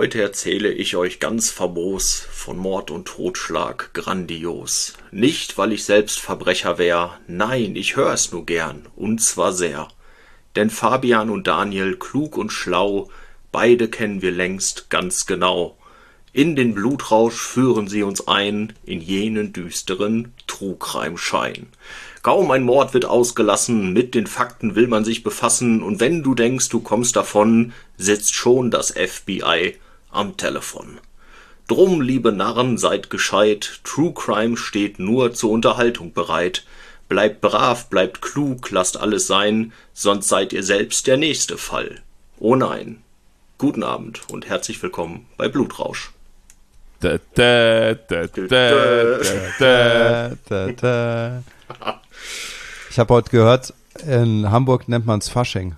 Heute erzähle ich euch ganz famos von Mord und Totschlag grandios. Nicht, weil ich selbst Verbrecher wär, nein, ich hör's nur gern, und zwar sehr. Denn Fabian und Daniel, klug und schlau, beide kennen wir längst ganz genau. In den Blutrausch führen sie uns ein, in jenen düsteren Trugreimschein. Kaum ein Mord wird ausgelassen, mit den Fakten will man sich befassen, und wenn du denkst, du kommst davon, sitzt schon das FBI am Telefon. Drum, liebe Narren, seid gescheit, True Crime steht nur zur Unterhaltung bereit. Bleibt brav, bleibt klug, lasst alles sein, sonst seid ihr selbst der nächste Fall. Oh nein. Guten Abend und herzlich willkommen bei Blutrausch. Da, da, da, da, da, da, da. Ich habe heute gehört, in Hamburg nennt man es Fasching.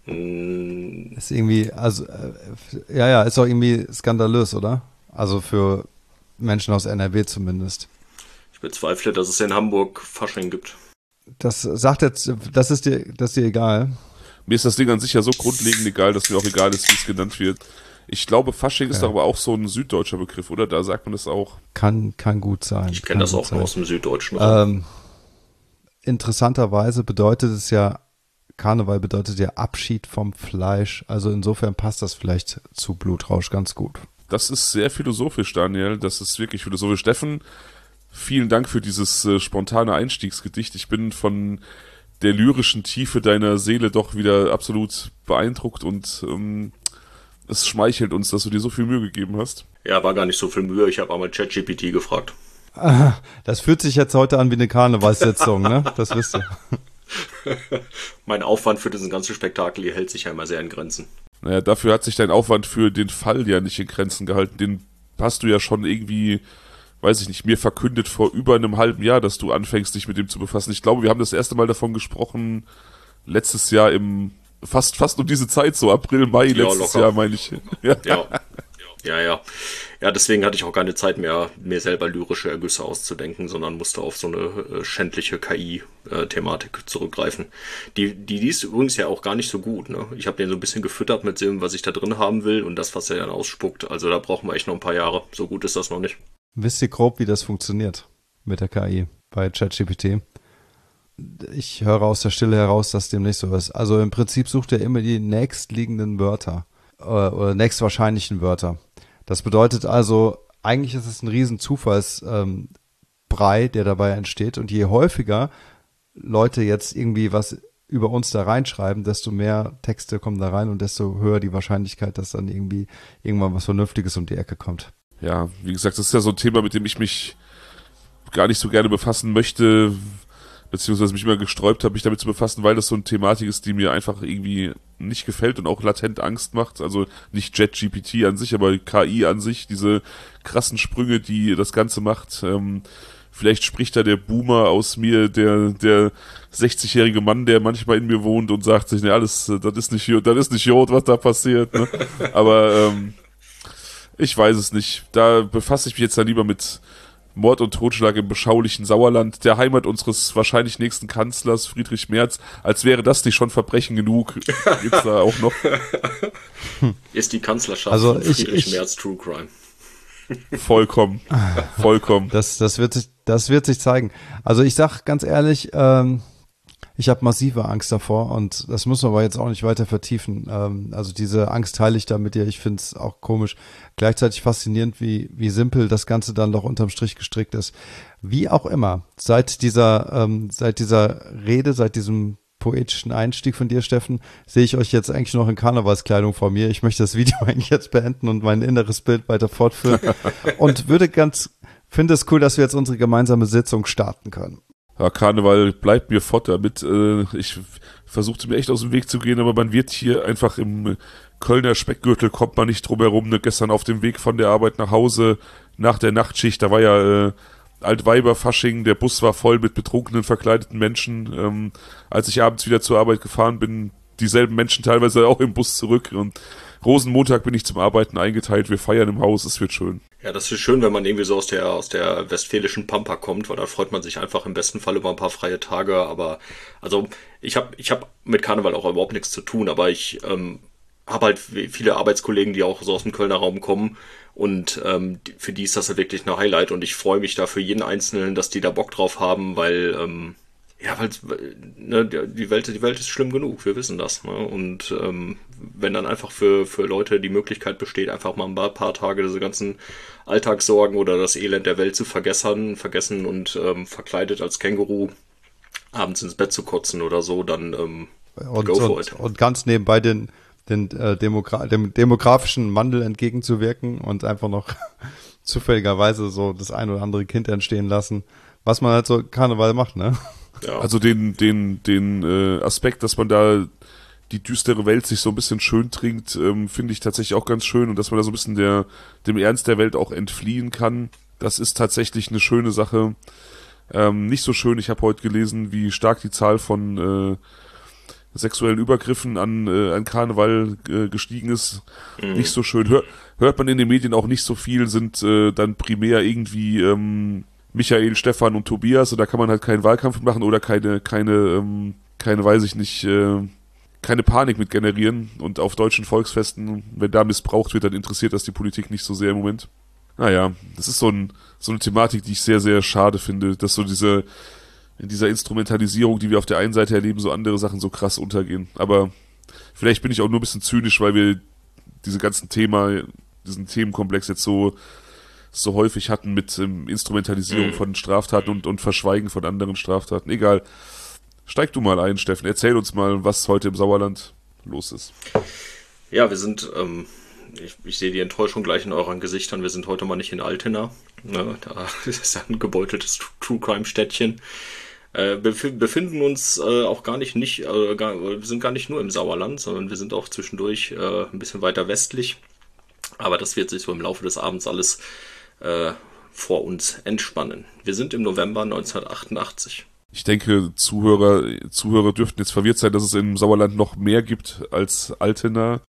Ist irgendwie, also, ist auch irgendwie skandalös, oder? Also für Menschen aus NRW zumindest. Ich bezweifle, dass es in Hamburg Fasching gibt. Das sagt jetzt, das ist dir egal. Mir ist das Ding an sich ja so grundlegend egal, dass mir auch egal ist, wie es genannt wird. Ich glaube, Fasching ist aber auch so ein süddeutscher Begriff, oder? Da sagt man das auch. Kann gut sein. Ich kenne das auch nur aus dem Süddeutschen. Interessanterweise bedeutet es ja, Karneval bedeutet ja Abschied vom Fleisch. Also insofern passt das vielleicht zu Blutrausch ganz gut. Das ist sehr philosophisch, Daniel. Das ist wirklich philosophisch. Steffen, vielen Dank für dieses spontane Einstiegsgedicht. Ich bin von der lyrischen Tiefe deiner Seele doch wieder absolut beeindruckt und es schmeichelt uns, dass du dir so viel Mühe gegeben hast. Ja, war gar nicht so viel Mühe. Ich habe einmal ChatGPT gefragt. Das fühlt sich jetzt heute an wie eine Karnevalssitzung, ne? Das wisst ihr. Mein Aufwand für diesen ganzen Spektakel hier hält sich ja immer sehr in Grenzen. Naja, dafür hat sich dein Aufwand für den Fall ja nicht in Grenzen gehalten. Den hast du ja schon irgendwie, weiß ich nicht, mir verkündet vor über einem halben Jahr, dass du anfängst, dich mit dem zu befassen. Ich glaube, wir haben das erste Mal davon gesprochen, letztes Jahr im fast um diese Zeit, so April, Mai letztes Jahr, meine ich. Ja. Ja, deswegen hatte ich auch keine Zeit mehr, mir selber lyrische Ergüsse auszudenken, sondern musste auf so eine schändliche KI-Thematik zurückgreifen. Die ist übrigens ja auch gar nicht so gut, ne? Ich habe den so ein bisschen gefüttert mit dem, was ich da drin haben will und das, was er dann ausspuckt. Also da brauchen wir echt noch ein paar Jahre. So gut ist das noch nicht. Wisst ihr grob, wie das funktioniert mit der KI bei ChatGPT? Ich höre aus der Stille heraus, dass dem nicht so ist. Also im Prinzip sucht er immer die nächstliegenden Wörter oder nächstwahrscheinlichen Wörter. Das bedeutet also, eigentlich ist es ein riesen Zufallsbrei, der dabei entsteht. Und je häufiger Leute jetzt irgendwie was über uns da reinschreiben, desto mehr Texte kommen da rein und desto höher die Wahrscheinlichkeit, dass dann irgendwie irgendwann was Vernünftiges um die Ecke kommt. Ja, wie gesagt, das ist ja so ein Thema, mit dem ich mich gar nicht so gerne befassen möchte, beziehungsweise mich immer gesträubt habe, mich damit zu befassen, weil das so eine Thematik ist, die mir einfach irgendwie nicht gefällt und auch latent Angst macht. Also nicht ChatGPT an sich, aber KI an sich, diese krassen Sprünge, die das Ganze macht. Vielleicht spricht da der Boomer aus mir, der 60-jährige Mann, der manchmal in mir wohnt und sagt sich, ne, das ist nicht Jod, was da passiert. Ne? Aber ich weiß es nicht. Da befasse ich mich jetzt dann lieber mit Mord und Totschlag im beschaulichen Sauerland, der Heimat unseres wahrscheinlich nächsten Kanzlers, Friedrich Merz. Als wäre das nicht schon Verbrechen genug, gibt's da auch noch. Ist die Kanzlerschaft also von Friedrich Merz True Crime? Vollkommen. Das wird sich zeigen. Also ich sag ganz ehrlich, ich habe massive Angst davor und das muss man aber jetzt auch nicht weiter vertiefen. Also diese Angst teile ich da mit dir. Ich finde es auch komisch. Gleichzeitig faszinierend, wie simpel das Ganze dann doch unterm Strich gestrickt ist. Wie auch immer, seit dieser Rede, seit diesem poetischen Einstieg von dir, Steffen, sehe ich euch jetzt eigentlich noch in Karnevalskleidung vor mir. Ich möchte das Video eigentlich jetzt beenden und mein inneres Bild weiter fortführen und finde es cool, dass wir jetzt unsere gemeinsame Sitzung starten können. Ja, Karneval bleibt mir fort damit. Ich versuchte mir echt aus dem Weg zu gehen, aber man wird hier einfach im Kölner Speckgürtel kommt man nicht drum herum. Ne? Gestern auf dem Weg von der Arbeit nach Hause, nach der Nachtschicht, da war ja Altweiberfasching, der Bus war voll mit betrunkenen, verkleideten Menschen. Als ich abends wieder zur Arbeit gefahren bin, dieselben Menschen teilweise auch im Bus zurück und Rosenmontag bin ich zum Arbeiten eingeteilt, wir feiern im Haus, es wird schön. Ja, das ist schön, wenn man irgendwie so aus der westfälischen Pampa kommt, weil da freut man sich einfach im besten Fall über ein paar freie Tage, aber also ich hab mit Karneval auch überhaupt nichts zu tun, aber ich habe halt viele Arbeitskollegen, die auch so aus dem Kölner Raum kommen und für die ist das ja wirklich ein Highlight und ich freue mich da für jeden Einzelnen, dass die da Bock drauf haben, weil ne, die Welt ist schlimm genug, wir wissen das. Ne? Und wenn dann einfach für Leute die Möglichkeit besteht, einfach mal ein paar Tage diese ganzen Alltagssorgen oder das Elend der Welt zu vergessen und verkleidet als Känguru abends ins Bett zu kotzen oder so, dann go for it. Und ganz nebenbei dem demografischen Wandel entgegenzuwirken und einfach noch zufälligerweise so das ein oder andere Kind entstehen lassen, was man halt so Karneval macht, ne? Ja. Also den Aspekt, dass man da die düstere Welt sich so ein bisschen schön trinkt, finde ich tatsächlich auch ganz schön und dass man da so ein bisschen dem Ernst der Welt auch entfliehen kann. Das ist tatsächlich eine schöne Sache. Nicht so schön, ich habe heute gelesen, wie stark die Zahl von sexuellen Übergriffen an Karneval gestiegen ist. Mhm. Nicht so schön. Hört man in den Medien auch nicht so viel, sind dann primär irgendwie Michael, Stefan und Tobias und da kann man halt keinen Wahlkampf machen oder keine weiß ich nicht, keine Panik mit generieren und auf deutschen Volksfesten, wenn da missbraucht wird, dann interessiert das die Politik nicht so sehr im Moment. Naja, das ist so eine Thematik, die ich sehr, sehr schade finde, dass so in dieser Instrumentalisierung, die wir auf der einen Seite erleben, so andere Sachen so krass untergehen. Aber vielleicht bin ich auch nur ein bisschen zynisch, weil wir diesen Themenkomplex jetzt so häufig hatten mit Instrumentalisierung von Straftaten und Verschweigen von anderen Straftaten. Egal. Steig du mal ein, Steffen. Erzähl uns mal, was heute im Sauerland los ist. Ja, wir sind, ich sehe die Enttäuschung gleich in euren Gesichtern, wir sind heute mal nicht in Altena. Ne, da ist ja ein gebeuteltes True-Crime-Städtchen. Wir befinden uns auch wir sind gar nicht nur im Sauerland, sondern wir sind auch zwischendurch ein bisschen weiter westlich. Aber das wird sich so im Laufe des Abends alles vor uns entspannen. Wir sind im November 1988. Ich denke, Zuhörer dürften jetzt verwirrt sein, dass es im Sauerland noch mehr gibt als Altena.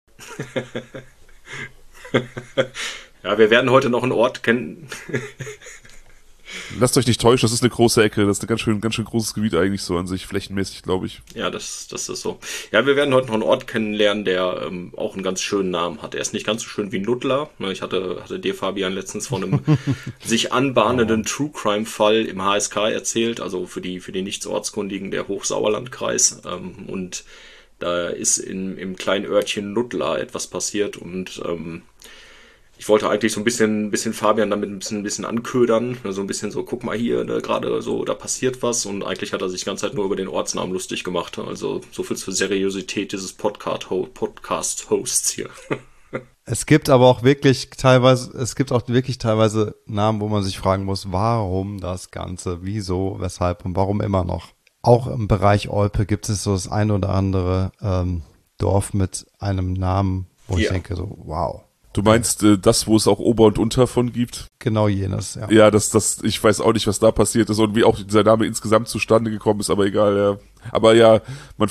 Ja, wir werden heute noch einen Ort kennen. Lasst euch nicht täuschen, das ist eine große Ecke. Das ist ein ganz schön großes Gebiet eigentlich so an sich, flächenmäßig, glaube ich. Ja, das ist so. Ja, wir werden heute noch einen Ort kennenlernen, der auch einen ganz schönen Namen hat. Er ist nicht ganz so schön wie Nuttlar. Ich hatte dir, Fabian, letztens von einem sich anbahnenden True-Crime-Fall im HSK erzählt, also für die Nichtsortskundigen der Hochsauerlandkreis. Und da ist im kleinen Örtchen Nuttlar etwas passiert und ich wollte eigentlich so ein bisschen Fabian damit ein bisschen anködern, so ein bisschen so, guck mal hier, ne, gerade so, da passiert was und eigentlich hat er sich die ganze Zeit nur über den Ortsnamen lustig gemacht. Also so viel zur Seriosität dieses Podcast-Hosts hier. Es gibt auch wirklich teilweise Namen, wo man sich fragen muss, warum das Ganze, wieso, weshalb und warum immer noch. Auch im Bereich Olpe gibt es so das ein oder andere Dorf mit einem Namen, wo ich denke so, wow. Du meinst das, wo es auch Ober und Unter von gibt? Genau jenes, ja. Ja, ich weiß auch nicht, was da passiert ist und wie auch dieser Name insgesamt zustande gekommen ist, aber egal, ja. Aber ja,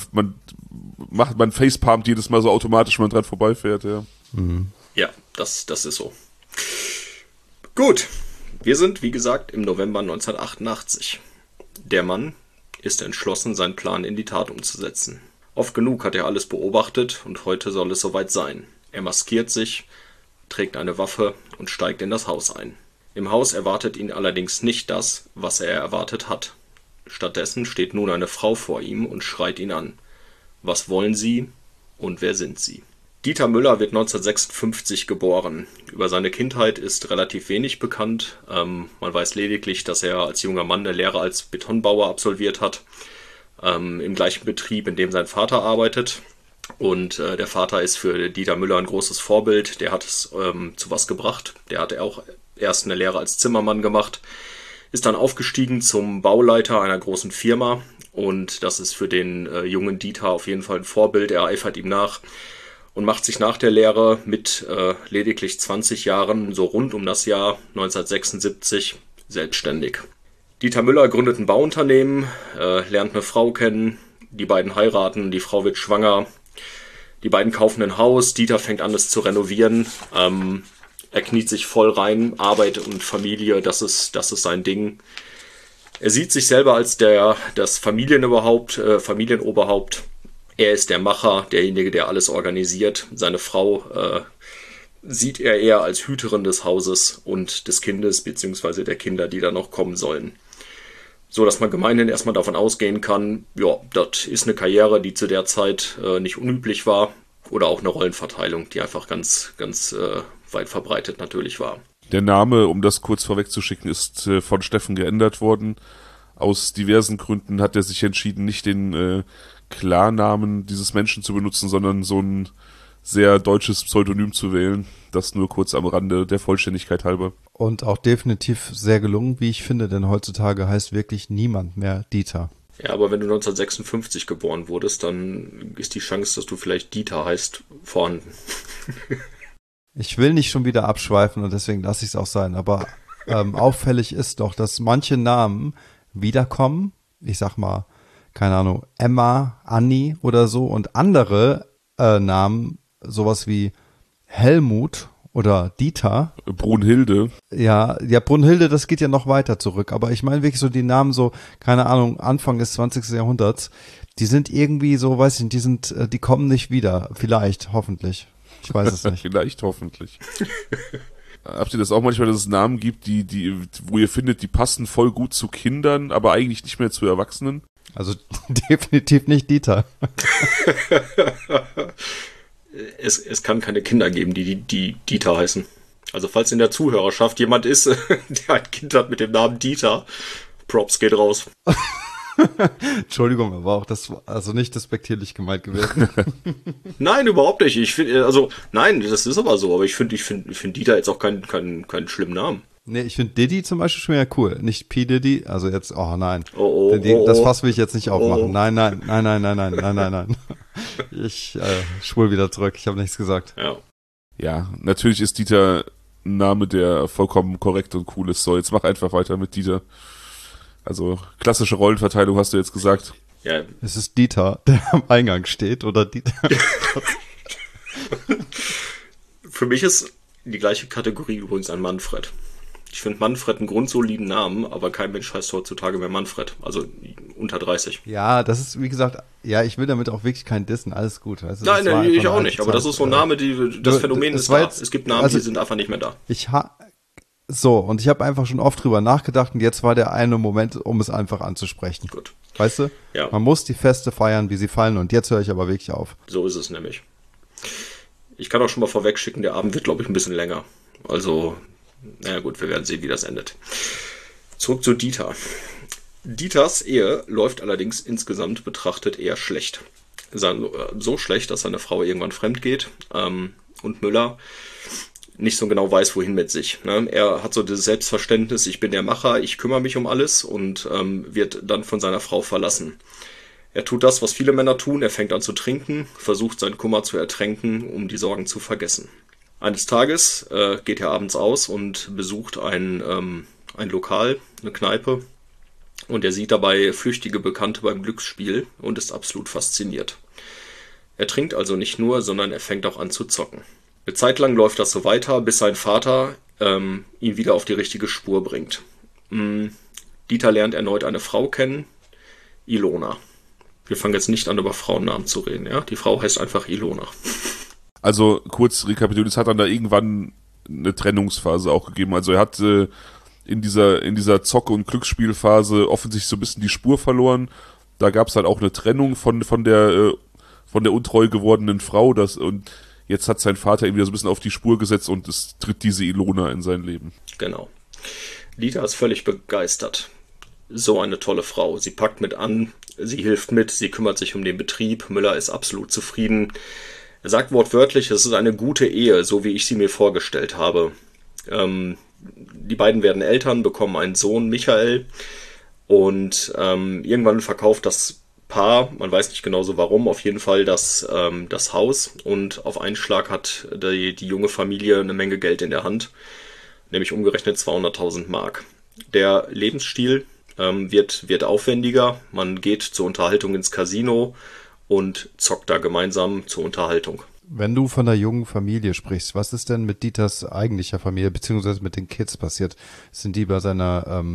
man facepalmt jedes Mal so automatisch, wenn man dran vorbeifährt, ja. Mhm. Ja, das ist so. Gut, wir sind, wie gesagt, im November 1988. Der Mann ist entschlossen, seinen Plan in die Tat umzusetzen. Oft genug hat er alles beobachtet und heute soll es soweit sein. Er maskiert sich, trägt eine Waffe und steigt in das Haus ein. Im Haus erwartet ihn allerdings nicht das, was er erwartet hat. Stattdessen steht nun eine Frau vor ihm und schreit ihn an. Was wollen Sie und wer sind Sie? Dieter Müller wird 1956 geboren. Über seine Kindheit ist relativ wenig bekannt. Man weiß lediglich, dass er als junger Mann eine Lehre als Betonbauer absolviert hat, im gleichen Betrieb, in dem sein Vater arbeitet. Und der Vater ist für Dieter Müller ein großes Vorbild. Der hat es zu was gebracht. Der hat auch erst eine Lehre als Zimmermann gemacht, ist dann aufgestiegen zum Bauleiter einer großen Firma. Und das ist für den jungen Dieter auf jeden Fall ein Vorbild. Er eifert ihm nach und macht sich nach der Lehre mit lediglich 20 Jahren, so rund um das Jahr 1976, selbstständig. Dieter Müller gründet ein Bauunternehmen, lernt eine Frau kennen, die beiden heiraten, die Frau wird schwanger. Die beiden kaufen ein Haus, Dieter fängt an, es zu renovieren. Er kniet sich voll rein, Arbeit und Familie, das ist sein Ding. Er sieht sich selber als das Familienoberhaupt. Er ist der Macher, derjenige, der alles organisiert. Seine Frau sieht er eher als Hüterin des Hauses und des Kindes, beziehungsweise der Kinder, die da noch kommen sollen. So dass man gemeinhin erstmal davon ausgehen kann, ja, das ist eine Karriere, die zu der Zeit nicht unüblich war. Oder auch eine Rollenverteilung, die einfach ganz weit verbreitet natürlich war. Der Name, um das kurz vorwegzuschicken, ist von Steffen geändert worden. Aus diversen Gründen hat er sich entschieden, nicht den Klarnamen dieses Menschen zu benutzen, sondern so ein sehr deutsches Pseudonym zu wählen. Das nur kurz am Rande der Vollständigkeit halber. Und auch definitiv sehr gelungen, wie ich finde, denn heutzutage heißt wirklich niemand mehr Dieter. Ja, aber wenn du 1956 geboren wurdest, dann ist die Chance, dass du vielleicht Dieter heißt, vorhanden. Ich will nicht schon wieder abschweifen und deswegen lasse ich es auch sein, aber auffällig ist doch, dass manche Namen wiederkommen. Ich sag mal, keine Ahnung, Emma, Anni oder so, und andere Namen, sowas wie Helmut oder Dieter. Brunhilde. Ja, Brunhilde, das geht ja noch weiter zurück. Aber ich meine wirklich so die Namen so, keine Ahnung, Anfang des 20. Jahrhunderts, die sind irgendwie so, weiß ich nicht, die kommen nicht wieder. Vielleicht, hoffentlich. Ich weiß es nicht. Vielleicht, hoffentlich. Habt ihr das auch manchmal, dass es Namen gibt, wo ihr findet, die passen voll gut zu Kindern, aber eigentlich nicht mehr zu Erwachsenen? Also definitiv nicht Dieter. Es kann keine Kinder geben, die Dieter heißen. Also falls in der Zuhörerschaft jemand ist, der ein Kind hat mit dem Namen Dieter, Props geht raus. Entschuldigung, aber auch das war also nicht despektierlich gemeint gewesen. Nein, überhaupt nicht. Ich finde, also, nein, das ist aber so, aber ich finde Dieter jetzt auch keinen schlimmen Namen. Nee, ich finde Diddy zum Beispiel schon ja cool. Nicht P. Diddy, also jetzt, oh nein. Das Fass will ich jetzt nicht aufmachen. Nein. Ich schwul wieder zurück, ich habe nichts gesagt. Ja, natürlich ist Dieter ein Name, der vollkommen korrekt und cool ist. So, jetzt mach einfach weiter mit Dieter. Also, klassische Rollenverteilung hast du jetzt gesagt. Ja. Es ist Dieter, der am Eingang steht, oder Dieter? Für mich ist die gleiche Kategorie übrigens ein Manfred. Ich finde Manfred einen grundsoliden Namen, aber kein Mensch heißt heutzutage mehr Manfred. Also unter 30. Ja, das ist, wie gesagt, ja, ich will damit auch wirklich keinen dissen, alles gut. Also, nein, ich auch nicht, aber das ist so ein Name, das Phänomen ist da. Es gibt Namen, die sind einfach nicht mehr da. Und ich habe einfach schon oft drüber nachgedacht und jetzt war der eine Moment, um es einfach anzusprechen. Gut. Weißt du? Ja. Man muss die Feste feiern, wie sie fallen, und jetzt höre ich aber wirklich auf. So ist es nämlich. Ich kann auch schon mal vorweg schicken, der Abend wird, glaube ich, ein bisschen länger. Also, naja gut, wir werden sehen, wie das endet. Zurück zu Dieter. Dieters Ehe läuft allerdings insgesamt betrachtet eher schlecht. So schlecht, dass seine Frau irgendwann fremd geht und Müller nicht so genau weiß, wohin mit sich. Er hat so dieses Selbstverständnis, ich bin der Macher, ich kümmere mich um alles, und wird dann von seiner Frau verlassen. Er tut das, was viele Männer tun, er fängt an zu trinken, versucht seinen Kummer zu ertränken, um die Sorgen zu vergessen. Eines Tages geht er abends aus und besucht ein Lokal, eine Kneipe, und er sieht dabei flüchtige Bekannte beim Glücksspiel und ist absolut fasziniert. Er trinkt also nicht nur, sondern er fängt auch an zu zocken. Eine Zeit lang läuft das so weiter, bis sein Vater ihn wieder auf die richtige Spur bringt. Dieter lernt erneut eine Frau kennen, Ilona. Wir fangen jetzt nicht an, über Frauennamen zu reden, ja? Die Frau heißt einfach Ilona. Also kurz rekapituliert, es hat dann da irgendwann eine Trennungsphase auch gegeben. Also er hat in dieser Zocke- und Glücksspielphase offensichtlich so ein bisschen die Spur verloren. Da gab es halt auch eine Trennung von der untreu gewordenen Frau. Und jetzt hat sein Vater ihn wieder so ein bisschen auf die Spur gesetzt und es tritt diese Ilona in sein Leben. Genau. Dieter ist völlig begeistert. So eine tolle Frau. Sie packt mit an, sie hilft mit, sie kümmert sich um den Betrieb. Müller ist absolut zufrieden. Er sagt wortwörtlich, es ist eine gute Ehe, so wie ich sie mir vorgestellt habe. Die beiden werden Eltern, bekommen einen Sohn, Michael. Und irgendwann verkauft das Paar, man weiß nicht genau so warum, auf jeden Fall das Haus. Und auf einen Schlag hat die junge Familie eine Menge Geld in der Hand, nämlich umgerechnet 200.000 Mark. Der Lebensstil wird aufwendiger. Man geht zur Unterhaltung ins Casino und zockt da gemeinsam zur Unterhaltung. Wenn du von der jungen Familie sprichst, was ist denn mit Dieters eigentlicher Familie beziehungsweise mit den Kids passiert? Sind die bei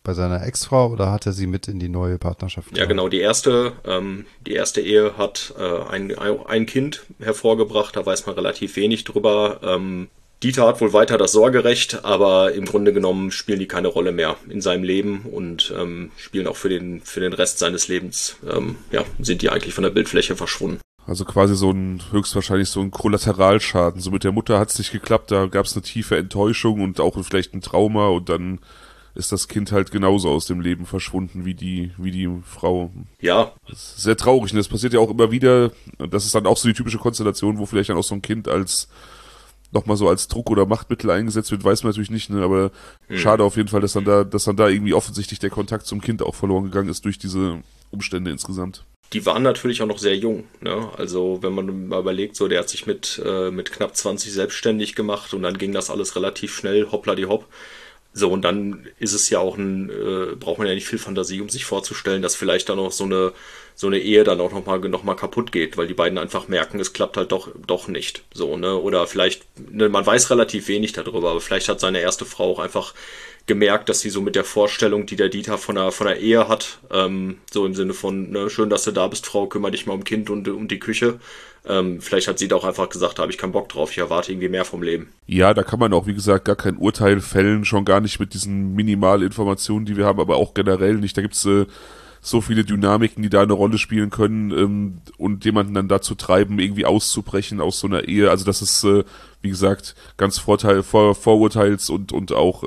bei seiner Ex-Frau oder hat er sie mit in die neue Partnerschaft genommen? Ja, genau. Die erste Ehe hat ein Kind hervorgebracht. Da weiß man relativ wenig drüber. Dieter hat wohl weiter das Sorgerecht, aber im Grunde genommen spielen die keine Rolle mehr in seinem Leben und spielen auch für den Rest seines Lebens, sind die eigentlich von der Bildfläche verschwunden. Also quasi höchstwahrscheinlich so ein Kollateralschaden. So mit der Mutter hat es nicht geklappt, da gab es eine tiefe Enttäuschung und auch vielleicht ein Trauma und dann ist das Kind halt genauso aus dem Leben verschwunden wie die Frau. Ja. Das ist sehr traurig und das passiert ja auch immer wieder. Das ist dann auch so die typische Konstellation, wo vielleicht dann auch so ein Kind nochmal so als Druck oder Machtmittel eingesetzt wird, weiß man natürlich nicht, ne? Aber schade auf jeden Fall, dass dann da irgendwie offensichtlich der Kontakt zum Kind auch verloren gegangen ist durch diese Umstände insgesamt. Die waren natürlich auch noch sehr jung, ne? Also wenn man mal überlegt, so der hat sich mit knapp 20 selbstständig gemacht und dann ging das alles relativ schnell, hoppla die hopp. So, und dann ist es ja auch braucht man ja nicht viel Fantasie, um sich vorzustellen, dass vielleicht dann noch so eine Ehe dann auch noch mal kaputt geht, weil die beiden einfach merken, es klappt halt doch nicht. So, ne? Oder vielleicht, ne, man weiß relativ wenig darüber, aber vielleicht hat seine erste Frau auch einfach gemerkt, dass sie so mit der Vorstellung, die der Dieter von der Ehe hat, so im Sinne von, ne, schön, dass du da bist, Frau, kümmere dich mal um Kind und um die Küche. Vielleicht hat sie da auch einfach gesagt, da habe ich keinen Bock drauf, ich erwarte irgendwie mehr vom Leben. Ja, da kann man auch, wie gesagt, gar kein Urteil fällen, schon gar nicht mit diesen Minimalinformationen, die wir haben, aber auch generell nicht. Da gibt's so viele Dynamiken, die da eine Rolle spielen können und jemanden dann dazu treiben, irgendwie auszubrechen aus so einer Ehe. Also das ist, wie gesagt, ganz vorurteils und auch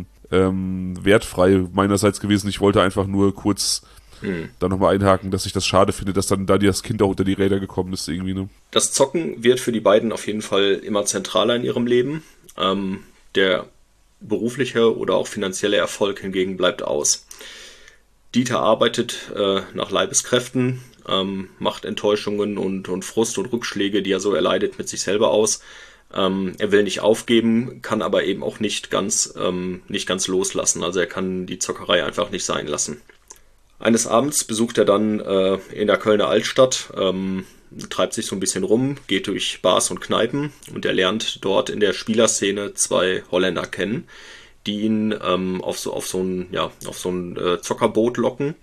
wertfrei meinerseits gewesen. Ich wollte einfach nur kurz da nochmal einhaken, dass ich das schade finde, dass dann da das Kind auch unter die Räder gekommen ist irgendwie, ne? Das Zocken wird für die beiden auf jeden Fall immer zentraler in ihrem Leben. Der berufliche oder auch finanzielle Erfolg hingegen bleibt aus. Dieter arbeitet nach Leibeskräften, macht Enttäuschungen und Frust und Rückschläge, die er so erleidet, mit sich selber aus. Er will nicht aufgeben, kann aber eben auch nicht ganz loslassen. Also er kann die Zockerei einfach nicht sein lassen. Eines Abends besucht er dann in der Kölner Altstadt, treibt sich so ein bisschen rum, geht durch Bars und Kneipen und er lernt dort in der Spielerszene 2 Holländer kennen, die ihn auf so ein Zockerboot locken.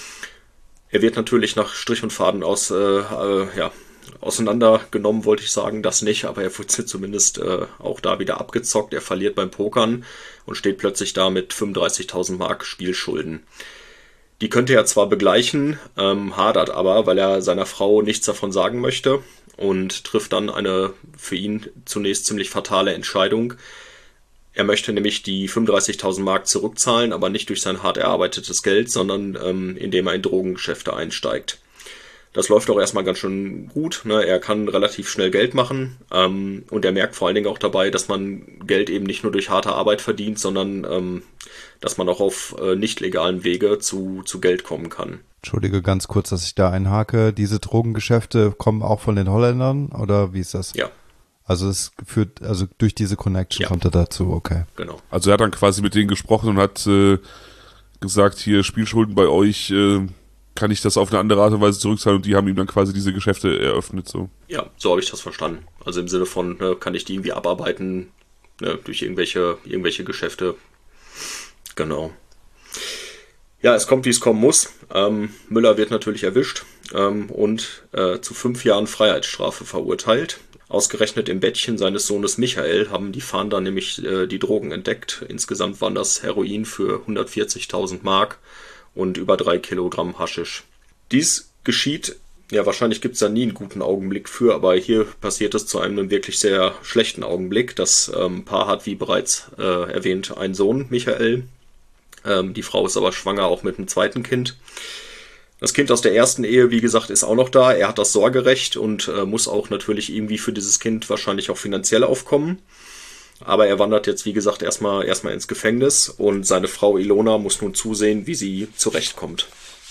Er wird natürlich nach Strich und Faden auseinandergenommen, wollte ich sagen, das nicht, aber er wird zumindest auch da wieder abgezockt. Er verliert beim Pokern und steht plötzlich da mit 35.000 Mark Spielschulden. Die könnte er zwar begleichen, hadert aber, weil er seiner Frau nichts davon sagen möchte und trifft dann eine für ihn zunächst ziemlich fatale Entscheidung. Er möchte nämlich die 35.000 Mark zurückzahlen, aber nicht durch sein hart erarbeitetes Geld, sondern indem er in Drogengeschäfte einsteigt. Das läuft auch erstmal ganz schön gut, ne? Er kann relativ schnell Geld machen und er merkt vor allen Dingen auch dabei, dass man Geld eben nicht nur durch harte Arbeit verdient, sondern dass man auch auf nicht legalen Wege zu Geld kommen kann. Entschuldige ganz kurz, dass ich da einhake. Diese Drogengeschäfte kommen auch von den Holländern oder wie ist das? Ja. Also durch diese Connection kommt er dazu, okay. Genau. Also er hat dann quasi mit denen gesprochen und hat gesagt, hier Spielschulden bei euch, kann ich das auf eine andere Art und Weise zurückzahlen und die haben ihm dann quasi diese Geschäfte eröffnet, so. Ja, so habe ich das verstanden. Also im Sinne von, ne, kann ich die irgendwie abarbeiten, ne, durch irgendwelche Geschäfte. Genau. Ja, es kommt, wie es kommen muss. Müller wird natürlich erwischt und zu 5 Jahren Freiheitsstrafe verurteilt. Ausgerechnet im Bettchen seines Sohnes Michael haben die Fahnder nämlich die Drogen entdeckt. Insgesamt waren das Heroin für 140.000 Mark und über 3 Kilogramm Haschisch. Dies geschieht, ja wahrscheinlich gibt es da nie einen guten Augenblick für, aber hier passiert es zu einem wirklich sehr schlechten Augenblick. Das Paar hat, wie bereits erwähnt, einen Sohn, Michael. Die Frau ist aber schwanger, auch mit einem zweiten Kind. Das Kind aus der ersten Ehe, wie gesagt, ist auch noch da. Er hat das Sorgerecht und muss auch natürlich irgendwie für dieses Kind wahrscheinlich auch finanziell aufkommen. Aber er wandert jetzt, wie gesagt, erstmal ins Gefängnis und seine Frau Ilona muss nun zusehen, wie sie zurechtkommt.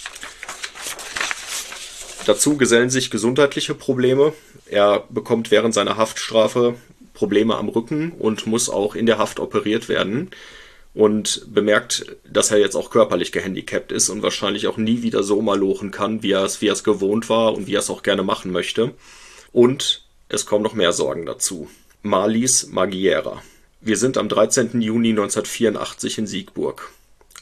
Dazu gesellen sich gesundheitliche Probleme. Er bekommt während seiner Haftstrafe Probleme am Rücken und muss auch in der Haft operiert werden. Und bemerkt, dass er jetzt auch körperlich gehandicapt ist und wahrscheinlich auch nie wieder so malochen kann, wie er es gewohnt war und wie er es auch gerne machen möchte. Und es kommen noch mehr Sorgen dazu. Marlies Magiera. Wir sind am 13. Juni 1984 in Siegburg.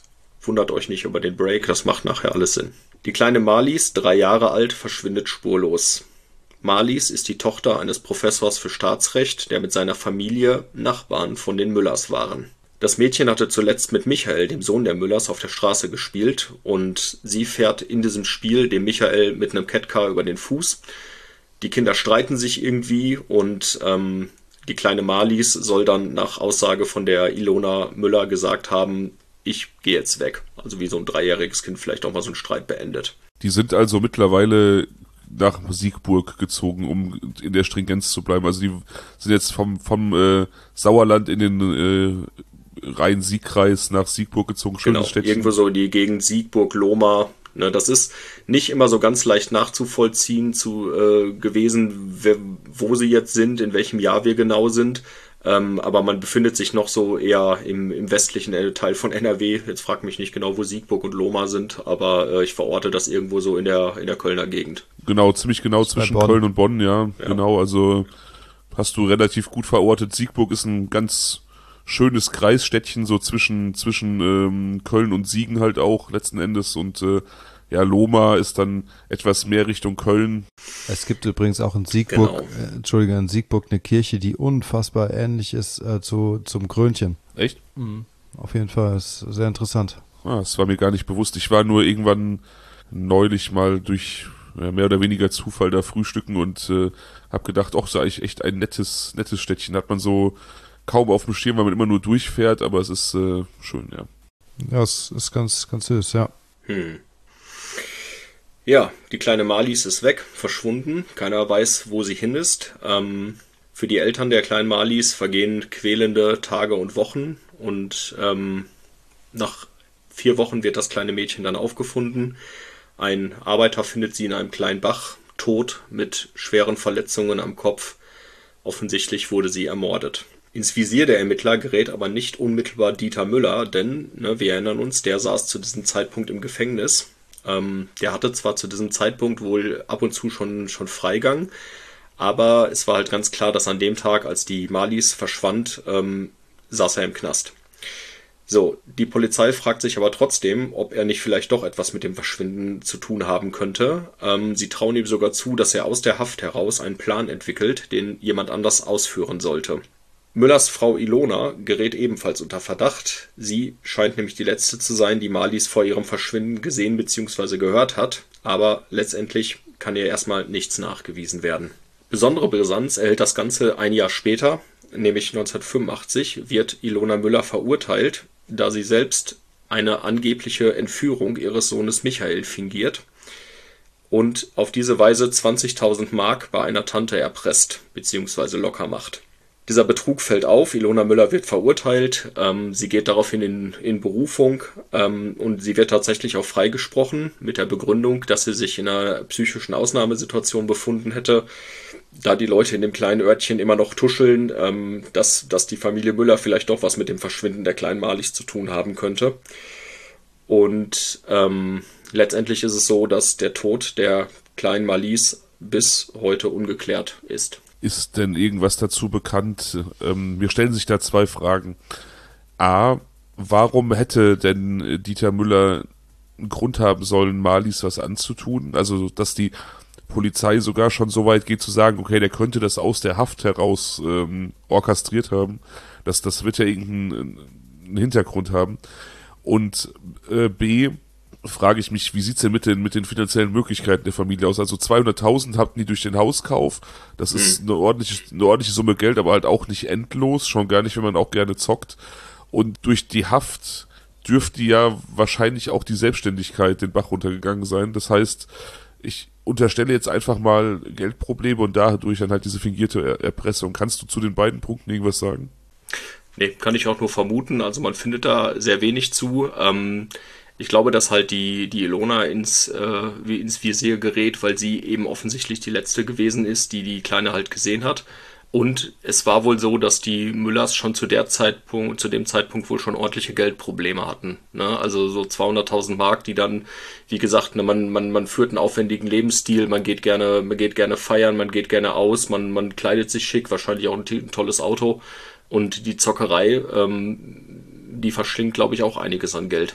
wundert euch nicht über den Break, das macht nachher alles Sinn. Die kleine Marlies, 3 Jahre alt, verschwindet spurlos. Marlies ist die Tochter eines Professors für Staatsrecht, der mit seiner Familie Nachbarn von den Müllers waren. Das Mädchen hatte zuletzt mit Michael, dem Sohn der Müllers, auf der Straße gespielt und sie fährt in diesem Spiel dem Michael mit einem Catcar über den Fuß. Die Kinder streiten sich irgendwie und die kleine Marlies soll dann nach Aussage von der Ilona Müller gesagt haben, ich gehe jetzt weg. Also wie so ein 3-jähriges Kind vielleicht auch mal so einen Streit beendet. Die sind also mittlerweile nach Siegburg gezogen, um in der Stringenz zu bleiben. Also die sind jetzt vom Sauerland in den Rhein-Sieg-Kreis nach Siegburg gezogen. Schönes Städtchen. Irgendwo so die Gegend Siegburg, Lohmar. Ne, das ist nicht immer so ganz leicht nachzuvollziehen gewesen, wo sie jetzt sind, in welchem Jahr wir genau sind. Aber man befindet sich noch so eher im westlichen Teil von NRW. Jetzt frag mich nicht genau, wo Siegburg und Lohmar sind, aber ich verorte das irgendwo so in der Kölner Gegend. Genau, ziemlich genau zwischen Köln und Bonn, ja. Genau, also hast du relativ gut verortet. Siegburg ist ein ganz schönes Kreisstädtchen, so zwischen Köln und Siegen halt auch letzten Endes und Lohmar ist dann etwas mehr Richtung Köln. Es gibt übrigens auch in Siegburg, in Siegburg eine Kirche, die unfassbar ähnlich ist zum Krönchen. Echt? Mhm. Auf jeden Fall, ist sehr interessant. Das war mir gar nicht bewusst. Ich war nur irgendwann neulich mal durch mehr oder weniger Zufall da frühstücken und habe gedacht, ist eigentlich echt ein nettes Städtchen. Hat man so kaum auf dem Schirm, weil man immer nur durchfährt, aber es ist schön, ja. Ja, es ist ganz, ganz süß, ja. Ja, die kleine Marlies ist weg, verschwunden. Keiner weiß, wo sie hin ist. Für die Eltern der kleinen Marlies vergehen quälende Tage und Wochen. Und nach 4 Wochen wird das kleine Mädchen dann aufgefunden. Ein Arbeiter findet sie in einem kleinen Bach, tot, mit schweren Verletzungen am Kopf. Offensichtlich wurde sie ermordet. Ins Visier der Ermittler gerät aber nicht unmittelbar Dieter Müller, denn, wir erinnern uns, der saß zu diesem Zeitpunkt im Gefängnis. Der hatte zwar zu diesem Zeitpunkt wohl ab und zu schon Freigang, aber es war halt ganz klar, dass an dem Tag, als die Marlies verschwand, saß er im Knast. So, die Polizei fragt sich aber trotzdem, ob er nicht vielleicht doch etwas mit dem Verschwinden zu tun haben könnte. Sie trauen ihm sogar zu, dass er aus der Haft heraus einen Plan entwickelt, den jemand anders ausführen sollte. Müllers Frau Ilona gerät ebenfalls unter Verdacht. Sie scheint nämlich die letzte zu sein, die Marlies vor ihrem Verschwinden gesehen bzw. gehört hat, aber letztendlich kann ihr erstmal nichts nachgewiesen werden. Besondere Brisanz erhält das Ganze ein Jahr später, nämlich 1985 wird Ilona Müller verurteilt, da sie selbst eine angebliche Entführung ihres Sohnes Michael fingiert und auf diese Weise 20.000 Mark bei einer Tante erpresst bzw. locker macht. Dieser Betrug fällt auf, Ilona Müller wird verurteilt, sie geht daraufhin in Berufung und sie wird tatsächlich auch freigesprochen mit der Begründung, dass sie sich in einer psychischen Ausnahmesituation befunden hätte, da die Leute in dem kleinen Örtchen immer noch tuscheln, dass die Familie Müller vielleicht doch was mit dem Verschwinden der kleinen Marlies zu tun haben könnte. Und letztendlich ist es so, dass der Tod der kleinen Marlies bis heute ungeklärt ist. Ist denn irgendwas dazu bekannt? Mir stellen sich da 2 Fragen. A, warum hätte denn Dieter Müller einen Grund haben sollen, Marlies was anzutun? Also, dass die Polizei sogar schon so weit geht zu sagen, okay, der könnte das aus der Haft heraus orchestriert haben. Das wird ja irgendeinen Hintergrund haben. Und B, frage ich mich, wie sieht's denn mit den finanziellen Möglichkeiten der Familie aus? Also 200.000 hatten die durch den Hauskauf. Das ist eine ordentliche Summe Geld, aber halt auch nicht endlos, schon gar nicht, wenn man auch gerne zockt. Und durch die Haft dürfte ja wahrscheinlich auch die Selbstständigkeit den Bach runtergegangen sein. Das heißt, ich unterstelle jetzt einfach mal Geldprobleme und dadurch dann halt diese fingierte Erpressung. Kannst du zu den beiden Punkten irgendwas sagen? Nee, kann ich auch nur vermuten. Also man findet da sehr wenig zu. Ich glaube, dass halt die Ilona ins Visier gerät, weil sie eben offensichtlich die letzte gewesen ist, die Kleine halt gesehen hat. Und es war wohl so, dass die Müllers schon zu dem Zeitpunkt wohl schon ordentliche Geldprobleme hatten. Ne? Also so 200.000 Mark, die dann, wie gesagt, man führt einen aufwendigen Lebensstil, man geht gerne feiern, man geht gerne aus, man kleidet sich schick, wahrscheinlich auch ein tolles Auto. Und die Zockerei, die verschlingt, glaube ich, auch einiges an Geld.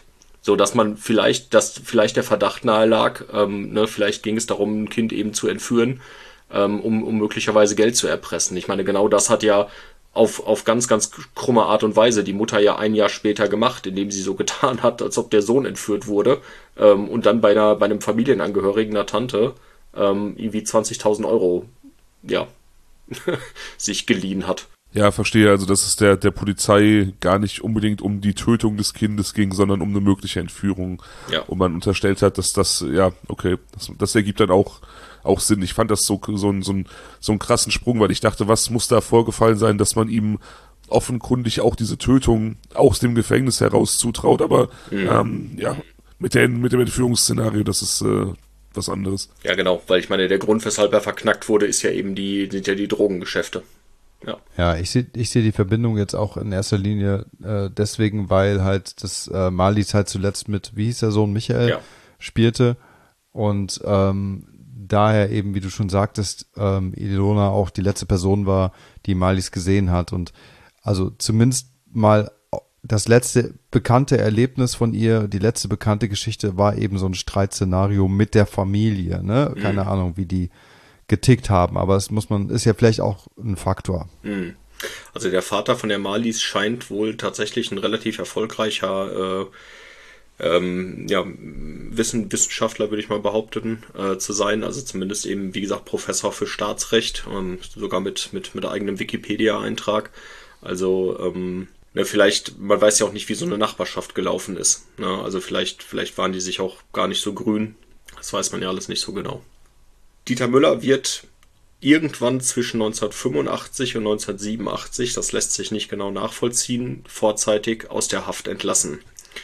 So dass dass vielleicht der Verdacht nahe lag, vielleicht ging es darum, ein Kind eben zu entführen, um möglicherweise Geld zu erpressen. Ich meine, genau das hat ja auf ganz, ganz krumme Art und Weise die Mutter ja ein Jahr später gemacht, indem sie so getan hat, als ob der Sohn entführt wurde, und dann bei einem Familienangehörigen, einer Tante, irgendwie 20.000 Euro, ja, sich geliehen hat. Ja, verstehe. Also, dass es der Polizei gar nicht unbedingt um die Tötung des Kindes ging, sondern um eine mögliche Entführung. Ja. Und man unterstellt hat, dass das ergibt dann auch Sinn. Ich fand das so einen krassen Sprung, weil ich dachte, was muss da vorgefallen sein, dass man ihm offenkundig auch diese Tötung aus dem Gefängnis heraus zutraut. Aber mit dem Entführungsszenario, das ist was anderes. Ja, genau, weil ich meine, der Grund, weshalb er verknackt wurde, sind ja die Drogengeschäfte. Ja, ja, ich sehe die Verbindung jetzt auch in erster Linie deswegen, weil halt das Marlies halt zuletzt mit, wie hieß der Sohn, Michael, spielte und daher eben, wie du schon sagtest, Ilona auch die letzte Person war, die Marlies gesehen hat und also zumindest mal das letzte bekannte Erlebnis von ihr, die letzte bekannte Geschichte war eben so ein Streitszenario mit der Familie, ne? Keine Ahnung, wie die getickt haben, aber ist ja vielleicht auch ein Faktor. Also der Vater von der Marlies scheint wohl tatsächlich ein relativ erfolgreicher Wissenschaftler, würde ich mal behaupten, zu sein. Also zumindest eben, wie gesagt, Professor für Staatsrecht, sogar mit eigenem Wikipedia-Eintrag. Also vielleicht, man weiß ja auch nicht, wie so eine Nachbarschaft gelaufen ist. Ne? Also vielleicht waren die sich auch gar nicht so grün. Das weiß man ja alles nicht so genau. Dieter Müller wird irgendwann zwischen 1985 und 1987, das lässt sich nicht genau nachvollziehen, vorzeitig aus der Haft entlassen.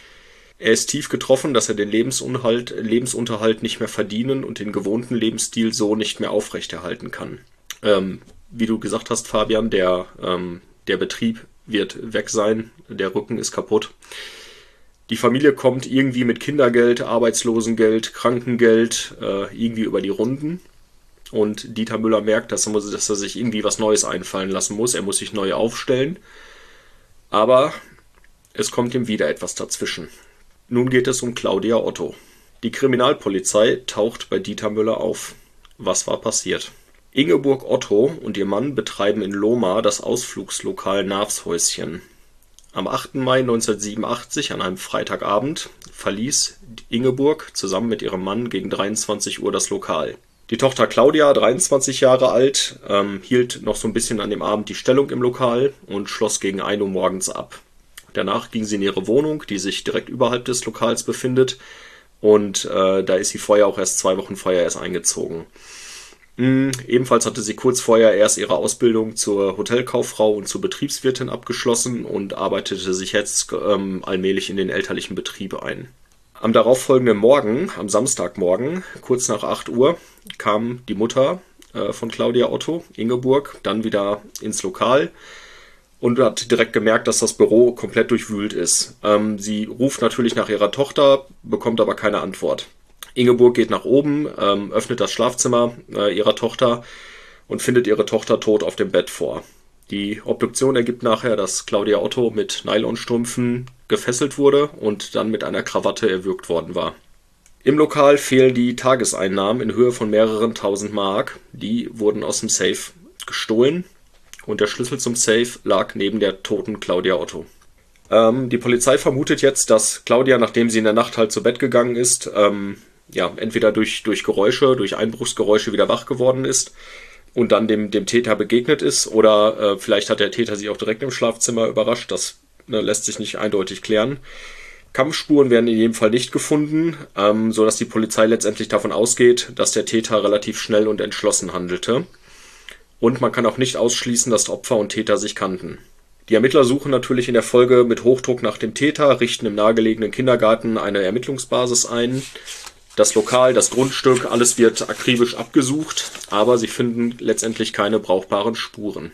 Er ist tief getroffen, dass er den Lebensunterhalt nicht mehr verdienen und den gewohnten Lebensstil so nicht mehr aufrechterhalten kann. Wie du gesagt hast, Fabian, der Betrieb wird weg sein, der Rücken ist kaputt. Die Familie kommt irgendwie mit Kindergeld, Arbeitslosengeld, Krankengeld irgendwie über die Runden. Und Dieter Müller merkt, dass er sich irgendwie was Neues einfallen lassen muss. Er muss sich neu aufstellen. Aber es kommt ihm wieder etwas dazwischen. Nun geht es um Claudia Otto. Die Kriminalpolizei taucht bei Dieter Müller auf. Was war passiert? Ingeborg Otto und ihr Mann betreiben in Lohmar das Ausflugslokal Navshäuschen. Am 8. Mai 1987, an einem Freitagabend, verließ Ingeborg zusammen mit ihrem Mann gegen 23 Uhr das Lokal. Die Tochter Claudia, 23 Jahre alt, hielt noch so ein bisschen an dem Abend die Stellung im Lokal und schloss gegen 1 Uhr morgens ab. Danach ging sie in ihre Wohnung, die sich direkt überhalb des Lokals befindet, und da ist sie vorher auch erst 2 Wochen vorher erst eingezogen. Ebenfalls hatte sie kurz vorher erst ihre Ausbildung zur Hotelkauffrau und zur Betriebswirtin abgeschlossen und arbeitete sich jetzt allmählich in den elterlichen Betrieb ein. Am darauffolgenden Morgen, am Samstagmorgen, kurz nach 8 Uhr, kam die Mutter von Claudia Otto, Ingeborg, dann wieder ins Lokal und hat direkt gemerkt, dass das Büro komplett durchwühlt ist. Sie ruft natürlich nach ihrer Tochter, bekommt aber keine Antwort. Ingeborg geht nach oben, öffnet das Schlafzimmer ihrer Tochter und findet ihre Tochter tot auf dem Bett vor. Die Obduktion ergibt nachher, dass Claudia Otto mit Nylonstrümpfen gefesselt wurde und dann mit einer Krawatte erwürgt worden war. Im Lokal fehlen die Tageseinnahmen in Höhe von mehreren tausend Mark. Die wurden aus dem Safe gestohlen und der Schlüssel zum Safe lag neben der toten Claudia Otto. Die Polizei vermutet jetzt, dass Claudia, nachdem sie in der Nacht halt zu Bett gegangen ist, entweder durch Geräusche, durch Einbruchsgeräusche wieder wach geworden ist und dann dem Täter begegnet ist, oder vielleicht hat der Täter sie auch direkt im Schlafzimmer überrascht. Das lässt sich nicht eindeutig klären. Kampfspuren werden in jedem Fall nicht gefunden, sodass die Polizei letztendlich davon ausgeht, dass der Täter relativ schnell und entschlossen handelte. Und man kann auch nicht ausschließen, dass Opfer und Täter sich kannten. Die Ermittler suchen natürlich in der Folge mit Hochdruck nach dem Täter, richten im nahegelegenen Kindergarten eine Ermittlungsbasis ein. Das Lokal, das Grundstück, alles wird akribisch abgesucht, aber sie finden letztendlich keine brauchbaren Spuren.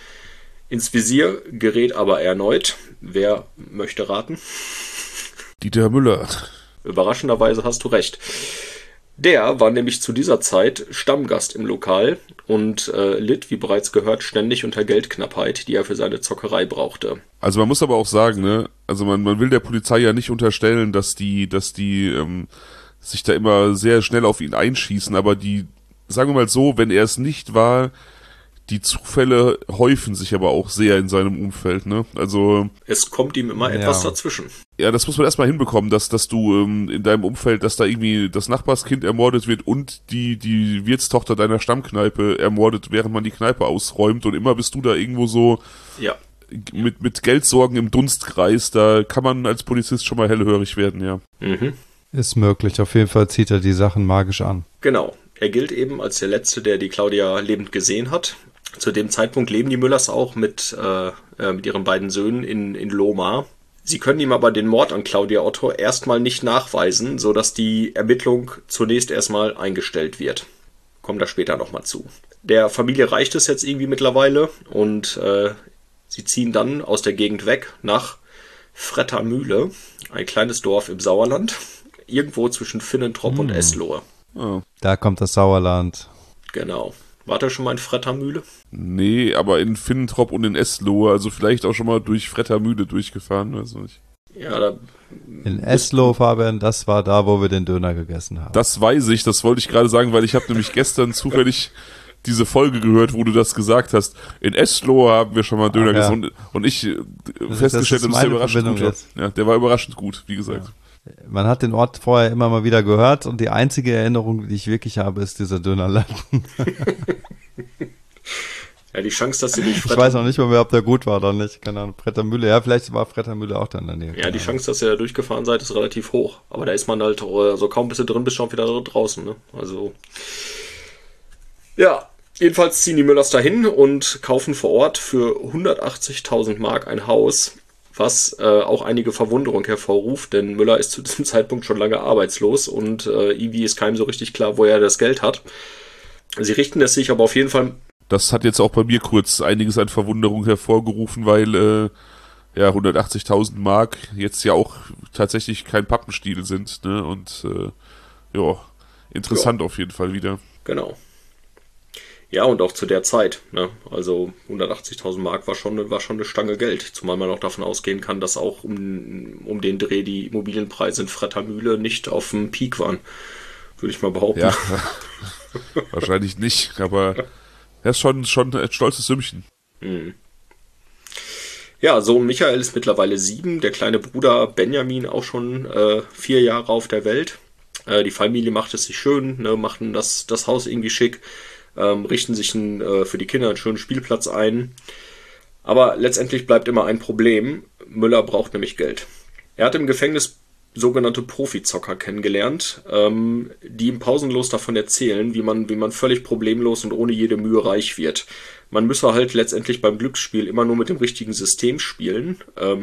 Ins Visier gerät aber erneut, wer möchte raten? Dieter Müller. Überraschenderweise hast du recht. Der war nämlich zu dieser Zeit Stammgast im Lokal und litt, wie bereits gehört, ständig unter Geldknappheit, die er für seine Zockerei brauchte. Also man muss aber auch sagen, ne, also man will der Polizei ja nicht unterstellen, dass die sich da immer sehr schnell auf ihn einschießen, aber sagen wir mal so, wenn er es nicht war, die Zufälle häufen sich aber auch sehr in seinem Umfeld, ne? Also es kommt ihm immer etwas dazwischen. Ja, das muss man erstmal hinbekommen, dass du in deinem Umfeld, dass da irgendwie das Nachbarskind ermordet wird und die Wirtstochter deiner Stammkneipe ermordet, während man die Kneipe ausräumt, und immer bist du da irgendwo so mit Geldsorgen im Dunstkreis. Da kann man als Polizist schon mal hellhörig werden, ja. Mhm. Ist möglich, auf jeden Fall zieht er die Sachen magisch an. Genau, er gilt eben als der Letzte, der die Claudia lebend gesehen hat. Zu dem Zeitpunkt leben die Müllers auch mit ihren beiden Söhnen in Lohmar. Sie können ihm aber den Mord an Claudia Otto erstmal nicht nachweisen, sodass die Ermittlung zunächst erstmal eingestellt wird. Kommen da später nochmal zu. Der Familie reicht es jetzt irgendwie mittlerweile und sie ziehen dann aus der Gegend weg nach Frettermühle, ein kleines Dorf im Sauerland, irgendwo zwischen Finnentrop und Eslohe. Oh. Da kommt das Sauerland. Genau. Wart ihr schon mal in Frettermühle? Nee, aber in Finnentrop und in Eslohe, also vielleicht auch schon mal durch Frettermühle durchgefahren, weiß nicht. Ja, da... In Eslohe, Fabian, das war da, wo wir den Döner gegessen haben. Das weiß ich, das wollte ich gerade sagen, weil ich habe nämlich gestern zufällig diese Folge gehört, wo du das gesagt hast. In Eslohe haben wir schon mal Döner gegessen und ich festgestellt, dass der überraschend gut war. Ja, der war überraschend gut, wie gesagt. Ja. Man hat den Ort vorher immer mal wieder gehört und die einzige Erinnerung, die ich wirklich habe, ist dieser Dönerladen. Ja, die Chance, dass sie nicht Ich weiß noch nicht mal mehr, ob der gut war oder nicht. Keine Ahnung, Frettermühle. Ja, vielleicht war Frettermühle auch da in der Nähe. Ja, die Chance, dass ihr da durchgefahren seid, ist relativ hoch. Aber da ist man halt so kaum bis du drin bist, schon wieder draußen. Ne? Also, ja, jedenfalls ziehen die Müllers dahin und kaufen vor Ort für 180.000 Mark ein Haus, was auch einige Verwunderung hervorruft, denn Müller ist zu diesem Zeitpunkt schon lange arbeitslos und irgendwie ist keinem so richtig klar, woher er das Geld hat. Sie richten es sich aber auf jeden Fall... Das hat jetzt auch bei mir kurz einiges an Verwunderung hervorgerufen, weil 180.000 Mark jetzt ja auch tatsächlich kein Pappenstiel sind, ne? Und interessant auf jeden Fall wieder. Genau. Ja, und auch zu der Zeit, ne? Also 180.000 Mark war schon eine Stange Geld, zumal man auch davon ausgehen kann, dass auch um den Dreh die Immobilienpreise in Frettermühle nicht auf dem Peak waren, würde ich mal behaupten. Ja, wahrscheinlich nicht, aber er ist schon ein stolzes Sümmchen. Mhm. Ja, Sohn Michael ist mittlerweile 7, der kleine Bruder Benjamin auch schon 4 Jahre auf der Welt. Die Familie macht es sich schön, ne, machen das Haus irgendwie schick. Richten sich für die Kinder einen schönen Spielplatz ein. Aber letztendlich bleibt immer ein Problem. Müller braucht nämlich Geld. Er hat im Gefängnis sogenannte Profizocker kennengelernt, die ihm pausenlos davon erzählen, wie man völlig problemlos und ohne jede Mühe reich wird. Man müsse halt letztendlich beim Glücksspiel immer nur mit dem richtigen System spielen.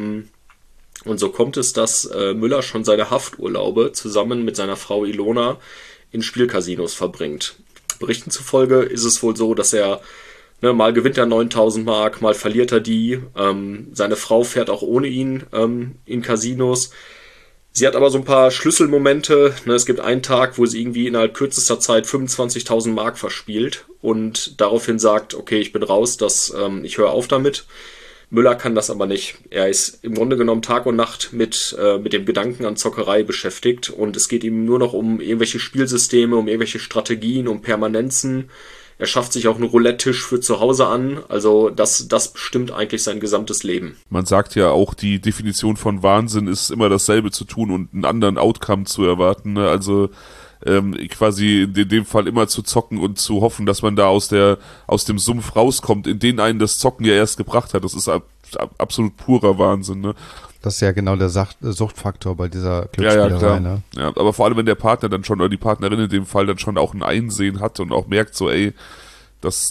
Und so kommt es, dass Müller schon seine Hafturlaube zusammen mit seiner Frau Ilona in Spielcasinos verbringt. Berichten zufolge ist es wohl so, dass er mal gewinnt er 9.000 Mark, mal verliert er die. Seine Frau fährt auch ohne ihn in Casinos. Sie hat aber so ein paar Schlüsselmomente. Es gibt einen Tag, wo sie irgendwie innerhalb kürzester Zeit 25.000 Mark verspielt und daraufhin sagt, okay, ich bin raus, ich höre auf damit. Müller kann das aber nicht. Er ist im Grunde genommen Tag und Nacht mit dem Gedanken an Zockerei beschäftigt und es geht ihm nur noch um irgendwelche Spielsysteme, um irgendwelche Strategien, um Permanenzen. Er schafft sich auch einen Roulette-Tisch für zu Hause an. Also das bestimmt eigentlich sein gesamtes Leben. Man sagt ja auch, die Definition von Wahnsinn ist immer dasselbe zu tun und einen anderen Outcome zu erwarten. Ne? Also quasi in dem Fall immer zu zocken und zu hoffen, dass man da aus dem Sumpf rauskommt, in den einen das Zocken ja erst gebracht hat. Das ist absolut purer Wahnsinn, ne? Das ist ja genau der Suchtfaktor bei dieser Glücksspielerei, ja, klar. Ne? Ja, aber vor allem, wenn der Partner dann schon, oder die Partnerin in dem Fall dann schon auch ein Einsehen hat und auch merkt so, ey, das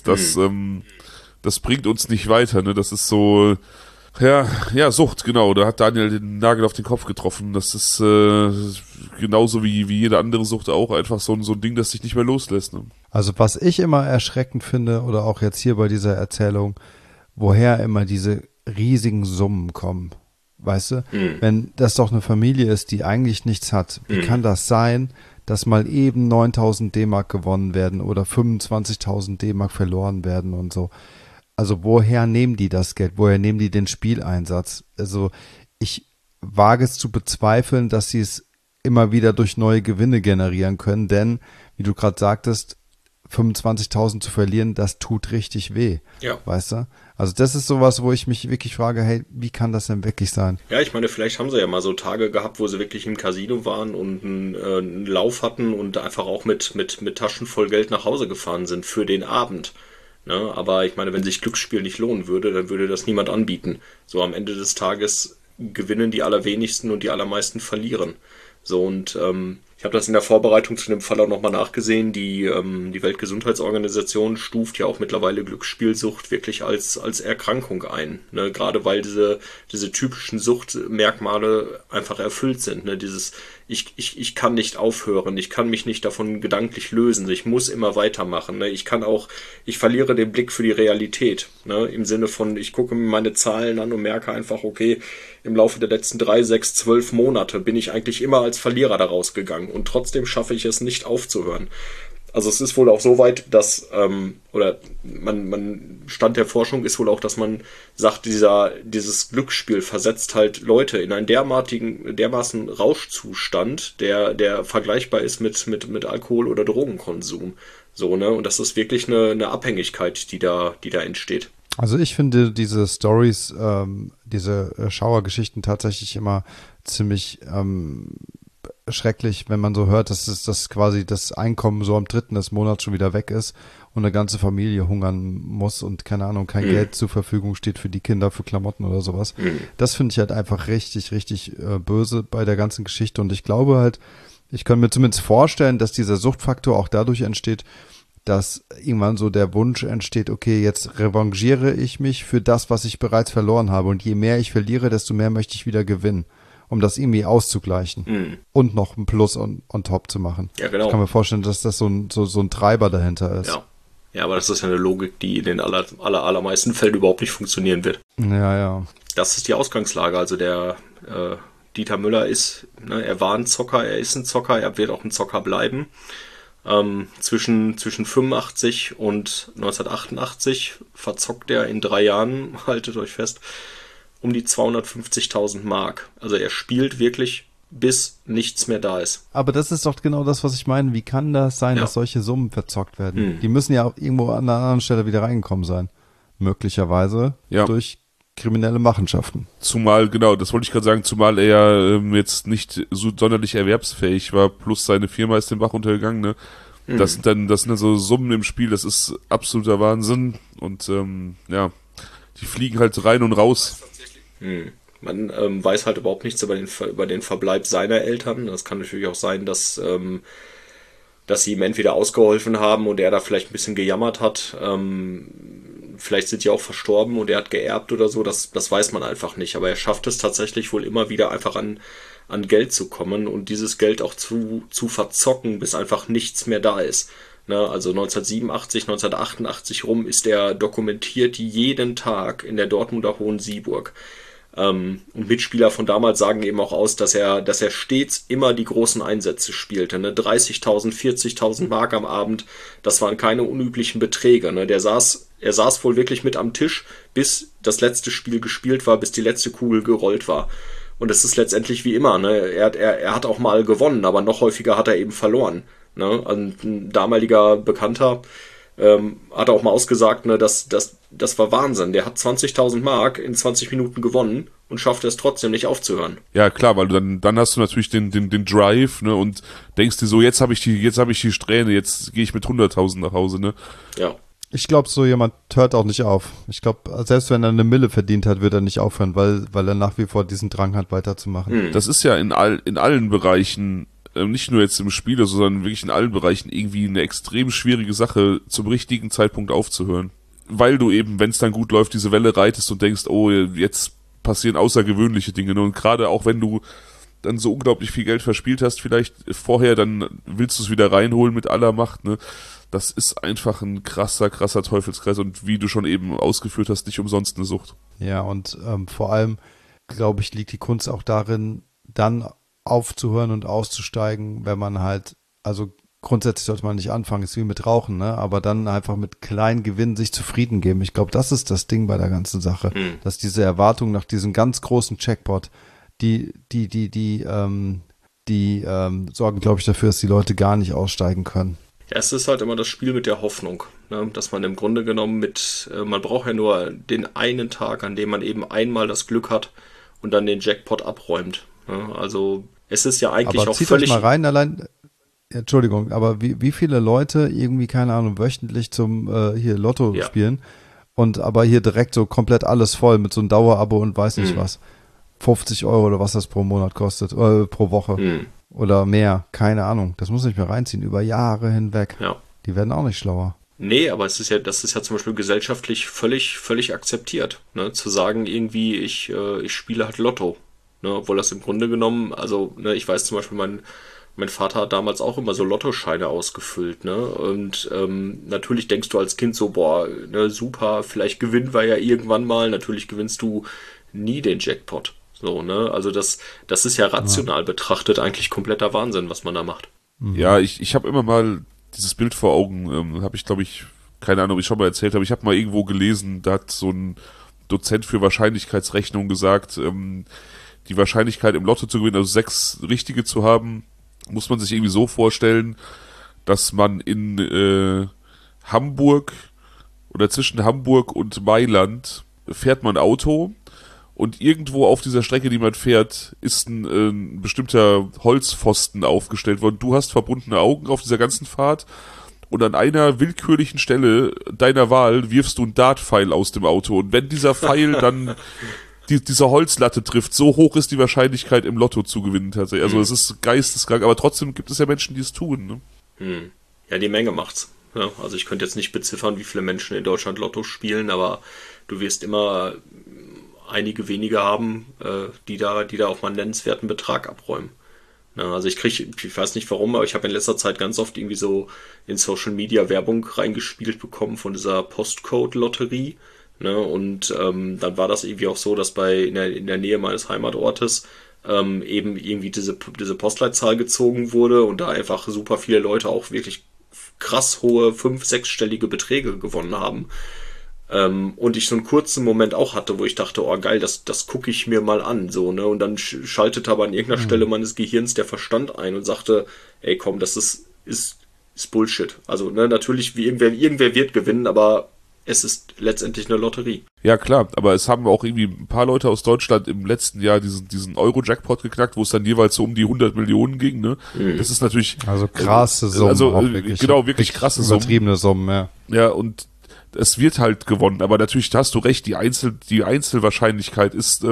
bringt uns nicht weiter, ne? Das ist so, ja, Sucht, genau. Da hat Daniel den Nagel auf den Kopf getroffen. Das ist genauso wie jede andere Sucht auch einfach so ein Ding, das sich nicht mehr loslässt. Ne? Also was ich immer erschreckend finde, oder auch jetzt hier bei dieser Erzählung, woher immer diese riesigen Summen kommen. Weißt du, wenn das doch eine Familie ist, die eigentlich nichts hat, wie kann das sein, dass mal eben 9.000 D-Mark gewonnen werden oder 25.000 D-Mark verloren werden und so. Also woher nehmen die das Geld? Woher nehmen die den Spieleinsatz? Also ich wage es zu bezweifeln, dass sie es immer wieder durch neue Gewinne generieren können, denn, wie du gerade sagtest, 25.000 zu verlieren, das tut richtig weh, Ja. weißt du? Also das ist sowas, wo ich mich wirklich frage, hey, wie kann das denn wirklich sein? Ja, ich meine, vielleicht haben sie ja mal so Tage gehabt, wo sie wirklich im Casino waren und einen Lauf hatten und einfach auch mit Taschen voll Geld nach Hause gefahren sind für den Abend. Ne? Aber ich meine, wenn sich Glücksspiel nicht lohnen würde, dann würde das niemand anbieten. So am Ende des Tages gewinnen die allerwenigsten und die allermeisten verlieren. So und ich habe das in der Vorbereitung zu dem Fall auch nochmal nachgesehen. Die Weltgesundheitsorganisation stuft ja auch mittlerweile Glücksspielsucht wirklich als Erkrankung ein. Ne? Gerade weil diese typischen Suchtmerkmale einfach erfüllt sind. Ne? Ich kann nicht aufhören, ich kann mich nicht davon gedanklich lösen, ich muss immer weitermachen. Ne? Ich verliere den Blick für die Realität. Ne? Im Sinne von, ich gucke mir meine Zahlen an und merke einfach, okay, im Laufe der letzten 3, 6, 12 Monate bin ich eigentlich immer als Verlierer daraus gegangen und trotzdem schaffe ich es nicht aufzuhören. Also es ist wohl auch so weit, dass, Stand der Forschung ist wohl auch, dass man sagt, dieses Glücksspiel versetzt halt Leute in einen dermaßen Rauschzustand, der vergleichbar ist mit Alkohol- oder Drogenkonsum. So, ne? Und das ist wirklich eine Abhängigkeit, die da entsteht. Also ich finde diese Stories, diese Schauergeschichten tatsächlich immer ziemlich schrecklich, wenn man so hört, dass quasi das Einkommen so am 3. des Monats schon wieder weg ist und eine ganze Familie hungern muss und keine Ahnung, kein Geld zur Verfügung steht für die Kinder, für Klamotten oder sowas. Das finde ich halt einfach richtig, richtig böse bei der ganzen Geschichte und ich glaube halt, ich kann mir zumindest vorstellen, dass dieser Suchtfaktor auch dadurch entsteht, dass irgendwann so der Wunsch entsteht, okay, jetzt revanchiere ich mich für das, was ich bereits verloren habe. Und je mehr ich verliere, desto mehr möchte ich wieder gewinnen, um das irgendwie auszugleichen und noch ein Plus on top zu machen. Ja, genau. Ich kann mir vorstellen, dass das so ein Treiber dahinter ist. Ja. Ja, aber das ist ja eine Logik, die in den allermeisten Fällen überhaupt nicht funktionieren wird. Ja, ja. Das ist die Ausgangslage. Also der Dieter Müller ist, ne, er war ein Zocker, er ist ein Zocker, er wird auch ein Zocker bleiben. Zwischen 85 und 1988 verzockt er in 3 Jahren, haltet euch fest, um die 250.000 Mark. Also er spielt wirklich, bis nichts mehr da ist. Aber das ist doch genau das, was ich meine. Wie kann das sein, dass solche Summen verzockt werden? Die müssen ja auch irgendwo an einer anderen Stelle wieder reingekommen sein. Möglicherweise durch kriminelle Machenschaften. Zumal, genau, das wollte ich gerade sagen, zumal er ja jetzt nicht so sonderlich erwerbsfähig war, plus seine Firma ist den Bach untergegangen, ne? Das sind dann so Summen im Spiel, das ist absoluter Wahnsinn und die fliegen halt rein und raus. Man weiß halt überhaupt nichts über den Verbleib seiner Eltern. Das kann natürlich auch sein, dass sie ihm entweder ausgeholfen haben und er da vielleicht ein bisschen gejammert hat. Vielleicht sind die auch verstorben und er hat geerbt oder so, das weiß man einfach nicht. Aber er schafft es tatsächlich wohl immer wieder einfach an Geld zu kommen und dieses Geld auch zu verzocken, bis einfach nichts mehr da ist. Ne, also 1987, 1988 rum ist er dokumentiert jeden Tag in der Dortmunder Hohensieburg. Und Mitspieler von damals sagen eben auch aus, dass er stets immer die großen Einsätze spielte. Ne? 30.000, 40.000 Mark am Abend, das waren keine unüblichen Beträge. Ne? Er saß wohl wirklich mit am Tisch, bis das letzte Spiel gespielt war, bis die letzte Kugel gerollt war. Und es ist letztendlich wie immer. Ne? Er hat auch mal gewonnen, aber noch häufiger hat er eben verloren. Ne? Ein damaliger Bekannter hat auch mal ausgesagt, ne, das war Wahnsinn. Der hat 20.000 Mark in 20 Minuten gewonnen und schafft es trotzdem nicht aufzuhören. Ja, klar, weil dann hast du natürlich den Drive, ne, und denkst dir so, jetzt habe ich die Strähne, jetzt gehe ich mit 100.000 nach Hause, ne? Ja. Ich glaube, so jemand hört auch nicht auf. Ich glaube, selbst wenn er eine Mille verdient hat, wird er nicht aufhören, weil er nach wie vor diesen Drang hat, weiterzumachen. Das ist ja in allen Bereichen, nicht nur jetzt im Spiel, sondern wirklich in allen Bereichen irgendwie eine extrem schwierige Sache, zum richtigen Zeitpunkt aufzuhören. Weil du eben, wenn es dann gut läuft, diese Welle reitest und denkst, oh, jetzt passieren außergewöhnliche Dinge. Ne? Und gerade auch wenn du dann so unglaublich viel Geld verspielt hast, vielleicht vorher, dann willst du es wieder reinholen mit aller Macht. Ne? Das ist einfach ein krasser Teufelskreis und wie du schon eben ausgeführt hast, nicht umsonst eine Sucht. Ja, und vor allem, glaube ich, liegt die Kunst auch darin, dann aufzuhören und auszusteigen, wenn man halt also grundsätzlich sollte man nicht anfangen, ist wie mit Rauchen, ne? Aber dann einfach mit kleinen Gewinnen sich zufrieden geben. Ich glaube, das ist das Ding bei der ganzen Sache, dass diese Erwartung nach diesem ganz großen Jackpot, die sorgen, glaube ich, dafür, dass die Leute gar nicht aussteigen können. Ja, es ist halt immer das Spiel mit der Hoffnung, ne? Dass man im Grunde genommen man braucht ja nur den einen Tag, an dem man eben einmal das Glück hat und dann den Jackpot abräumt. Ne? Also es ist ja eigentlich aber auch zieht völlig... euch mal rein, allein, Entschuldigung, aber wie viele Leute irgendwie, keine Ahnung, wöchentlich zum hier Lotto spielen und aber hier direkt so komplett alles voll mit so einem Dauerabo und weiß nicht was. 50 Euro oder was das pro Monat kostet, pro Woche oder mehr, keine Ahnung. Das muss ich mir reinziehen, über Jahre hinweg. Ja. Die werden auch nicht schlauer. Nee, aber das ist ja zum Beispiel gesellschaftlich völlig akzeptiert, ne? Zu sagen irgendwie, ich spiele halt Lotto, ne? Obwohl das im Grunde genommen, also, ne, ich weiß zum Beispiel, mein Vater hat damals auch immer so Lottoscheine ausgefüllt, ne? Und natürlich denkst du als Kind so, boah, ne, super, vielleicht gewinnen wir ja irgendwann mal. Natürlich gewinnst du nie den Jackpot. So, ne? Also das ist ja rational betrachtet eigentlich kompletter Wahnsinn, was man da macht. Ja, ich habe immer mal dieses Bild vor Augen, habe ich, glaube ich, keine Ahnung, ob ich schon mal erzählt habe, ich habe mal irgendwo gelesen, da hat so ein Dozent für Wahrscheinlichkeitsrechnung gesagt, die Wahrscheinlichkeit im Lotto zu gewinnen, also 6 richtige zu haben, muss man sich irgendwie so vorstellen, dass man in Hamburg oder zwischen Hamburg und Mailand fährt man Auto und irgendwo auf dieser Strecke, die man fährt, ist ein bestimmter Holzpfosten aufgestellt worden. Du hast verbundene Augen auf dieser ganzen Fahrt und an einer willkürlichen Stelle deiner Wahl wirfst du einen Dartpfeil aus dem Auto. Und wenn dieser Pfeil dann diese Holzlatte trifft, so hoch ist die Wahrscheinlichkeit, im Lotto zu gewinnen tatsächlich. Also es ist geisteskrank, aber trotzdem gibt es ja Menschen, die es tun. Ne? Ja, die Menge macht's. Ja, also ich könnte jetzt nicht beziffern, wie viele Menschen in Deutschland Lotto spielen, aber du wirst immer einige wenige haben, die da auch mal einen nennenswerten Betrag abräumen. Na, also ich weiß nicht warum, aber ich habe in letzter Zeit ganz oft irgendwie so in Social Media Werbung reingespielt bekommen von dieser Postcode-Lotterie. Ne? Und dann war das irgendwie auch so, dass in der Nähe meines Heimatortes eben irgendwie diese Postleitzahl gezogen wurde und da einfach super viele Leute auch wirklich krass hohe 5-, 6-stellige Beträge gewonnen haben. Und ich so einen kurzen Moment auch hatte, wo ich dachte, oh geil, das gucke ich mir mal an, so, ne? Und dann schaltete aber an irgendeiner Stelle meines Gehirns der Verstand ein und sagte, ey komm, das ist Bullshit. Also, ne, natürlich, irgendwer wird gewinnen, aber es ist letztendlich eine Lotterie. Ja, klar, aber es haben auch irgendwie ein paar Leute aus Deutschland im letzten Jahr diesen Euro-Jackpot geknackt, wo es dann jeweils so um die 100 Millionen ging, ne? Das ist natürlich... Also krasse Summen. Also, genau, wirklich krasse Summen. Übertriebene Summen, ja. Ja, und es wird halt gewonnen, aber natürlich, da hast du recht, die Einzelwahrscheinlichkeit ist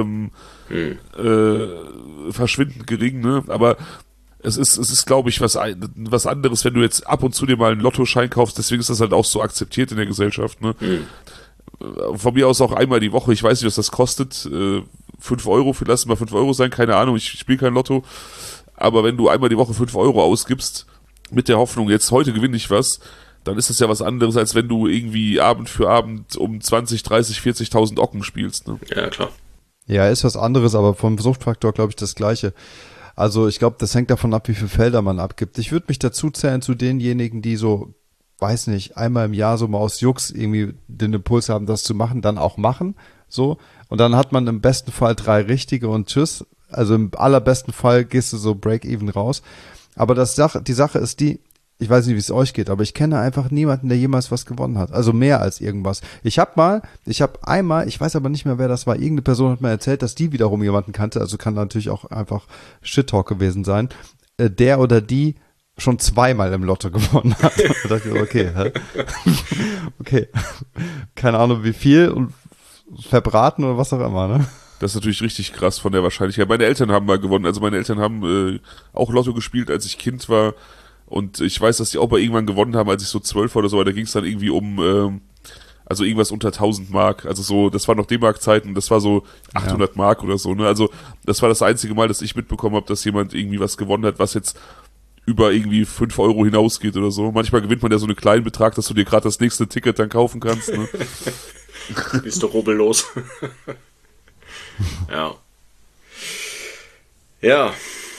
verschwindend gering, ne? Aber es ist, glaube ich, was anderes, wenn du jetzt ab und zu dir mal einen Lottoschein kaufst, deswegen ist das halt auch so akzeptiert in der Gesellschaft, ne? Von mir aus auch einmal die Woche, ich weiß nicht, was das kostet, 5 Euro, lass es mal 5 Euro sein, keine Ahnung, ich spiele kein Lotto, aber wenn du einmal die Woche 5 Euro ausgibst, mit der Hoffnung, jetzt heute gewinne ich was, dann ist das ja was anderes, als wenn du irgendwie Abend für Abend um 20, 30, 40.000 Ocken spielst, ne? Ja, klar. Ja, ist was anderes, aber vom Suchtfaktor glaube ich das Gleiche. Also ich glaube, das hängt davon ab, wie viele Felder man abgibt. Ich würde mich dazu zählen zu denjenigen, die so, weiß nicht, einmal im Jahr so mal aus Jux irgendwie den Impuls haben, das zu machen, dann auch machen, so. Und dann hat man im besten Fall 3 richtige und tschüss. Also im allerbesten Fall gehst du so Break-Even raus. Aber die Sache ist die, ich weiß nicht, wie es euch geht, aber ich kenne einfach niemanden, der jemals was gewonnen hat. Also mehr als irgendwas. Ich habe einmal, ich weiß aber nicht mehr, wer das war, irgendeine Person hat mir erzählt, dass die wiederum jemanden kannte, also kann natürlich auch einfach Shit-Talk gewesen sein, der oder die schon 2-mal im Lotto gewonnen hat. Da dachte ich, okay, okay, keine Ahnung wie viel und verbraten oder was auch immer, ne? Das ist natürlich richtig krass von der Wahrscheinlichkeit. Meine Eltern haben mal gewonnen, also meine Eltern haben auch Lotto gespielt, als ich Kind war. Und ich weiß, dass die auch mal irgendwann gewonnen haben, als ich so 12 war oder so, aber da ging es dann irgendwie um, also irgendwas unter 1000 Mark. Also so, das war noch D-Mark-Zeiten, das war so 800 Mark oder so, ne? Also das war das einzige Mal, dass ich mitbekommen habe, dass jemand irgendwie was gewonnen hat, was jetzt über irgendwie 5 Euro hinausgeht oder so. Manchmal gewinnt man ja so einen kleinen Betrag, dass du dir gerade das nächste Ticket dann kaufen kannst, ne? Bist du rubbellos. Ja. Ja.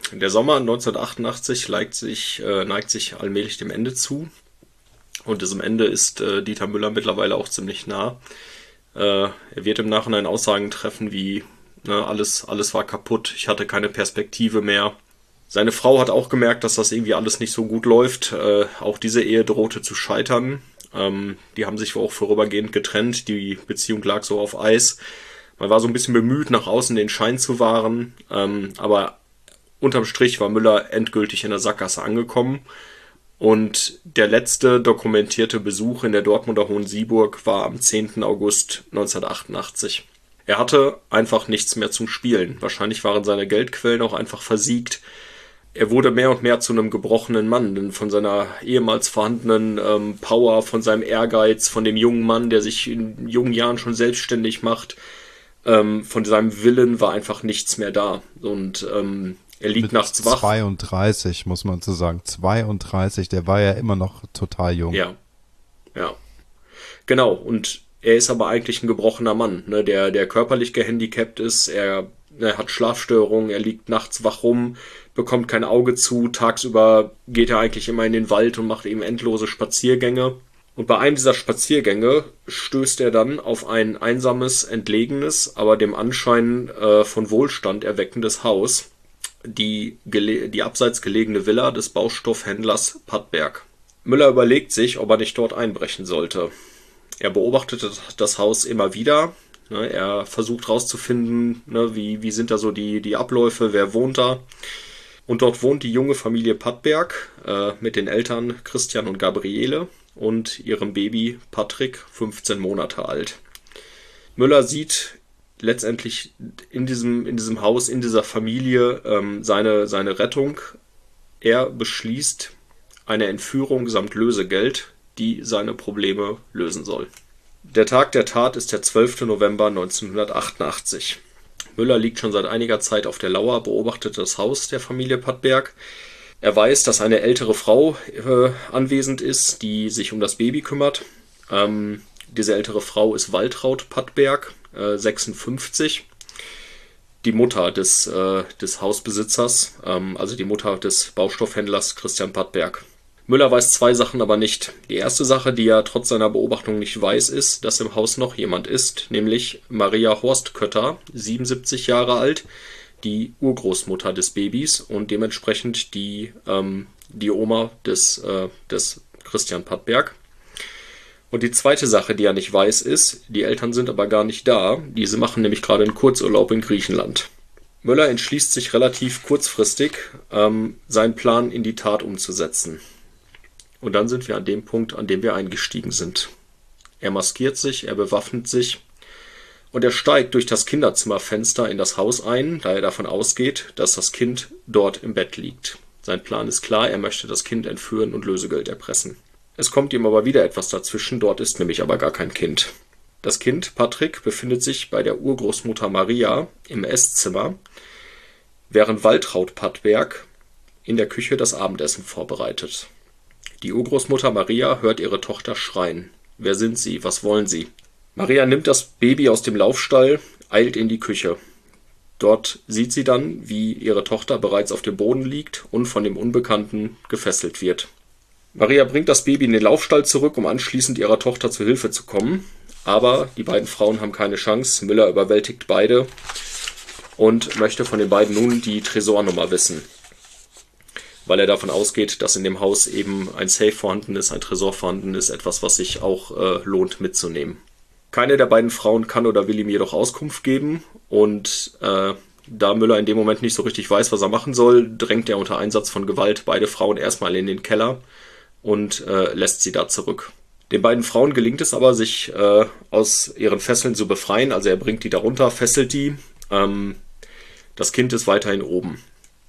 Der Sommer 1988 neigt sich allmählich dem Ende zu. Und diesem Ende ist Dieter Müller mittlerweile auch ziemlich nah. Er wird im Nachhinein Aussagen treffen wie, ne, alles war kaputt, ich hatte keine Perspektive mehr. Seine Frau hat auch gemerkt, dass das irgendwie alles nicht so gut läuft. Auch diese Ehe drohte zu scheitern. Die haben sich auch vorübergehend getrennt. Die Beziehung lag so auf Eis. Man war so ein bisschen bemüht, nach außen den Schein zu wahren. Aber unterm Strich war Müller endgültig in der Sackgasse angekommen. Und der letzte dokumentierte Besuch in der Dortmunder Hohensieburg war am 10. August 1988. Er hatte einfach nichts mehr zum Spielen. Wahrscheinlich waren seine Geldquellen auch einfach versiegt. Er wurde mehr und mehr zu einem gebrochenen Mann, denn von seiner ehemals vorhandenen Power, von seinem Ehrgeiz, von dem jungen Mann, der sich in jungen Jahren schon selbstständig macht, von seinem Willen war einfach nichts mehr da. Und er liegt nachts wach. 32, muss man so sagen. 32, der war ja immer noch total jung. Ja. Genau, und er ist aber eigentlich ein gebrochener Mann, ne, der körperlich gehandicapt ist. Er hat Schlafstörungen, er liegt nachts wach rum, bekommt kein Auge zu. Tagsüber geht er eigentlich immer in den Wald und macht eben endlose Spaziergänge. Und bei einem dieser Spaziergänge stößt er dann auf ein einsames, entlegenes, aber dem Anschein von Wohlstand erweckendes Haus. Die abseits gelegene Villa des Baustoffhändlers Pattberg. Müller überlegt sich, ob er nicht dort einbrechen sollte. Er beobachtet das Haus immer wieder. Er versucht herauszufinden, wie sind da so die Abläufe, wer wohnt da. Und dort wohnt die junge Familie Pattberg mit den Eltern Christian und Gabriele und ihrem Baby Patrick, 15 Monate alt. Müller sieht letztendlich in diesem Haus, in dieser Familie seine Rettung. Er beschließt eine Entführung samt Lösegeld, die seine Probleme lösen soll. Der Tag der Tat ist der 12. November 1988. Müller liegt schon seit einiger Zeit auf der Lauer, beobachtet das Haus der Familie Pattberg. Er weiß, dass eine ältere Frau anwesend ist, die sich um das Baby kümmert. Diese ältere Frau ist Waltraud Pattberg, 56, die Mutter des Hausbesitzers, also die Mutter des Baustoffhändlers Christian Pattberg. Müller weiß zwei Sachen aber nicht. Die erste Sache, die er trotz seiner Beobachtung nicht weiß, ist, dass im Haus noch jemand ist, nämlich Maria Horstkötter, 77 Jahre alt, die Urgroßmutter des Babys und dementsprechend die Oma des Christian Pattberg. Und die zweite Sache, die er nicht weiß, ist, die Eltern sind aber gar nicht da. Diese machen nämlich gerade einen Kurzurlaub in Griechenland. Müller entschließt sich relativ kurzfristig, seinen Plan in die Tat umzusetzen. Und dann sind wir an dem Punkt, an dem wir eingestiegen sind. Er maskiert sich, er bewaffnet sich und er steigt durch das Kinderzimmerfenster in das Haus ein, da er davon ausgeht, dass das Kind dort im Bett liegt. Sein Plan ist klar, er möchte das Kind entführen und Lösegeld erpressen. Es kommt ihm aber wieder etwas dazwischen, dort ist nämlich aber gar kein Kind. Das Kind, Patrick, befindet sich bei der Urgroßmutter Maria im Esszimmer, während Waltraud Pattberg in der Küche das Abendessen vorbereitet. Die Urgroßmutter Maria hört ihre Tochter schreien. Wer sind Sie? Was wollen Sie? Maria nimmt das Baby aus dem Laufstall, eilt in die Küche. Dort sieht sie dann, wie ihre Tochter bereits auf dem Boden liegt und von dem Unbekannten gefesselt wird. Maria bringt das Baby in den Laufstall zurück, um anschließend ihrer Tochter zu Hilfe zu kommen. Aber die beiden Frauen haben keine Chance. Müller überwältigt beide und möchte von den beiden nun die Tresornummer wissen, weil er davon ausgeht, dass in dem Haus eben ein Safe vorhanden ist, ein Tresor vorhanden ist, etwas, was sich auch lohnt mitzunehmen. Keine der beiden Frauen kann oder will ihm jedoch Auskunft geben und da Müller in dem Moment nicht so richtig weiß, was er machen soll, drängt er unter Einsatz von Gewalt beide Frauen erstmal in den Keller und lässt sie da zurück. Den beiden Frauen gelingt es aber, sich aus ihren Fesseln zu befreien, also er bringt die darunter, fesselt die. Das Kind ist weiterhin oben.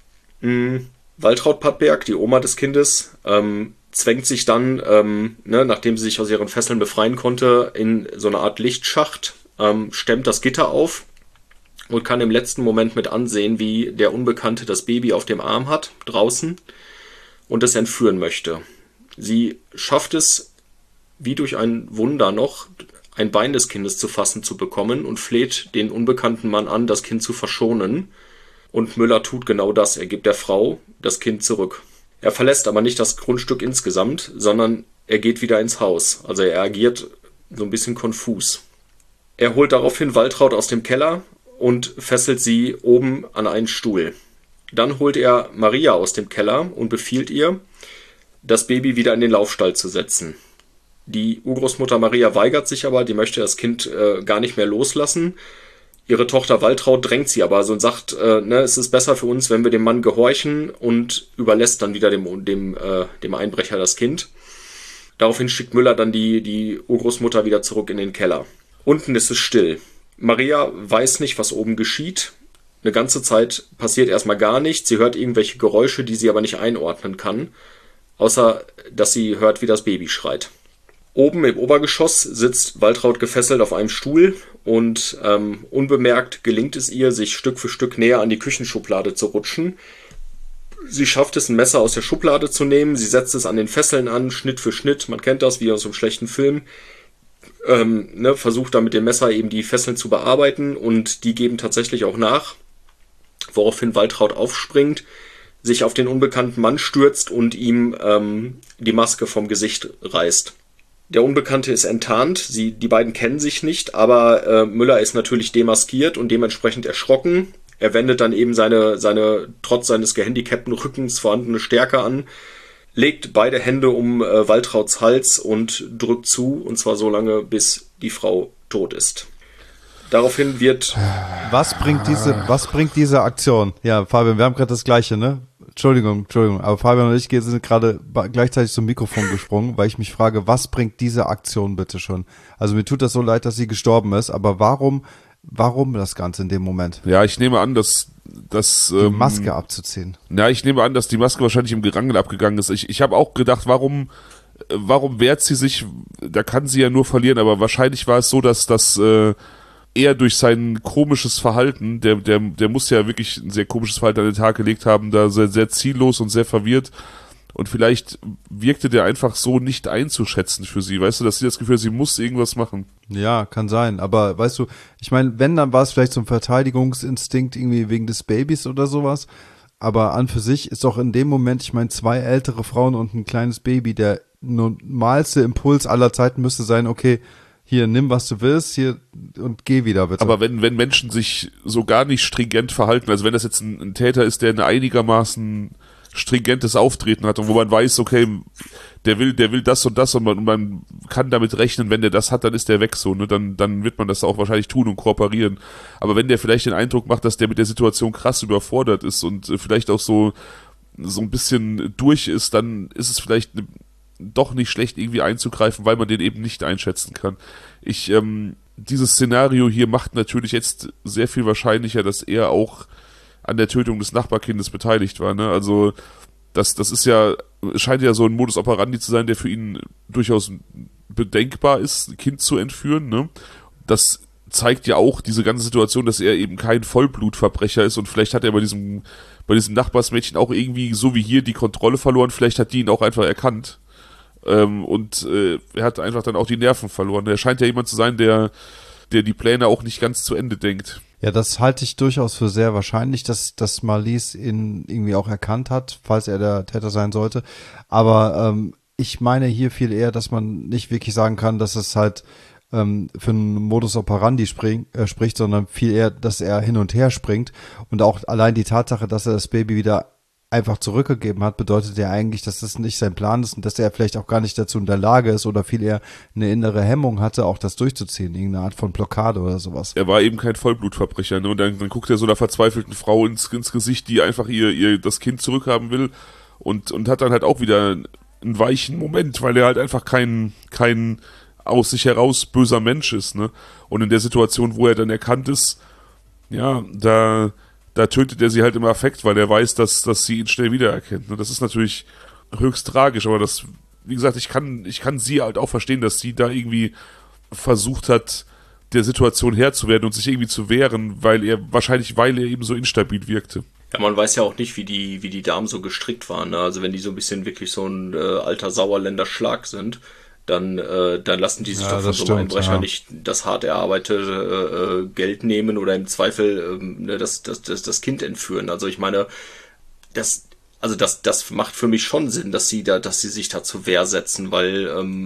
Waltraud Pattberg, die Oma des Kindes, zwängt sich dann, nachdem sie sich aus ihren Fesseln befreien konnte, in so eine Art Lichtschacht, stemmt das Gitter auf und kann im letzten Moment mit ansehen, wie der Unbekannte das Baby auf dem Arm hat, draußen, und es entführen möchte. Sie schafft es, wie durch ein Wunder noch, ein Bein des Kindes zu fassen zu bekommen und fleht den unbekannten Mann an, das Kind zu verschonen. Und Müller tut genau das. Er gibt der Frau das Kind zurück. Er verlässt aber nicht das Grundstück insgesamt, sondern er geht wieder ins Haus. Also er agiert so ein bisschen konfus. Er holt daraufhin Waltraud aus dem Keller und fesselt sie oben an einen Stuhl. Dann holt er Maria aus dem Keller und befiehlt ihr, das Baby wieder in den Laufstall zu setzen. Die Urgroßmutter Maria weigert sich aber, die möchte das Kind gar nicht mehr loslassen. Ihre Tochter Waltraud drängt sie aber so und sagt, es ist besser für uns, wenn wir dem Mann gehorchen, und überlässt dann wieder dem Einbrecher das Kind. Daraufhin schickt Müller dann die Urgroßmutter wieder zurück in den Keller. Unten ist es still. Maria weiß nicht, was oben geschieht. Eine ganze Zeit passiert erstmal gar nichts. Sie hört irgendwelche Geräusche, die sie aber nicht einordnen kann, außer dass sie hört, wie das Baby schreit. Oben im Obergeschoss sitzt Waltraud gefesselt auf einem Stuhl und unbemerkt gelingt es ihr, sich Stück für Stück näher an die Küchenschublade zu rutschen. Sie schafft es, ein Messer aus der Schublade zu nehmen, sie setzt es an den Fesseln an, Schnitt für Schnitt, man kennt das wie aus einem schlechten Film, versucht dann mit dem Messer eben die Fesseln zu bearbeiten, und die geben tatsächlich auch nach, woraufhin Waltraud aufspringt, sich auf den unbekannten Mann stürzt und ihm die Maske vom Gesicht reißt. Der Unbekannte ist enttarnt, die beiden kennen sich nicht, aber Müller ist natürlich demaskiert und dementsprechend erschrocken. Er wendet dann eben seine trotz seines gehandicapten Rückens vorhandene Stärke an, legt beide Hände um Waltrauds Hals und drückt zu, und zwar so lange, bis die Frau tot ist. Daraufhin wird... Was bringt diese Aktion? Ja, Fabian, wir haben gerade das Gleiche, ne? Entschuldigung, aber Fabian und ich sind gerade gleichzeitig zum Mikrofon gesprungen, weil ich mich frage, was bringt diese Aktion bitte schon? Also mir tut das so leid, dass sie gestorben ist, aber warum das Ganze in dem Moment? Ja, ich nehme an, dass die Maske abzuziehen. Ja, ich nehme an, dass die Maske wahrscheinlich im Gerangel abgegangen ist. Ich habe auch gedacht, warum wehrt sie sich? Da kann sie ja nur verlieren, aber wahrscheinlich war es so, dass das er durch sein komisches Verhalten, der muss ja wirklich ein sehr komisches Verhalten an den Tag gelegt haben, da sehr, sehr ziellos und sehr verwirrt, und vielleicht wirkte der einfach so nicht einzuschätzen für sie, weißt du, dass sie das Gefühl hat, sie muss irgendwas machen. Ja, kann sein, aber weißt du, ich meine, wenn, dann war es vielleicht so ein Verteidigungsinstinkt irgendwie wegen des Babys oder sowas, aber an für sich ist doch in dem Moment, ich meine, 2 ältere Frauen und ein kleines Baby, der normalste Impuls aller Zeiten müsste sein, okay, hier, nimm, was du willst, hier, und geh wieder, bitte. Aber wenn Menschen sich so gar nicht stringent verhalten, also wenn das jetzt ein Täter ist, der ein einigermaßen stringentes Auftreten hat und wo man weiß, okay, der will das und das, und man kann damit rechnen, wenn der das hat, dann ist der weg, so, ne, dann wird man das auch wahrscheinlich tun und kooperieren. Aber wenn der vielleicht den Eindruck macht, dass der mit der Situation krass überfordert ist und vielleicht auch so ein bisschen durch ist, dann ist es vielleicht doch nicht schlecht, irgendwie einzugreifen, weil man den eben nicht einschätzen kann. Dieses Szenario hier macht natürlich jetzt sehr viel wahrscheinlicher, dass er auch an der Tötung des Nachbarkindes beteiligt war, ne? Also das ist ja, scheint ja so ein Modus operandi zu sein, der für ihn durchaus bedenkbar ist, ein Kind zu entführen, ne? Das zeigt ja auch diese ganze Situation, dass er eben kein Vollblutverbrecher ist, und vielleicht hat er bei diesem Nachbarsmädchen auch irgendwie, so wie hier, die Kontrolle verloren, vielleicht hat die ihn auch einfach erkannt. Und er hat einfach dann auch die Nerven verloren. Er scheint ja jemand zu sein, der die Pläne auch nicht ganz zu Ende denkt. Ja, das halte ich durchaus für sehr wahrscheinlich, dass Marlies ihn irgendwie auch erkannt hat, falls er der Täter sein sollte. Aber ich meine hier viel eher, dass man nicht wirklich sagen kann, dass es halt für einen Modus operandi spricht, sondern viel eher, dass er hin und her springt. Und auch allein die Tatsache, dass er das Baby wieder einfach zurückgegeben hat, bedeutet ja eigentlich, dass das nicht sein Plan ist und dass er vielleicht auch gar nicht dazu in der Lage ist oder viel eher eine innere Hemmung hatte, auch das durchzuziehen, irgendeine Art von Blockade oder sowas. Er war eben kein Vollblutverbrecher, ne? Und dann guckt er so einer verzweifelten Frau ins Gesicht, die einfach ihr das Kind zurückhaben will, und hat dann halt auch wieder einen weichen Moment, weil er halt einfach kein aus sich heraus böser Mensch ist, ne? Und in der Situation, wo er dann erkannt ist, ja, da tötet er sie halt im Affekt, weil er weiß, dass sie ihn schnell wiedererkennt. Das ist natürlich höchst tragisch, aber das, wie gesagt, ich kann sie halt auch verstehen, dass sie da irgendwie versucht hat, der Situation Herr zu werden und sich irgendwie zu wehren, weil er eben so instabil wirkte. Ja, man weiß ja auch nicht, wie die Damen so gestrickt waren, ne? Also wenn die so ein bisschen wirklich so ein alter Sauerländer Schlag sind, dann lassen die sich Ja, doch von das so einem stimmt, Einbrecher ja. nicht das hart erarbeitete Geld nehmen oder im Zweifel das Kind entführen. Also ich meine, das macht für mich schon Sinn, dass sie sich da zur Wehr setzen, weil,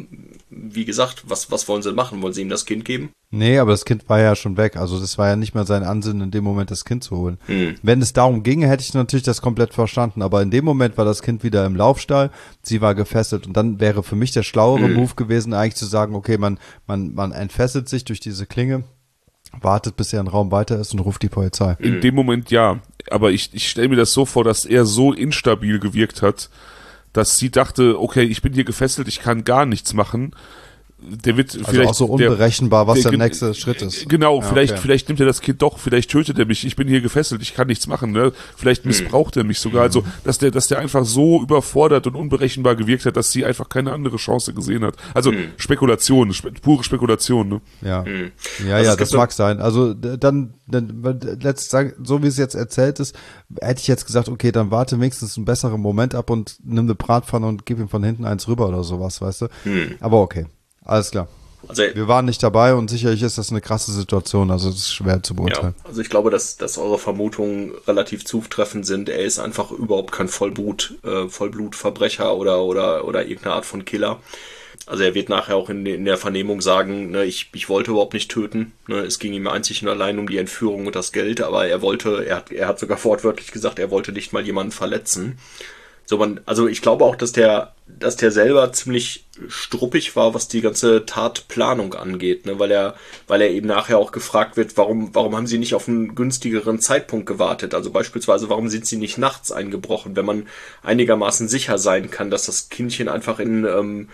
wie gesagt, was wollen sie machen? Wollen sie ihm das Kind geben? Nee, aber das Kind war ja schon weg. Also das war ja nicht mehr sein Ansinnen, in dem Moment das Kind zu holen. Wenn es darum ginge, hätte ich natürlich das komplett verstanden. Aber in dem Moment war das Kind wieder im Laufstall, sie war gefesselt. Und dann wäre für mich der schlauere Move gewesen, eigentlich zu sagen, okay, man entfesselt sich durch diese Klinge, wartet, bis er ein Raum weiter ist und ruft die Polizei. In dem Moment ja. Aber ich stelle mir das so vor, dass er so instabil gewirkt hat, dass sie dachte, okay, ich bin hier gefesselt, ich kann gar nichts machen. Der wird Also vielleicht auch so unberechenbar, was der nächste Schritt ist. Genau, Ja, vielleicht nimmt er das Kind doch, vielleicht tötet er mich, ich bin hier gefesselt, ich kann nichts machen, ne? Vielleicht missbraucht er mich sogar. Also, dass der einfach so überfordert und unberechenbar gewirkt hat, dass sie einfach keine andere Chance gesehen hat. Also Spekulation, pure Spekulation, ne? Ja, Also es das gibt mag sein. Also dann let's sagen, so wie es jetzt erzählt ist, hätte ich jetzt gesagt, okay, dann warte wenigstens einen besseren Moment ab und nimm eine Bratpfanne und gib ihm von hinten eins rüber oder sowas, weißt du? Aber okay, alles klar. Also, Wir waren nicht dabei und sicherlich ist das eine krasse Situation, also es ist schwer zu beurteilen. also ich glaube, dass eure Vermutungen relativ zutreffend sind. Er ist einfach überhaupt kein Vollblutverbrecher oder irgendeine Art von Killer. Also er wird nachher auch in der Vernehmung sagen, ne, ich wollte überhaupt nicht töten. Ne, es ging ihm einzig und allein um die Entführung und das Geld, aber er hat sogar wortwörtlich gesagt, er wollte nicht mal jemanden verletzen. Also ich glaube auch, dass der selber ziemlich struppig war, was die ganze Tatplanung angeht, ne, weil er eben nachher auch gefragt wird, warum haben sie nicht auf einen günstigeren Zeitpunkt gewartet? Also beispielsweise, warum sind sie nicht nachts eingebrochen, wenn man einigermaßen sicher sein kann, dass das Kindchen einfach im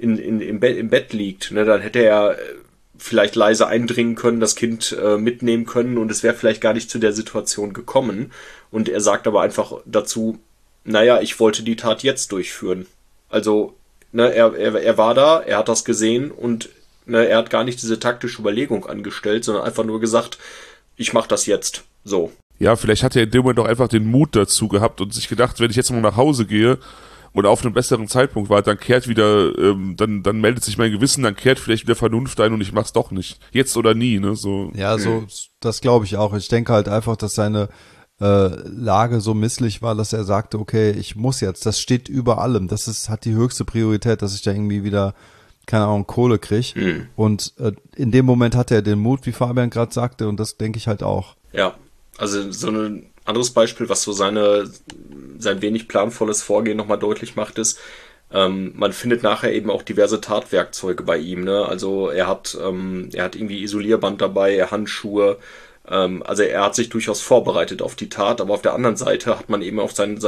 Bett liegt, ne, dann hätte er vielleicht leise eindringen können, das Kind mitnehmen können und es wäre vielleicht gar nicht zu der Situation gekommen. Und er sagt aber einfach dazu, naja, ich wollte die Tat jetzt durchführen. Also, ne, er war da, er hat das gesehen und ne, er hat gar nicht diese taktische Überlegung angestellt, sondern einfach nur gesagt, ich mach das jetzt. So. Ja, vielleicht hat er in dem Moment auch einfach den Mut dazu gehabt und sich gedacht, wenn ich jetzt mal nach Hause gehe und auf einen besseren Zeitpunkt warte, dann kehrt wieder, dann meldet sich mein Gewissen, dann kehrt vielleicht wieder Vernunft ein und ich mach's doch nicht. Jetzt oder nie, ne, so. Ja, das glaube ich auch. Ich denke halt einfach, dass seine Lage so misslich war, dass er sagte, okay, ich muss jetzt, das steht über allem, hat die höchste Priorität, dass ich da irgendwie wieder, keine Ahnung, Kohle kriege. Und in dem Moment hatte er den Mut, wie Fabian gerade sagte, und das denke ich halt auch. Ja, also so ein anderes Beispiel, was so sein wenig planvolles Vorgehen nochmal deutlich macht, ist, man findet nachher eben auch diverse Tatwerkzeuge bei ihm, ne? Also er hat irgendwie Isolierband dabei, Handschuhe. Also er hat sich durchaus vorbereitet auf die Tat, aber auf der anderen Seite hat man eben auch sein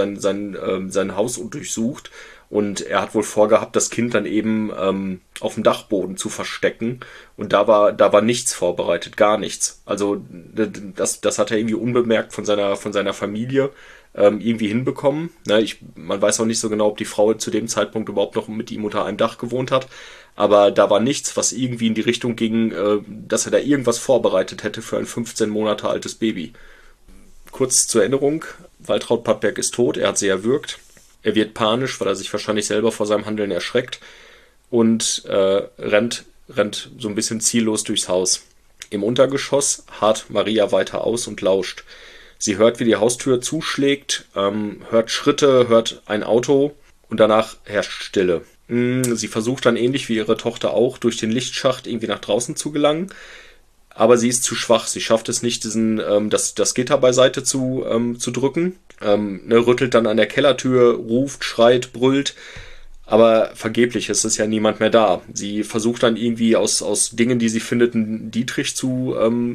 Haus durchsucht und er hat wohl vorgehabt, das Kind dann eben auf dem Dachboden zu verstecken und da war nichts vorbereitet, gar nichts. Also das hat er irgendwie unbemerkt von seiner Familie irgendwie hinbekommen. Ne, man weiß auch nicht so genau, ob die Frau zu dem Zeitpunkt überhaupt noch mit ihm unter einem Dach gewohnt hat. Aber da war nichts, was irgendwie in die Richtung ging, dass er da irgendwas vorbereitet hätte für ein 15 Monate altes Baby. Kurz zur Erinnerung, Waltraud Pattberg ist tot, er hat sie erwürgt. Er wird panisch, weil er sich wahrscheinlich selber vor seinem Handeln erschreckt und rennt so ein bisschen ziellos durchs Haus. Im Untergeschoss harrt Maria weiter aus und lauscht. Sie hört, wie die Haustür zuschlägt, hört Schritte, hört ein Auto und danach herrscht Stille. Sie versucht dann ähnlich wie ihre Tochter auch, durch den Lichtschacht irgendwie nach draußen zu gelangen. Aber sie ist zu schwach. Sie schafft es nicht, das Gitter beiseite zu drücken. Rüttelt dann an der Kellertür, ruft, schreit, brüllt. Aber vergeblich, es ist ja niemand mehr da. Sie versucht dann irgendwie aus Dingen, die sie findet, einen Dietrich zu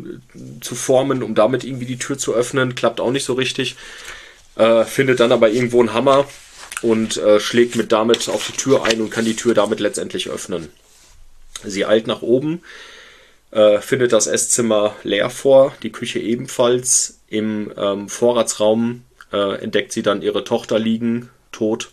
formen, um damit irgendwie die Tür zu öffnen. Klappt auch nicht so richtig. Findet dann aber irgendwo einen Hammer und schlägt damit auf die Tür ein und kann die Tür damit letztendlich öffnen. Sie eilt nach oben, findet das Esszimmer leer vor, die Küche ebenfalls. Im Vorratsraum entdeckt sie dann ihre Tochter liegen, tot,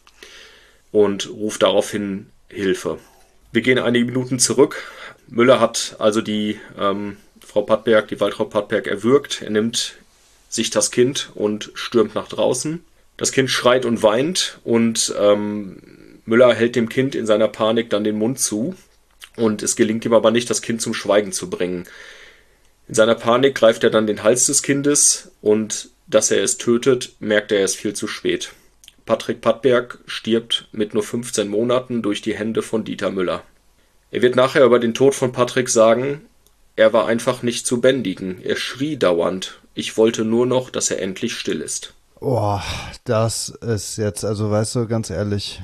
und ruft daraufhin Hilfe. Wir gehen einige Minuten zurück. Müller hat also die Frau Pattberg, die Waltraud Pattberg, erwürgt. Er nimmt sich das Kind und stürmt nach draußen. Das Kind schreit und weint und Müller hält dem Kind in seiner Panik dann den Mund zu und es gelingt ihm aber nicht, das Kind zum Schweigen zu bringen. In seiner Panik greift er dann den Hals des Kindes und dass er es tötet, merkt er erst viel zu spät. Patrick Pattberg stirbt mit nur 15 Monaten durch die Hände von Dieter Müller. Er wird nachher über den Tod von Patrick sagen, er war einfach nicht zu bändigen. Er schrie dauernd. Ich wollte nur noch, dass er endlich still ist. Boah, das ist jetzt, also weißt du, ganz ehrlich,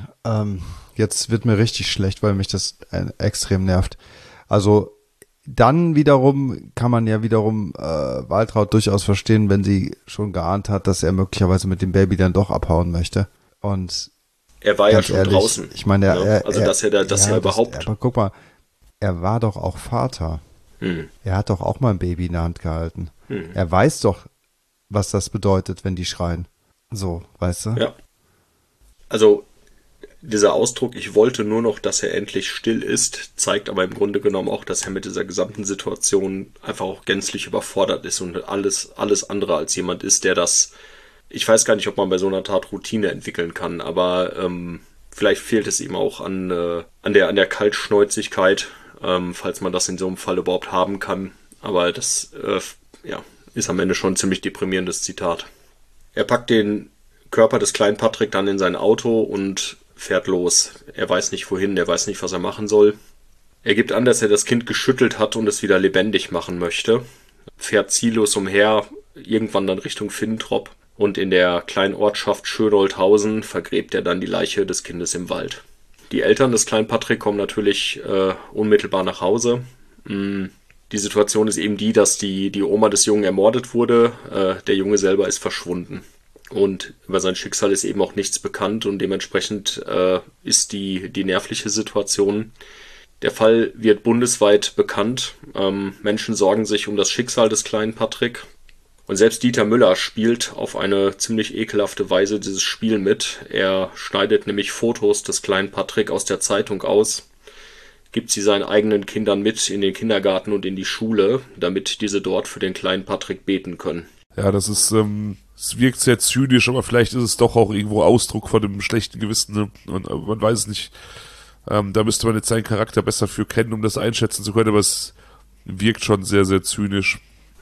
jetzt wird mir richtig schlecht, weil mich das extrem nervt. Also dann wiederum kann man ja wiederum Waltraud durchaus verstehen, wenn sie schon geahnt hat, dass er möglicherweise mit dem Baby dann doch abhauen möchte. Und er war ja ganz schon ehrlich, draußen. Ich meine, überhaupt. Aber guck mal, er war doch auch Vater. Er hat doch auch mal ein Baby in der Hand gehalten. Er weiß doch, was das bedeutet, wenn die schreien. So, weißt du? Ja. Also dieser Ausdruck, ich wollte nur noch, dass er endlich still ist, zeigt aber im Grunde genommen auch, dass er mit dieser gesamten Situation einfach auch gänzlich überfordert ist und alles andere als jemand ist, der das, ich weiß gar nicht, ob man bei so einer Tat Routine entwickeln kann, aber vielleicht fehlt es ihm auch an der Kaltschnäuzigkeit, falls man das in so einem Fall überhaupt haben kann. Aber das ist am Ende schon ein ziemlich deprimierendes Zitat. Er packt den Körper des kleinen Patrick dann in sein Auto und fährt los. Er weiß nicht wohin, er weiß nicht, was er machen soll. Er gibt an, dass er das Kind geschüttelt hat und es wieder lebendig machen möchte. Fährt ziellos umher, irgendwann dann Richtung Finntrop. Und in der kleinen Ortschaft Schönoldhausen vergräbt er dann die Leiche des Kindes im Wald. Die Eltern des kleinen Patrick kommen natürlich unmittelbar nach Hause. Die Situation ist eben die, dass die Oma des Jungen ermordet wurde. Der Junge selber ist verschwunden. Und über sein Schicksal ist eben auch nichts bekannt und dementsprechend ist die nervliche Situation. Der Fall wird bundesweit bekannt. Menschen sorgen sich um das Schicksal des kleinen Patrick. Und selbst Dieter Müller spielt auf eine ziemlich ekelhafte Weise dieses Spiel mit. Er schneidet nämlich Fotos des kleinen Patrick aus der Zeitung aus, gibt sie seinen eigenen Kindern mit in den Kindergarten und in die Schule, damit diese dort für den kleinen Patrick beten können. Ja, das ist, es wirkt sehr zynisch, aber vielleicht ist es doch auch irgendwo Ausdruck von einem schlechten Gewissen, ne? Und man weiß es nicht. Da müsste man jetzt seinen Charakter besser für kennen, um das einschätzen zu können, aber es wirkt schon sehr, sehr zynisch.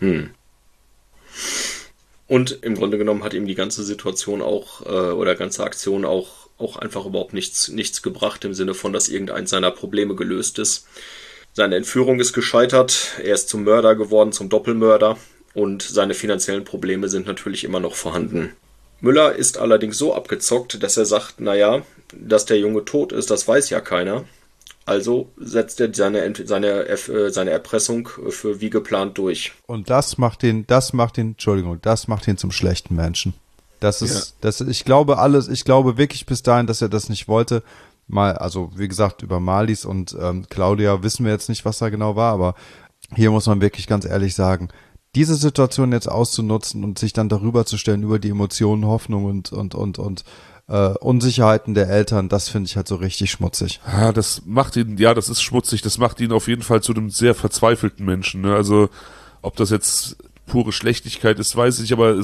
Und im Grunde genommen hat ihm die ganze Situation auch, oder ganze Aktion auch einfach überhaupt nichts gebracht, im Sinne von, dass irgendeins seiner Probleme gelöst ist. Seine Entführung ist gescheitert, er ist zum Mörder geworden, zum Doppelmörder und seine finanziellen Probleme sind natürlich immer noch vorhanden. Müller ist allerdings so abgezockt, dass er sagt, naja, dass der Junge tot ist, das weiß ja keiner. Also setzt er seine Erpressung für wie geplant durch. Und das macht ihn zum schlechten Menschen. Ich glaube wirklich bis dahin, dass er das nicht wollte. Also wie gesagt, über Marlies und Claudia wissen wir jetzt nicht, was da genau war, aber hier muss man wirklich ganz ehrlich sagen, diese Situation jetzt auszunutzen und sich dann darüber zu stellen, über die Emotionen, Hoffnung und Unsicherheiten der Eltern, das finde ich halt so richtig schmutzig. Das ist schmutzig, das macht ihn auf jeden Fall zu einem sehr verzweifelten Menschen, ne? Also, ob das jetzt pure Schlechtigkeit ist, weiß ich nicht, aber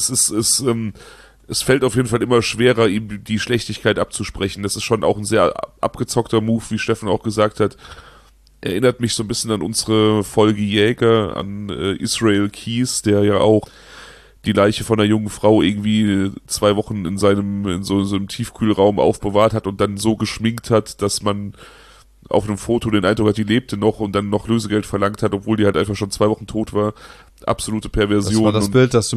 es fällt auf jeden Fall immer schwerer, ihm die Schlechtigkeit abzusprechen. Das ist schon auch ein sehr abgezockter Move, wie Steffen auch gesagt hat. Erinnert mich so ein bisschen an unsere Folge Jäger, an Israel Keys, der ja auch die Leiche von einer jungen Frau irgendwie 2 Wochen in so einem Tiefkühlraum aufbewahrt hat und dann so geschminkt hat, dass man auf einem Foto den Eindruck hat, die lebte noch und dann noch Lösegeld verlangt hat, obwohl die halt einfach schon 2 Wochen tot war. Absolute Perversion. Das war das Bild, das du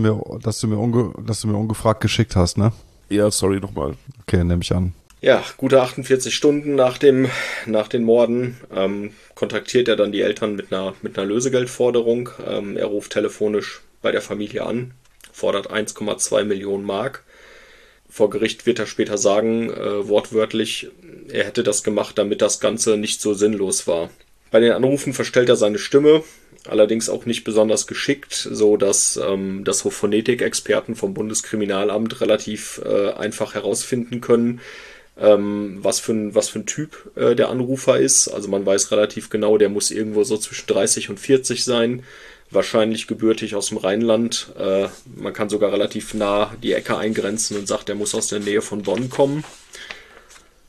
mir ungefragt geschickt hast, ne? Ja, sorry nochmal. Okay, nehme ich an. Ja, gute 48 Stunden nach den Morden kontaktiert er dann die Eltern mit einer Lösegeldforderung. Er ruft telefonisch bei der Familie an, fordert 1,2 Millionen Mark. Vor Gericht wird er später sagen, wortwörtlich, er hätte das gemacht, damit das Ganze nicht so sinnlos war. Bei den Anrufen verstellt er seine Stimme, allerdings auch nicht besonders geschickt, so dass Phonetikexperten vom Bundeskriminalamt relativ einfach herausfinden können, was für ein Typ der Anrufer ist. Also man weiß relativ genau, der muss irgendwo so zwischen 30 und 40 sein, wahrscheinlich gebürtig aus dem Rheinland. Man kann sogar relativ nah die Ecke eingrenzen und sagt, der muss aus der Nähe von Bonn kommen.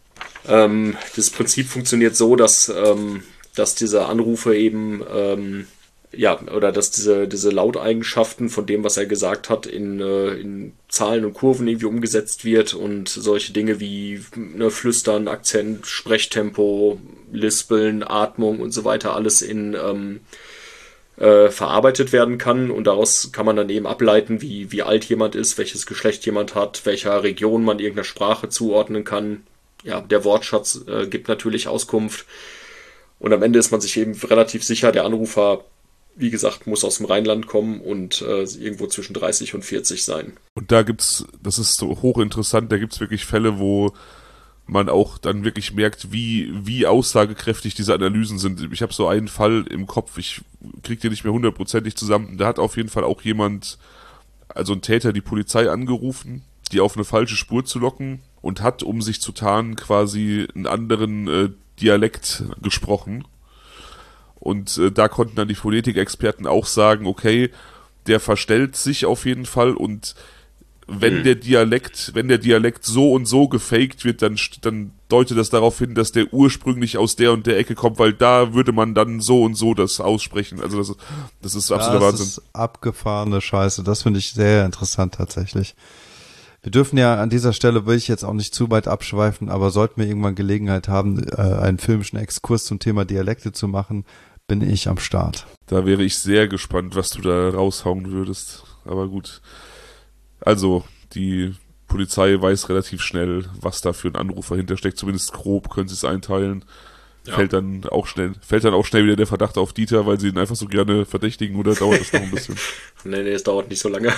Das Prinzip funktioniert so, dass diese Anrufe eben, oder dass diese Lauteigenschaften von dem, was er gesagt hat, in Zahlen und Kurven irgendwie umgesetzt wird und solche Dinge wie Flüstern, Akzent, Sprechtempo, Lispeln, Atmung und so weiter alles in verarbeitet werden kann, und daraus kann man dann eben ableiten, wie alt jemand ist, welches Geschlecht jemand hat, welcher Region man irgendeiner Sprache zuordnen kann. Ja, der Wortschatz gibt natürlich Auskunft, und am Ende ist man sich eben relativ sicher, der Anrufer, wie gesagt, muss aus dem Rheinland kommen und irgendwo zwischen 30 und 40 sein. Und da gibt's, das ist so hochinteressant, da gibt's wirklich Fälle, wo man auch dann wirklich merkt, wie aussagekräftig diese Analysen sind. Ich habe so einen Fall im Kopf, ich krieg den nicht mehr hundertprozentig zusammen. Da hat auf jeden Fall auch jemand, also ein Täter, die Polizei angerufen, die auf eine falsche Spur zu locken, und hat, um sich zu tarnen, quasi einen anderen Dialekt gesprochen. Und da konnten dann die Phonetikexperten auch sagen, okay, der verstellt sich auf jeden Fall, und wenn der Dialekt so und so gefaked wird, dann deutet das darauf hin, dass der ursprünglich aus der und der Ecke kommt, weil da würde man dann so und so das aussprechen. Also das ist absoluter Wahnsinn. Das ist abgefahrene Scheiße. Das finde ich sehr interessant tatsächlich. Wir dürfen ja an dieser Stelle, will ich jetzt auch nicht zu weit abschweifen, aber sollten wir irgendwann Gelegenheit haben, einen filmischen Exkurs zum Thema Dialekte zu machen, bin ich am Start. Da wäre ich sehr gespannt, was du da raushauen würdest. Aber gut. Also, die Polizei weiß relativ schnell, was da für ein Anrufer hintersteckt. Zumindest grob können sie es einteilen. Ja. Fällt dann auch schnell wieder der Verdacht auf Dieter, weil sie ihn einfach so gerne verdächtigen, oder dauert das noch ein bisschen? Nee, es dauert nicht so lange.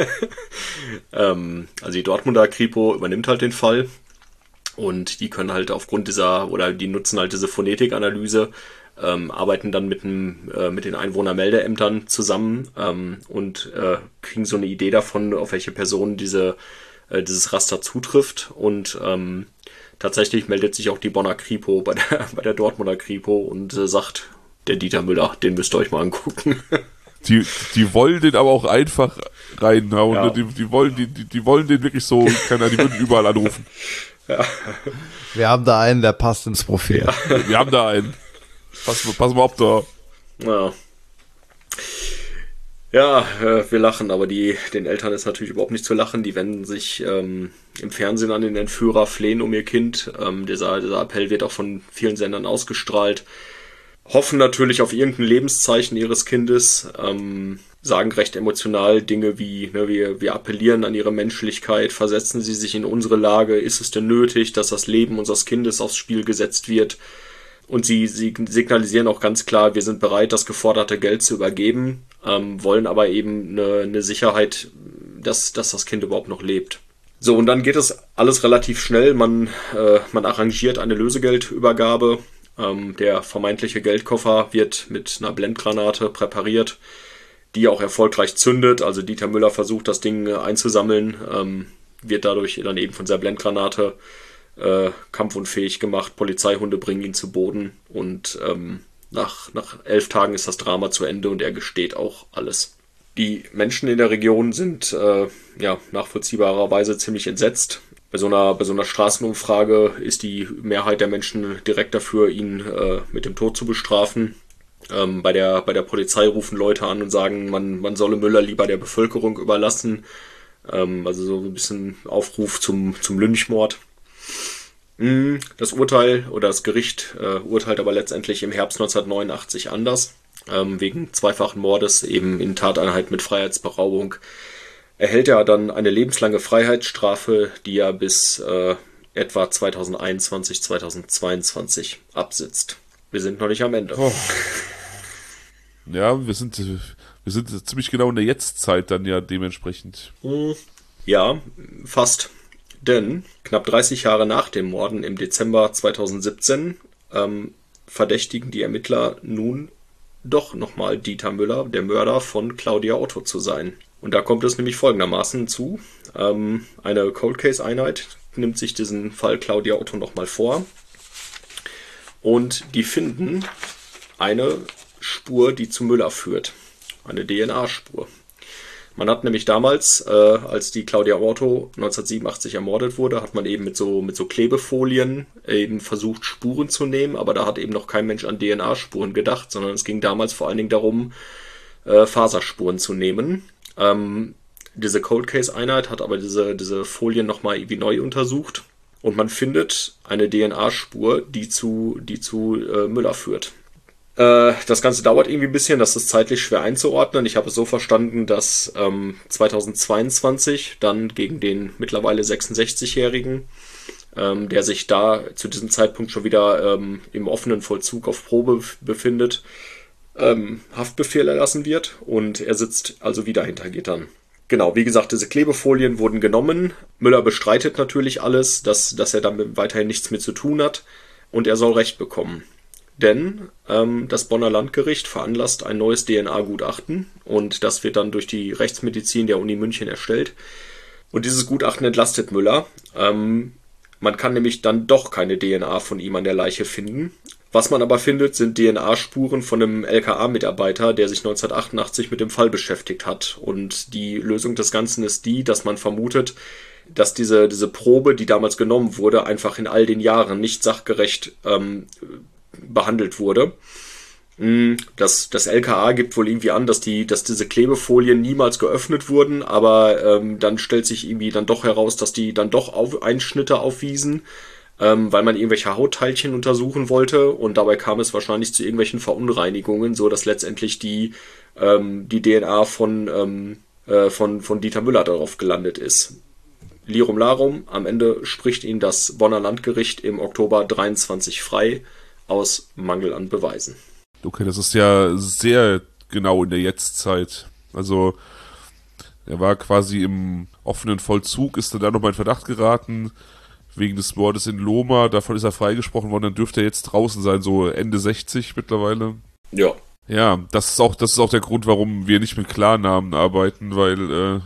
Also die Dortmunder Kripo übernimmt halt den Fall, und die können halt aufgrund die nutzen halt diese Phonetikanalyse, arbeiten dann mit den Einwohnermeldeämtern zusammen und kriegen so eine Idee davon, auf welche Person dieses Raster zutrifft, und tatsächlich meldet sich auch die Bonner Kripo bei der Dortmunder Kripo und sagt, der Dieter Müller, den müsst ihr euch mal angucken. Die wollen den aber auch einfach reinhauen. Ja. Die wollen den wirklich so, die würden überall anrufen. Ja. Wir haben da einen, der passt ins Profil. Ja. Wir haben da einen. Pass mal auf da. Ja. Ja, wir lachen, aber den Eltern ist natürlich überhaupt nicht zu lachen. Die wenden sich im Fernsehen an den Entführer, flehen um ihr Kind. Dieser Appell wird auch von vielen Sendern ausgestrahlt. Hoffen natürlich auf irgendein Lebenszeichen ihres Kindes. Sagen recht emotional Dinge wie, wir appellieren an ihre Menschlichkeit, versetzen sie sich in unsere Lage. Ist es denn nötig, dass das Leben unseres Kindes aufs Spiel gesetzt wird? Und sie signalisieren auch ganz klar, wir sind bereit, das geforderte Geld zu übergeben, wollen aber eben eine Sicherheit, dass das Kind überhaupt noch lebt. So, und dann geht es alles relativ schnell. Man arrangiert eine Lösegeldübergabe. Der vermeintliche Geldkoffer wird mit einer Blendgranate präpariert, die auch erfolgreich zündet. Also Dieter Müller versucht, das Ding einzusammeln, wird dadurch dann eben von dieser Blendgranate kampfunfähig gemacht. Polizeihunde bringen ihn zu Boden, und nach 11 Tagen ist das Drama zu Ende, und er gesteht auch alles. Die Menschen in der Region sind nachvollziehbarerweise ziemlich entsetzt. Bei so einer Straßenumfrage ist die Mehrheit der Menschen direkt dafür, ihn mit dem Tod zu bestrafen. Bei der Polizei rufen Leute an und sagen, man solle Müller lieber der Bevölkerung überlassen. Also so ein bisschen Aufruf zum Lynchmord. Das Urteil oder das Gericht urteilt aber letztendlich im Herbst 1989 anders. Wegen zweifachen Mordes, eben in Tateinheit mit Freiheitsberaubung, erhält er dann eine lebenslange Freiheitsstrafe, die er bis etwa 2021, 2022 absitzt. Wir sind noch nicht am Ende. Oh. Ja, wir sind ziemlich genau in der Jetztzeit dann ja dementsprechend. Ja, fast. Denn knapp 30 Jahre nach den Morden im Dezember 2017 verdächtigen die Ermittler nun doch nochmal Dieter Müller, der Mörder von Claudia Otto, zu sein. Und da kommt es nämlich folgendermaßen zu. Eine Cold Case Einheit nimmt sich diesen Fall Claudia Otto nochmal vor. Und die finden eine Spur, die zu Müller führt. Eine DNA-Spur. Man hat nämlich damals, als die Claudia Orto 1987 ermordet wurde, hat man eben mit so Klebefolien eben versucht, Spuren zu nehmen, aber da hat eben noch kein Mensch an DNA-Spuren gedacht, sondern es ging damals vor allen Dingen darum, Faserspuren zu nehmen. Diese Cold Case-Einheit hat aber diese Folien nochmal irgendwie neu untersucht und man findet eine DNA-Spur, die zu Müller führt. Das Ganze dauert irgendwie ein bisschen, das ist zeitlich schwer einzuordnen. Ich habe es so verstanden, dass 2022 dann gegen den mittlerweile 66-Jährigen, der sich da zu diesem Zeitpunkt schon wieder im offenen Vollzug auf Probe befindet, Haftbefehl erlassen wird und er sitzt also wieder hinter Gittern. Genau, wie gesagt, diese Klebefolien wurden genommen. Müller bestreitet natürlich alles, dass er damit weiterhin nichts mehr zu tun hat und er soll Recht bekommen. Denn das Bonner Landgericht veranlasst ein neues DNA-Gutachten und das wird dann durch die Rechtsmedizin der Uni München erstellt. Und dieses Gutachten entlastet Müller. Man kann nämlich dann doch keine DNA von ihm an der Leiche finden. Was man aber findet, sind DNA-Spuren von einem LKA-Mitarbeiter, der sich 1988 mit dem Fall beschäftigt hat. Und die Lösung des Ganzen ist die, dass man vermutet, dass diese Probe, die damals genommen wurde, einfach in all den Jahren nicht sachgerecht behandelt wurde. Das LKA gibt wohl irgendwie an, dass diese Klebefolien niemals geöffnet wurden, aber dann stellt sich irgendwie dann doch heraus, dass die dann doch Einschnitte aufwiesen, weil man irgendwelche Hautteilchen untersuchen wollte und dabei kam es wahrscheinlich zu irgendwelchen Verunreinigungen, so dass letztendlich die DNA von Dieter Müller darauf gelandet ist. Lirum Larum, am Ende spricht ihn das Bonner Landgericht im Oktober 23 frei, aus Mangel an Beweisen. Okay, das ist ja sehr genau in der Jetztzeit. Also, er war quasi im offenen Vollzug, ist dann da noch mal in Verdacht geraten, wegen des Mordes in Lohmar, davon ist er freigesprochen worden, dann dürfte er jetzt draußen sein, so Ende 60 mittlerweile. Ja. Ja, das ist auch der Grund, warum wir nicht mit Klarnamen arbeiten, weil,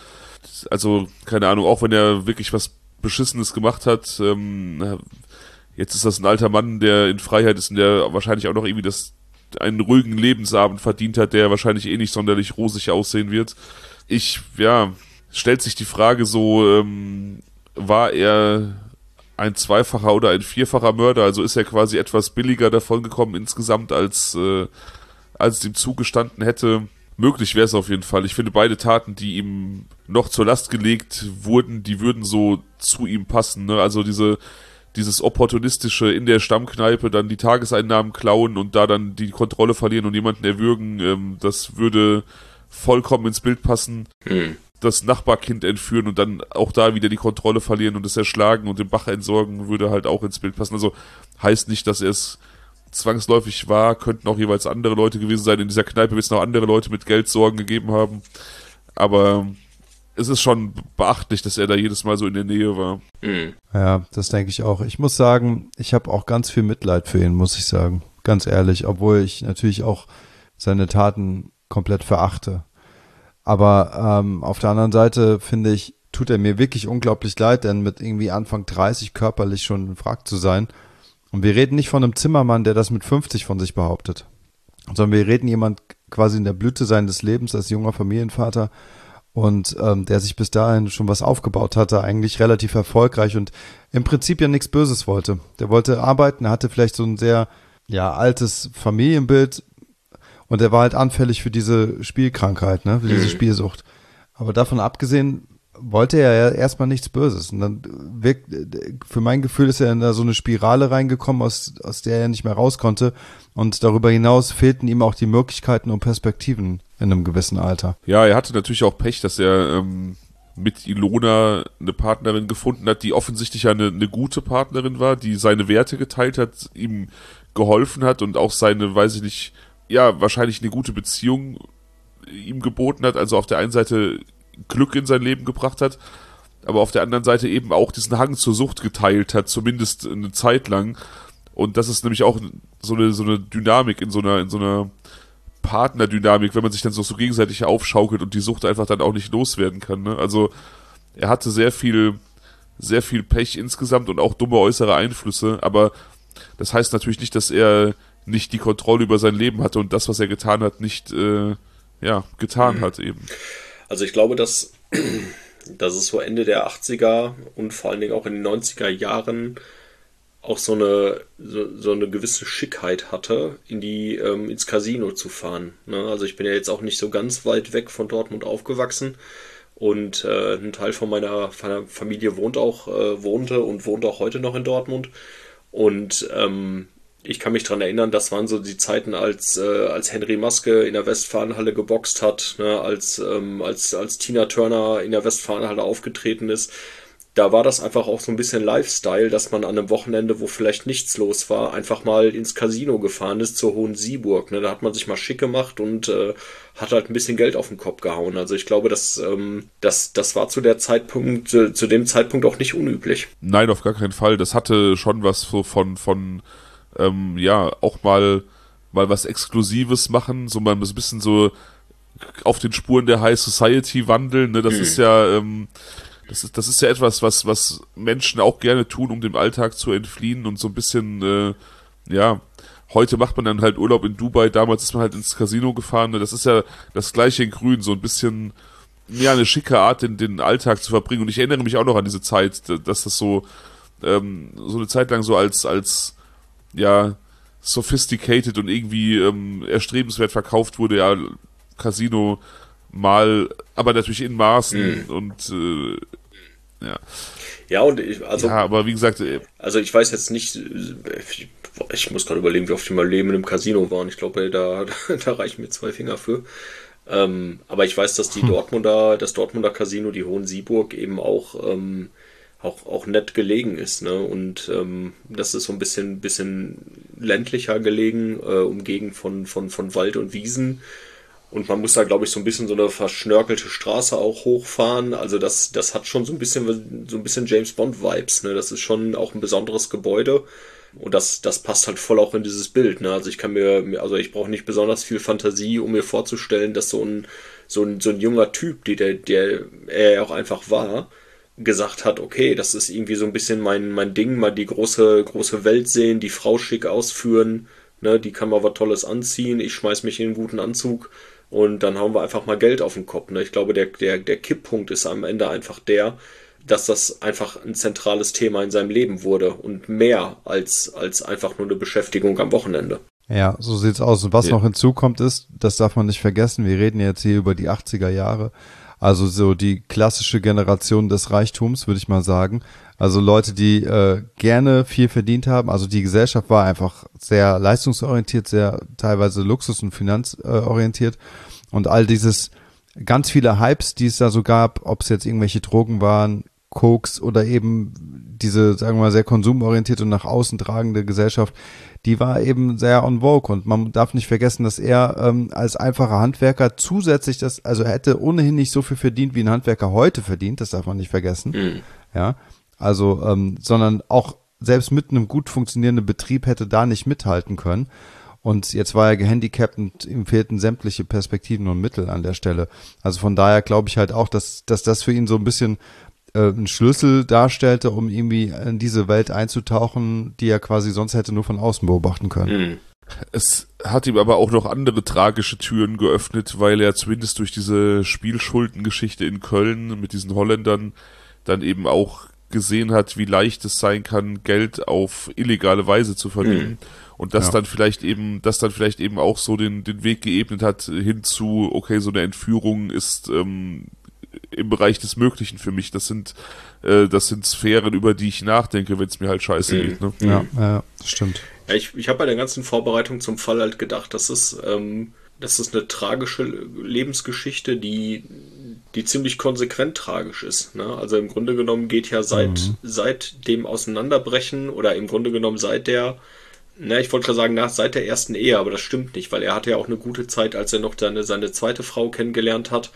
also, keine Ahnung, auch wenn er wirklich was Beschissenes gemacht hat, jetzt ist das ein alter Mann, der in Freiheit ist und der wahrscheinlich auch noch irgendwie einen ruhigen Lebensabend verdient hat, der wahrscheinlich eh nicht sonderlich rosig aussehen wird. Stellt sich die Frage so, war er ein zweifacher oder ein vierfacher Mörder? Also ist er quasi etwas billiger davongekommen insgesamt, als es ihm zugestanden hätte? Möglich wäre es auf jeden Fall. Ich finde, beide Taten, die ihm noch zur Last gelegt wurden, die würden so zu ihm passen, ne? Also dieses Opportunistische in der Stammkneipe, dann die Tageseinnahmen klauen und da dann die Kontrolle verlieren und jemanden erwürgen, das würde vollkommen ins Bild passen. Das Nachbarkind entführen und dann auch da wieder die Kontrolle verlieren und es erschlagen und den Bach entsorgen, würde halt auch ins Bild passen. Also heißt nicht, dass er es zwangsläufig war, könnten auch jeweils andere Leute gewesen sein. In dieser Kneipe wird es noch andere Leute mit Geldsorgen gegeben haben. Aber es ist schon beachtlich, dass er da jedes Mal so in der Nähe war. Ja, das denke ich auch. Ich muss sagen, ich habe auch ganz viel Mitleid für ihn, muss ich sagen. Ganz ehrlich, obwohl ich natürlich auch seine Taten komplett verachte. Aber auf der anderen Seite, finde ich, tut er mir wirklich unglaublich leid, denn mit irgendwie Anfang 30 körperlich schon Wrack zu sein. Und wir reden nicht von einem Zimmermann, der das mit 50 von sich behauptet, sondern wir reden jemand quasi in der Blüte seines Lebens als junger Familienvater und der sich bis dahin schon was aufgebaut hatte, eigentlich relativ erfolgreich und im Prinzip ja nichts Böses wollte. Der wollte arbeiten, er hatte vielleicht so ein sehr altes Familienbild und er war halt anfällig für diese Spielkrankheit, ne, für diese Spielsucht. Aber davon abgesehen wollte er ja erstmal nichts Böses. Und dann für mein Gefühl ist er in da so eine Spirale reingekommen, aus der er nicht mehr raus konnte. Und darüber hinaus fehlten ihm auch die Möglichkeiten und Perspektiven in einem gewissen Alter. Ja, er hatte natürlich auch Pech, dass er mit Ilona eine Partnerin gefunden hat, die offensichtlich eine gute Partnerin war, die seine Werte geteilt hat, ihm geholfen hat und auch seine, weiß ich nicht, wahrscheinlich eine gute Beziehung ihm geboten hat. Also auf der einen Seite Glück in sein Leben gebracht hat, aber auf der anderen Seite eben auch diesen Hang zur Sucht geteilt hat, zumindest eine Zeit lang. Und das ist nämlich auch so eine Dynamik in so einer Partnerdynamik, wenn man sich dann so gegenseitig aufschaukelt und die Sucht einfach dann auch nicht loswerden kann. Ne? Also er hatte sehr viel Pech insgesamt und auch dumme äußere Einflüsse, aber das heißt natürlich nicht, dass er nicht die Kontrolle über sein Leben hatte und das, was er getan hat, nicht getan hat eben. Also ich glaube, dass es so Ende der 80er und vor allen Dingen auch in den 90er Jahren auch so eine gewisse Schickheit hatte, ins Casino zu fahren. Ne? Also ich bin ja jetzt auch nicht so ganz weit weg von Dortmund aufgewachsen und ein Teil von meiner Familie wohnte und wohnt auch heute noch in Dortmund. Und ich kann mich daran erinnern, das waren so die Zeiten, als Henry Maske in der Westfalenhalle geboxt hat, ne, als Tina Turner in der Westfalenhalle aufgetreten ist. Da war das einfach auch so ein bisschen Lifestyle, dass man an einem Wochenende, wo vielleicht nichts los war, einfach mal ins Casino gefahren ist, zur Hohen Sieburg. Ne? Da hat man sich mal schick gemacht und hat halt ein bisschen Geld auf den Kopf gehauen. Also ich glaube, das war zu dem Zeitpunkt auch nicht unüblich. Nein, auf gar keinen Fall. Das hatte schon was so von ja, auch mal was Exklusives machen, so mal ein bisschen so auf den Spuren der High Society wandeln, ne? Das ist ja, das ist ja etwas, was Menschen auch gerne tun, um dem Alltag zu entfliehen und so ein bisschen, ja, heute macht man dann halt Urlaub in Dubai, damals ist man halt ins Casino gefahren, ne? Das ist ja das Gleiche in Grün, so ein bisschen, ja, eine schicke Art, den Alltag zu verbringen. Und ich erinnere mich auch noch an diese Zeit, dass das so eine Zeit lang so als ja, sophisticated und irgendwie erstrebenswert verkauft wurde, ja, Casino mal, aber natürlich in Maßen und ja. Ja, und ja, aber wie gesagt, also ich weiß jetzt nicht, ich muss gerade überlegen, wie oft ich mal Leben im Casino waren. Ich glaube, da reichen mir 2 Finger für. Aber ich weiß, dass das Dortmunder Casino, die Hohen Sieburg, eben auch nett gelegen ist, ne? Und das ist so ein bisschen ländlicher gelegen, umgeben von Wald und Wiesen. Und man muss da, glaube ich, so ein bisschen so eine verschnörkelte Straße auch hochfahren. Also das hat schon so ein bisschen James Bond Vibes, ne? Das ist schon auch ein besonderes Gebäude. Und das passt halt voll auch in dieses Bild, ne? Also ich brauche nicht besonders viel Fantasie, um mir vorzustellen, dass so ein junger Typ, der er auch einfach war, gesagt hat, okay, das ist irgendwie so ein bisschen mein Ding, mal die große Welt sehen, die Frau schick ausführen, ne? Die kann mal was Tolles anziehen, ich schmeiß mich in einen guten Anzug und dann hauen wir einfach mal Geld auf den Kopf, ne? Ich glaube, der Kipppunkt ist am Ende einfach dass das einfach ein zentrales Thema in seinem Leben wurde und mehr als einfach nur eine Beschäftigung am Wochenende. Ja, so sieht's aus. Und was noch hinzukommt ist, das darf man nicht vergessen, wir reden jetzt hier über die 80er Jahre, also so die klassische Generation des Reichtums, würde ich mal sagen. Also Leute, die gerne viel verdient haben. Also die Gesellschaft war einfach sehr leistungsorientiert, sehr teilweise luxus- und finanzorientiert. Und all dieses, ganz viele Hypes, die es da so gab, ob es jetzt irgendwelche Drogen waren, Koks oder eben diese, sagen wir mal, sehr konsumorientierte und nach außen tragende Gesellschaft, die war eben sehr on vogue. Und man darf nicht vergessen, dass er als einfacher Handwerker zusätzlich also er hätte ohnehin nicht so viel verdient, wie ein Handwerker heute verdient, das darf man nicht vergessen. Ja, also, sondern auch selbst mit einem gut funktionierenden Betrieb hätte da nicht mithalten können. Und jetzt war er gehandicapt und ihm fehlten sämtliche Perspektiven und Mittel an der Stelle. Also von daher glaube ich halt auch, dass das für ihn so ein bisschen ein Schlüssel darstellte, um irgendwie in diese Welt einzutauchen, die er quasi sonst hätte nur von außen beobachten können. Es hat ihm aber auch noch andere tragische Türen geöffnet, weil er zumindest durch diese Spielschuldengeschichte in Köln mit diesen Holländern dann eben auch gesehen hat, wie leicht es sein kann, Geld auf illegale Weise zu verdienen. Und das dann vielleicht eben auch so den Weg geebnet hat hin zu, okay, so eine Entführung ist im Bereich des Möglichen für mich. Das sind Sphären, über die ich nachdenke, wenn es mir halt scheiße geht. Ne? Ja, stimmt. Ja, ich habe bei der ganzen Vorbereitung zum Fall halt gedacht, das ist eine tragische Lebensgeschichte, die ziemlich konsequent tragisch ist. Ne? Also im Grunde genommen geht ja seit dem Auseinanderbrechen oder im Grunde genommen seit der ersten Ehe, aber das stimmt nicht, weil er hatte ja auch eine gute Zeit, als er noch seine zweite Frau kennengelernt hat.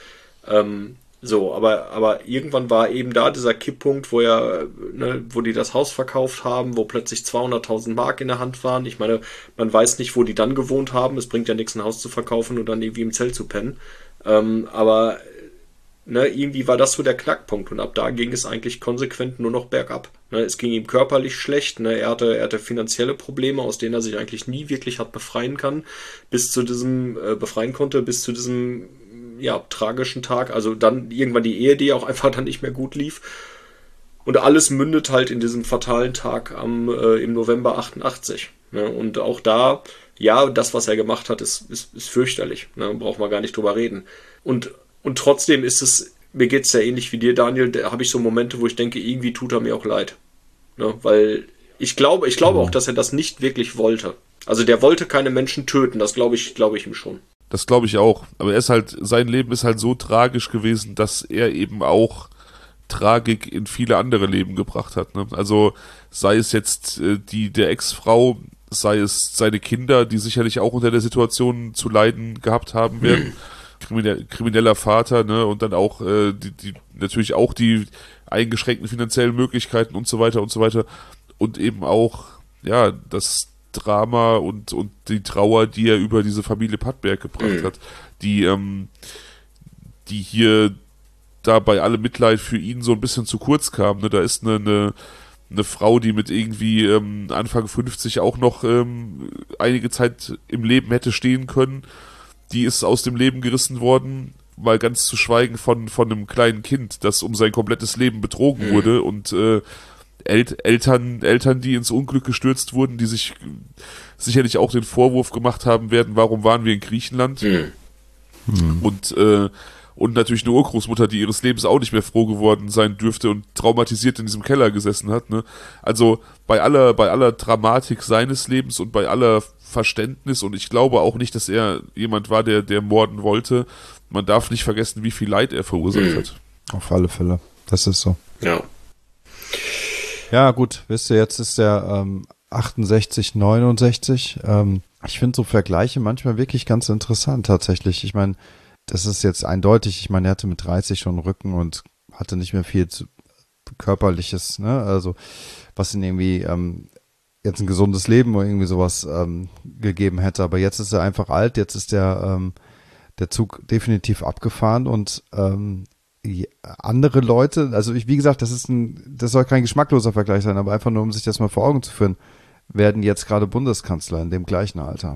Aber irgendwann war eben da dieser Kipppunkt, wo die das Haus verkauft haben, wo plötzlich 200.000 Mark in der Hand waren. Ich meine, man weiß nicht, wo die dann gewohnt haben. Es bringt ja nichts, ein Haus zu verkaufen und dann irgendwie im Zelt zu pennen. Aber irgendwie war das so der Knackpunkt und ab da ging es eigentlich konsequent nur noch bergab. Es ging ihm körperlich schlecht, er hatte finanzielle Probleme, aus denen er sich eigentlich nie wirklich hat befreien konnte, bis zu diesem tragischen Tag. Also dann irgendwann die Ehe, die auch einfach dann nicht mehr gut lief. Und alles mündet halt in diesem fatalen Tag im November 88. Ne? Und auch da, ja, das, was er gemacht hat, ist fürchterlich. Ne? Braucht man gar nicht drüber reden. Und trotzdem ist es, mir geht's ja ähnlich wie dir, Daniel, da habe ich so Momente, wo ich denke, irgendwie tut er mir auch leid. Ne? Weil ich glaube auch, dass er das nicht wirklich wollte. Also der wollte keine Menschen töten, das glaube ich ihm schon. Das glaube ich auch. Aber sein Leben ist halt so tragisch gewesen, dass er eben auch Tragik in viele andere Leben gebracht hat. Ne? Also sei es jetzt der Ex-Frau, sei es seine Kinder, die sicherlich auch unter der Situation zu leiden gehabt haben werden. Krimineller Vater, ne? Und dann auch natürlich auch die eingeschränkten finanziellen Möglichkeiten und so weiter und so weiter. Und eben auch, ja, das Drama und die Trauer, die er über diese Familie Padberg gebracht hat, die hier da bei allem Mitleid für ihn so ein bisschen zu kurz kam. Ne? Da ist eine Frau, die mit irgendwie Anfang 50 auch noch einige Zeit im Leben hätte stehen können, die ist aus dem Leben gerissen worden, mal ganz zu schweigen von einem kleinen Kind, das um sein komplettes Leben betrogen wurde und Eltern, die ins Unglück gestürzt wurden, die sich sicherlich auch den Vorwurf gemacht haben werden, warum waren wir in Griechenland? Und natürlich eine Urgroßmutter, die ihres Lebens auch nicht mehr froh geworden sein dürfte und traumatisiert in diesem Keller gesessen hat. Ne? Also bei aller Dramatik seines Lebens und bei aller Verständnis, und ich glaube auch nicht, dass er jemand war, der morden wollte, man darf nicht vergessen, wie viel Leid er verursacht hat. Auf alle Fälle. Das ist so. Ja. Ja, gut, wisst ihr, jetzt ist der 68, 69. Ich finde so Vergleiche manchmal wirklich ganz interessant tatsächlich. Ich meine, das ist jetzt eindeutig, ich meine, er hatte mit 30 schon Rücken und hatte nicht mehr viel Körperliches, ne? Also was ihn irgendwie jetzt ein gesundes Leben oder irgendwie sowas gegeben hätte. Aber jetzt ist er einfach alt, jetzt ist der Zug definitiv abgefahren und andere Leute, also wie gesagt, das soll kein geschmackloser Vergleich sein, aber einfach nur, um sich das mal vor Augen zu führen, werden jetzt gerade Bundeskanzler in dem gleichen Alter.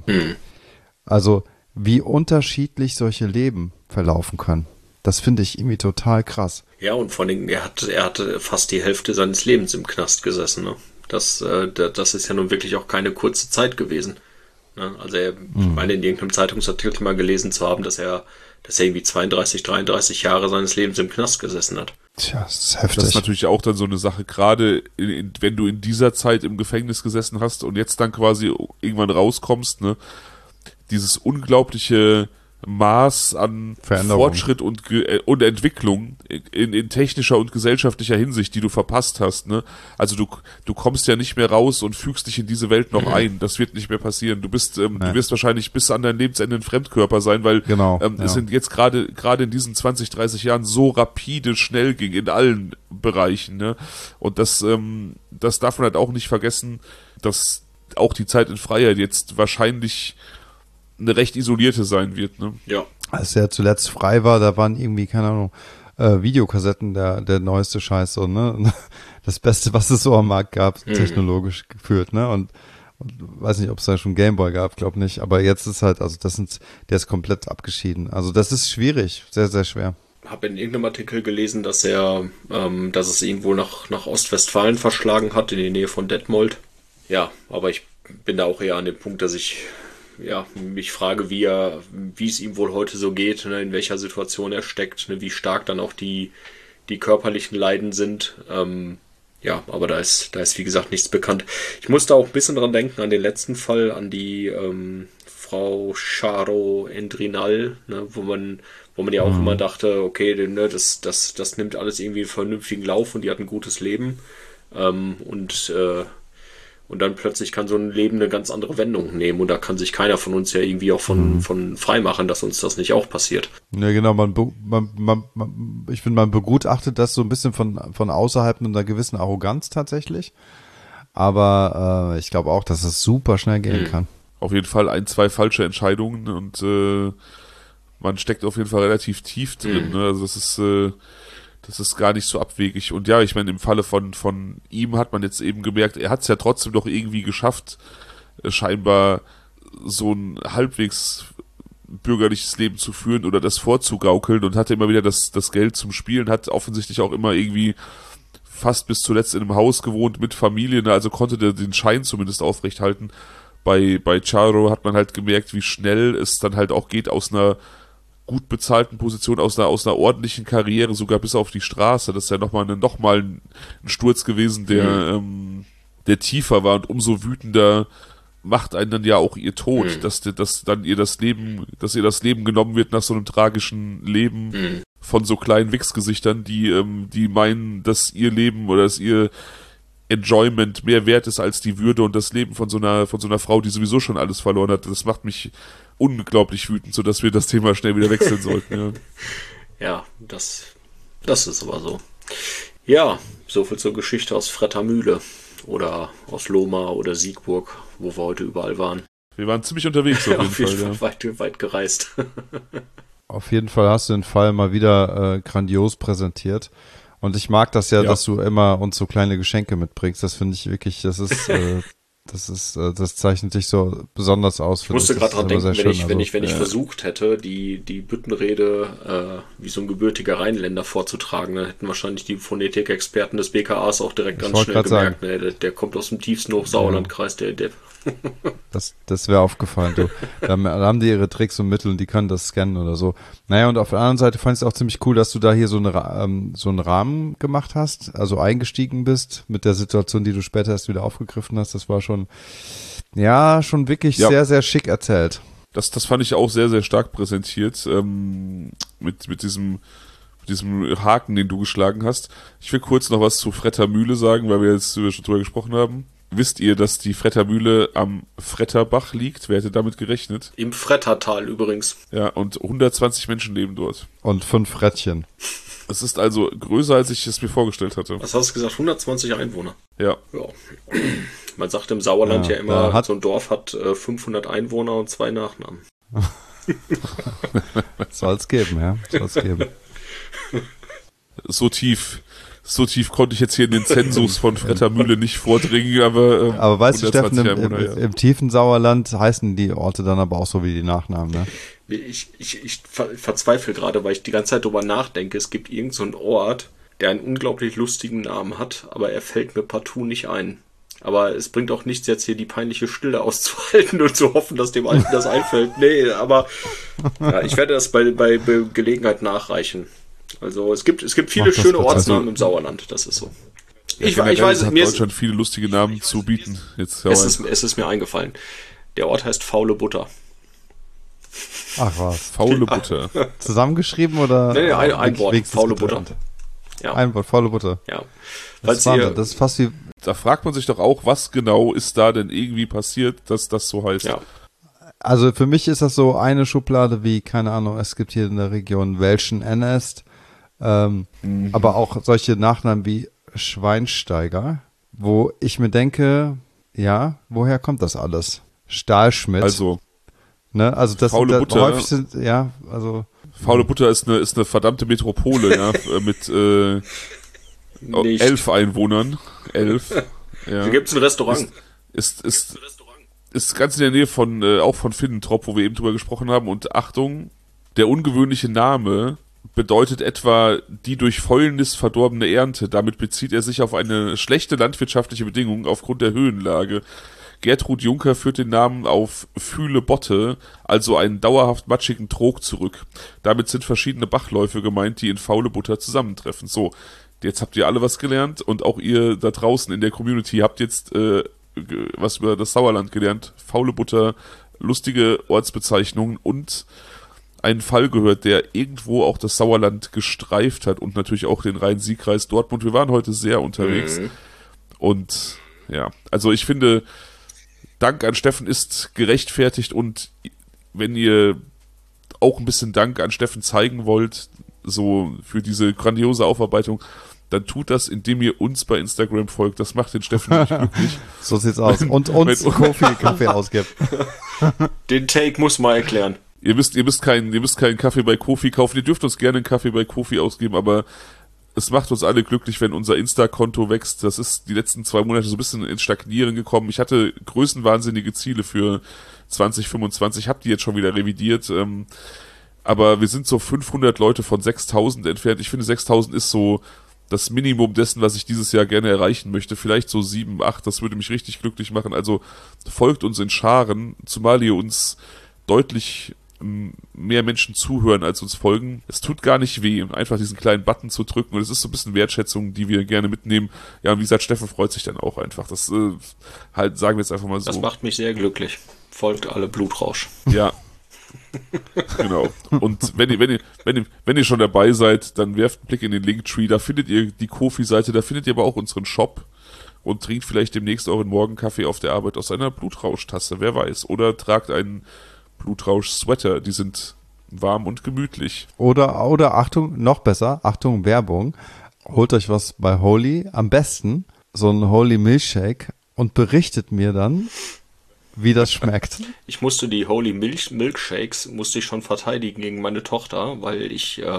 Also wie unterschiedlich solche Leben verlaufen können. Das finde ich irgendwie total krass. Ja, und vor allem, er hatte fast die Hälfte seines Lebens im Knast gesessen. Ne? Das ist ja nun wirklich auch keine kurze Zeit gewesen. Ne? Also ich meine, in irgendeinem Zeitungsartikel mal gelesen zu haben, dass er irgendwie 32, 33 Jahre seines Lebens im Knast gesessen hat. Tja, das ist heftig. Das ist natürlich auch dann so eine Sache, gerade wenn du in dieser Zeit im Gefängnis gesessen hast und jetzt dann quasi irgendwann rauskommst, ne? Dieses unglaubliche Maß an Fortschritt und Entwicklung in technischer und gesellschaftlicher Hinsicht, die du verpasst hast, ne? Also du kommst ja nicht mehr raus und fügst dich in diese Welt noch ein. Das wird nicht mehr passieren. Du wirst wahrscheinlich bis an dein Lebensende ein Fremdkörper sein, weil es sind jetzt gerade in diesen 20, 30 Jahren so rapide schnell ging in allen Bereichen, ne? Und das darf man halt auch nicht vergessen, dass auch die Zeit in Freiheit jetzt wahrscheinlich eine recht isolierte sein wird, ne? Ja. Als er zuletzt frei war, da waren irgendwie, keine Ahnung, Videokassetten der neueste Scheiß, so, ne? Das Beste, was es so am Markt gab, technologisch geführt, ne? Und weiß nicht, ob es da schon Gameboy gab, glaub nicht. Aber jetzt ist halt, also der ist komplett abgeschieden. Also das ist schwierig, sehr, sehr schwer. Habe in irgendeinem Artikel gelesen, dass es ihn wohl nach Ostwestfalen verschlagen hat, in die Nähe von Detmold. Ja, aber ich bin da auch eher an dem Punkt, dass ich mich frage, wie es ihm wohl heute so geht, ne, in welcher Situation er steckt, ne, wie stark dann auch die körperlichen Leiden sind. Aber da ist wie gesagt nichts bekannt. Ich musste auch ein bisschen dran denken, an den letzten Fall, an die Frau Charo Endrinal, ne, wo man ja auch immer dachte, okay, ne, das nimmt alles irgendwie einen vernünftigen Lauf und die hat ein gutes Leben. Und dann plötzlich kann so ein Leben eine ganz andere Wendung nehmen und da kann sich keiner von uns ja irgendwie auch von frei machen, dass uns das nicht auch passiert. Ja, genau, ich finde, man begutachtet das so ein bisschen von außerhalb mit einer gewissen Arroganz tatsächlich, aber ich glaube auch, dass es super schnell gehen kann. Auf jeden Fall 1, 2 falsche Entscheidungen und man steckt auf jeden Fall relativ tief drin, ne? Also das ist gar nicht so abwegig. Und ja, ich meine, im Falle von ihm hat man jetzt eben gemerkt, er hat es ja trotzdem doch irgendwie geschafft, scheinbar so ein halbwegs bürgerliches Leben zu führen oder das vorzugaukeln und hatte immer wieder das Geld zum Spielen, hat offensichtlich auch immer irgendwie fast bis zuletzt in einem Haus gewohnt mit Familie, ne? Also konnte der den Schein zumindest aufrechthalten. Bei Charo hat man halt gemerkt, wie schnell es dann halt auch geht aus einer gut bezahlten Position, aus einer ordentlichen Karriere, sogar bis auf die Straße. Das ist ja nochmal ein Sturz gewesen, der tiefer war, und umso wütender macht einen dann ja auch ihr Tod, dass ihr das Leben genommen wird nach so einem tragischen Leben von so kleinen Wichsgesichtern, die meinen, dass ihr Leben oder dass ihr Enjoyment mehr wert ist als die Würde und das Leben von so einer Frau, die sowieso schon alles verloren hat. Das macht mich unglaublich wütend, sodass wir das Thema schnell wieder wechseln sollten. Ja, das ist aber so. Ja, soviel zur Geschichte aus Frettermühle oder aus Lohmar oder Siegburg, wo wir heute überall waren. Wir waren ziemlich unterwegs auf jeden Fall. Weit gereist. Auf jeden Fall hast du den Fall mal wieder grandios präsentiert. Und ich mag das ja, dass du immer uns so kleine Geschenke mitbringst. Das finde ich wirklich, das zeichnet dich so besonders aus. Ich musste gerade dran denken, wenn ich versucht hätte, die Büttenrede wie so ein gebürtiger Rheinländer vorzutragen, dann hätten wahrscheinlich die Phonetikexperten des BKAs auch direkt ganz schnell gemerkt, der kommt aus dem tiefsten Hochsauerlandkreis, der Das wäre aufgefallen, du. Da haben die ihre Tricks und Mittel und die können das scannen oder so. Naja, und auf der anderen Seite fand ich es auch ziemlich cool, dass du da hier so einen Rahmen gemacht hast, also eingestiegen bist mit der Situation, die du später erst wieder aufgegriffen hast. Das war schon wirklich sehr, sehr schick erzählt. Das fand ich auch sehr, sehr stark präsentiert, mit diesem Haken, den du geschlagen hast. Ich will kurz noch was zu Frettermühle sagen, weil wir jetzt schon drüber gesprochen haben. Wisst ihr, dass die Frettermühle am Fretterbach liegt? Wer hätte damit gerechnet? Im Frettertal übrigens. Ja, und 120 Menschen leben dort. Und 5 Frettchen. Es ist also größer, als ich es mir vorgestellt hatte. Was hast du gesagt? 120 Einwohner? Ja. Man sagt im Sauerland ja immer, so ein Dorf hat 500 Einwohner und 2 Nachnamen. Soll's geben, ja. Soll's geben. So tief konnte ich jetzt hier in den Zensus von Frettermühle nicht vordringen, aber weißt du, Steffen, im tiefen Sauerland heißen die Orte dann aber auch so wie die Nachnamen, ne? Ich verzweifle gerade, weil ich die ganze Zeit drüber nachdenke. Es gibt irgend so einen Ort, der einen unglaublich lustigen Namen hat, aber er fällt mir partout nicht ein. Aber es bringt auch nichts, jetzt hier die peinliche Stille auszuhalten und zu hoffen, dass dem Alten das einfällt. Nee, aber ich werde das bei Gelegenheit nachreichen. Also es gibt viele schöne Ortsnamen im Sauerland, das ist so. Ich weiß, mir Deutschland viele lustige Namen zu bieten. Es ist mir eingefallen. Der Ort heißt Faule Butter. Ach was. Faule Butter. Zusammengeschrieben oder? Nee, ein Wort. Faule Butter. Ja. Ein Wort, faule Butter. Ja. Das ist fast wie. Da fragt man sich doch auch, was genau ist da denn irgendwie passiert, dass das so heißt. Ja. Also für mich ist das so eine Schublade wie, keine Ahnung, es gibt hier in der Region Welschen Ennest, aber auch solche Nachnamen wie Schweinsteiger, wo ich mir denke, ja, woher kommt das alles? Stahlschmidt. Also, ne? Also das Faule Butter, häufig sind, ja, also. Faule Butter ist eine verdammte Metropole, ja, mit 11 Einwohnern. 11. Ja. Hier gibt es ein Restaurant. Ist ganz in der Nähe von auch von Finnentrop, wo wir eben drüber gesprochen haben. Und Achtung, der ungewöhnliche Name bedeutet etwa die durch Fäulnis verdorbene Ernte. Damit bezieht er sich auf eine schlechte landwirtschaftliche Bedingung aufgrund der Höhenlage. Gertrud Juncker führt den Namen auf Fühle Botte, also einen dauerhaft matschigen Trog, zurück. Damit sind verschiedene Bachläufe gemeint, die in Faule Butter zusammentreffen. So, jetzt habt ihr alle was gelernt und auch ihr da draußen in der Community habt jetzt was über das Sauerland gelernt. Faule Butter, lustige Ortsbezeichnungen und einen Fall gehört, der irgendwo auch das Sauerland gestreift hat und natürlich auch den Rhein-Sieg-Kreis Dortmund. Wir waren heute sehr unterwegs. Und ja, also ich finde, Dank an Steffen ist gerechtfertigt, und wenn ihr auch ein bisschen Dank an Steffen zeigen wollt, so für diese grandiose Aufarbeitung, dann tut das, indem ihr uns bei Instagram folgt. Das macht den Steffen nicht glücklich. So sieht's aus. Und uns Kaffee ausgibt. Den Take muss man erklären. Ihr müsst keinen Kaffee bei Kofi kaufen. Ihr dürft uns gerne einen Kaffee bei Kofi ausgeben, aber es macht uns alle glücklich, wenn unser Insta-Konto wächst. Das ist die letzten 2 Monate so ein bisschen ins Stagnieren gekommen. Ich hatte größenwahnsinnige Ziele für 2025, habe die jetzt schon wieder revidiert. Aber wir sind so 500 Leute von 6.000 entfernt. Ich finde, 6.000 ist so das Minimum dessen, was ich dieses Jahr gerne erreichen möchte. Vielleicht so 7, 8, das würde mich richtig glücklich machen. Also folgt uns in Scharen, zumal ihr uns deutlich mehr Menschen zuhören, als uns folgen. Es tut gar nicht weh, einfach diesen kleinen Button zu drücken, und es ist so ein bisschen Wertschätzung, die wir gerne mitnehmen. Ja, und wie gesagt, Steffen freut sich dann auch einfach. Das halt, sagen wir jetzt einfach mal so. Das macht mich sehr glücklich. Folgt alle Blutrausch. Ja. Genau. Und wenn ihr schon dabei seid, dann werft einen Blick in den Linktree, da findet ihr die Ko-fi-Seite, da findet ihr aber auch unseren Shop und trinkt vielleicht demnächst euren Morgenkaffee auf der Arbeit aus einer Blutrauschtasse, wer weiß. Oder tragt einen Blutrausch-Sweater, die sind warm und gemütlich. Oder Achtung, noch besser, Achtung, Werbung, holt euch was bei Holy, am besten so ein Holy Milkshake und berichtet mir dann, wie das schmeckt. Ich musste die Holy Milkshakes schon verteidigen gegen meine Tochter, weil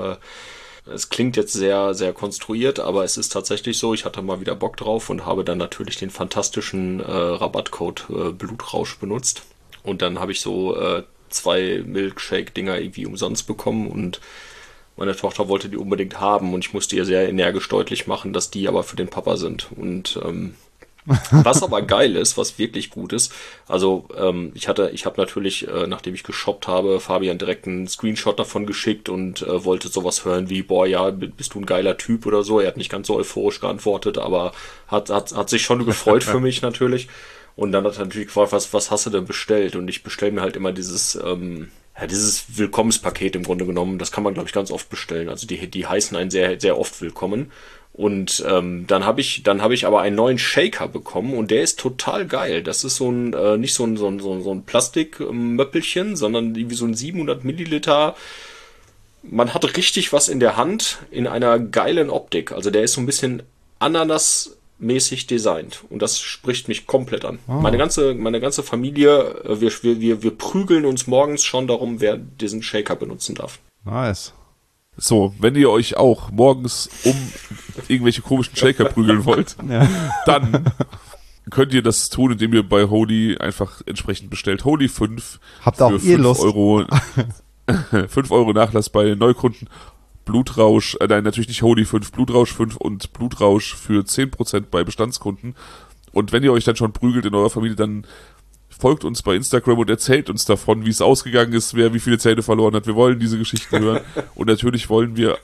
es klingt jetzt sehr, sehr konstruiert, aber es ist tatsächlich so, ich hatte mal wieder Bock drauf und habe dann natürlich den fantastischen Rabattcode Blutrausch benutzt. Und dann habe ich so 2 Milkshake-Dinger irgendwie umsonst bekommen und meine Tochter wollte die unbedingt haben und ich musste ihr sehr energisch deutlich machen, dass die aber für den Papa sind. Und was aber geil ist, was wirklich gut ist, also ich habe natürlich, nachdem ich geshoppt habe, Fabian direkt einen Screenshot davon geschickt und wollte sowas hören wie, boah, ja, bist du ein geiler Typ oder so. Er hat nicht ganz so euphorisch geantwortet, aber hat sich schon gefreut für mich natürlich. Und dann hat er natürlich gefragt, was hast du denn bestellt? Und ich bestelle mir halt immer dieses Willkommenspaket im Grunde genommen. Das kann man, glaube ich, ganz oft bestellen. Also die heißen einen sehr, sehr oft willkommen. Und dann habe ich aber einen neuen Shaker bekommen und der ist total geil. Das ist so ein nicht so ein Plastikmöppelchen, sondern wie so ein 700 Milliliter. Man hat richtig was in der Hand in einer geilen Optik. Also der ist so ein bisschen ananasmäßig designt und das spricht mich komplett an. Oh. Meine ganze Familie, wir prügeln uns morgens schon darum, wer diesen Shaker benutzen darf. Nice. So, wenn ihr euch auch morgens um irgendwelche komischen Shaker prügeln wollt, dann könnt ihr das tun, indem ihr bei Holy einfach entsprechend bestellt. Holy 5 habt auch ihr Lust? 5 Euro Nachlass bei Neukunden. Blutrausch, nein, natürlich nicht Holy 5, Blutrausch 5 und Blutrausch für 10% bei Bestandskunden. Und wenn ihr euch dann schon prügelt in eurer Familie, dann folgt uns bei Instagram und erzählt uns davon, wie es ausgegangen ist, wer wie viele Zähne verloren hat. Wir wollen diese Geschichten hören. Und natürlich wollen wir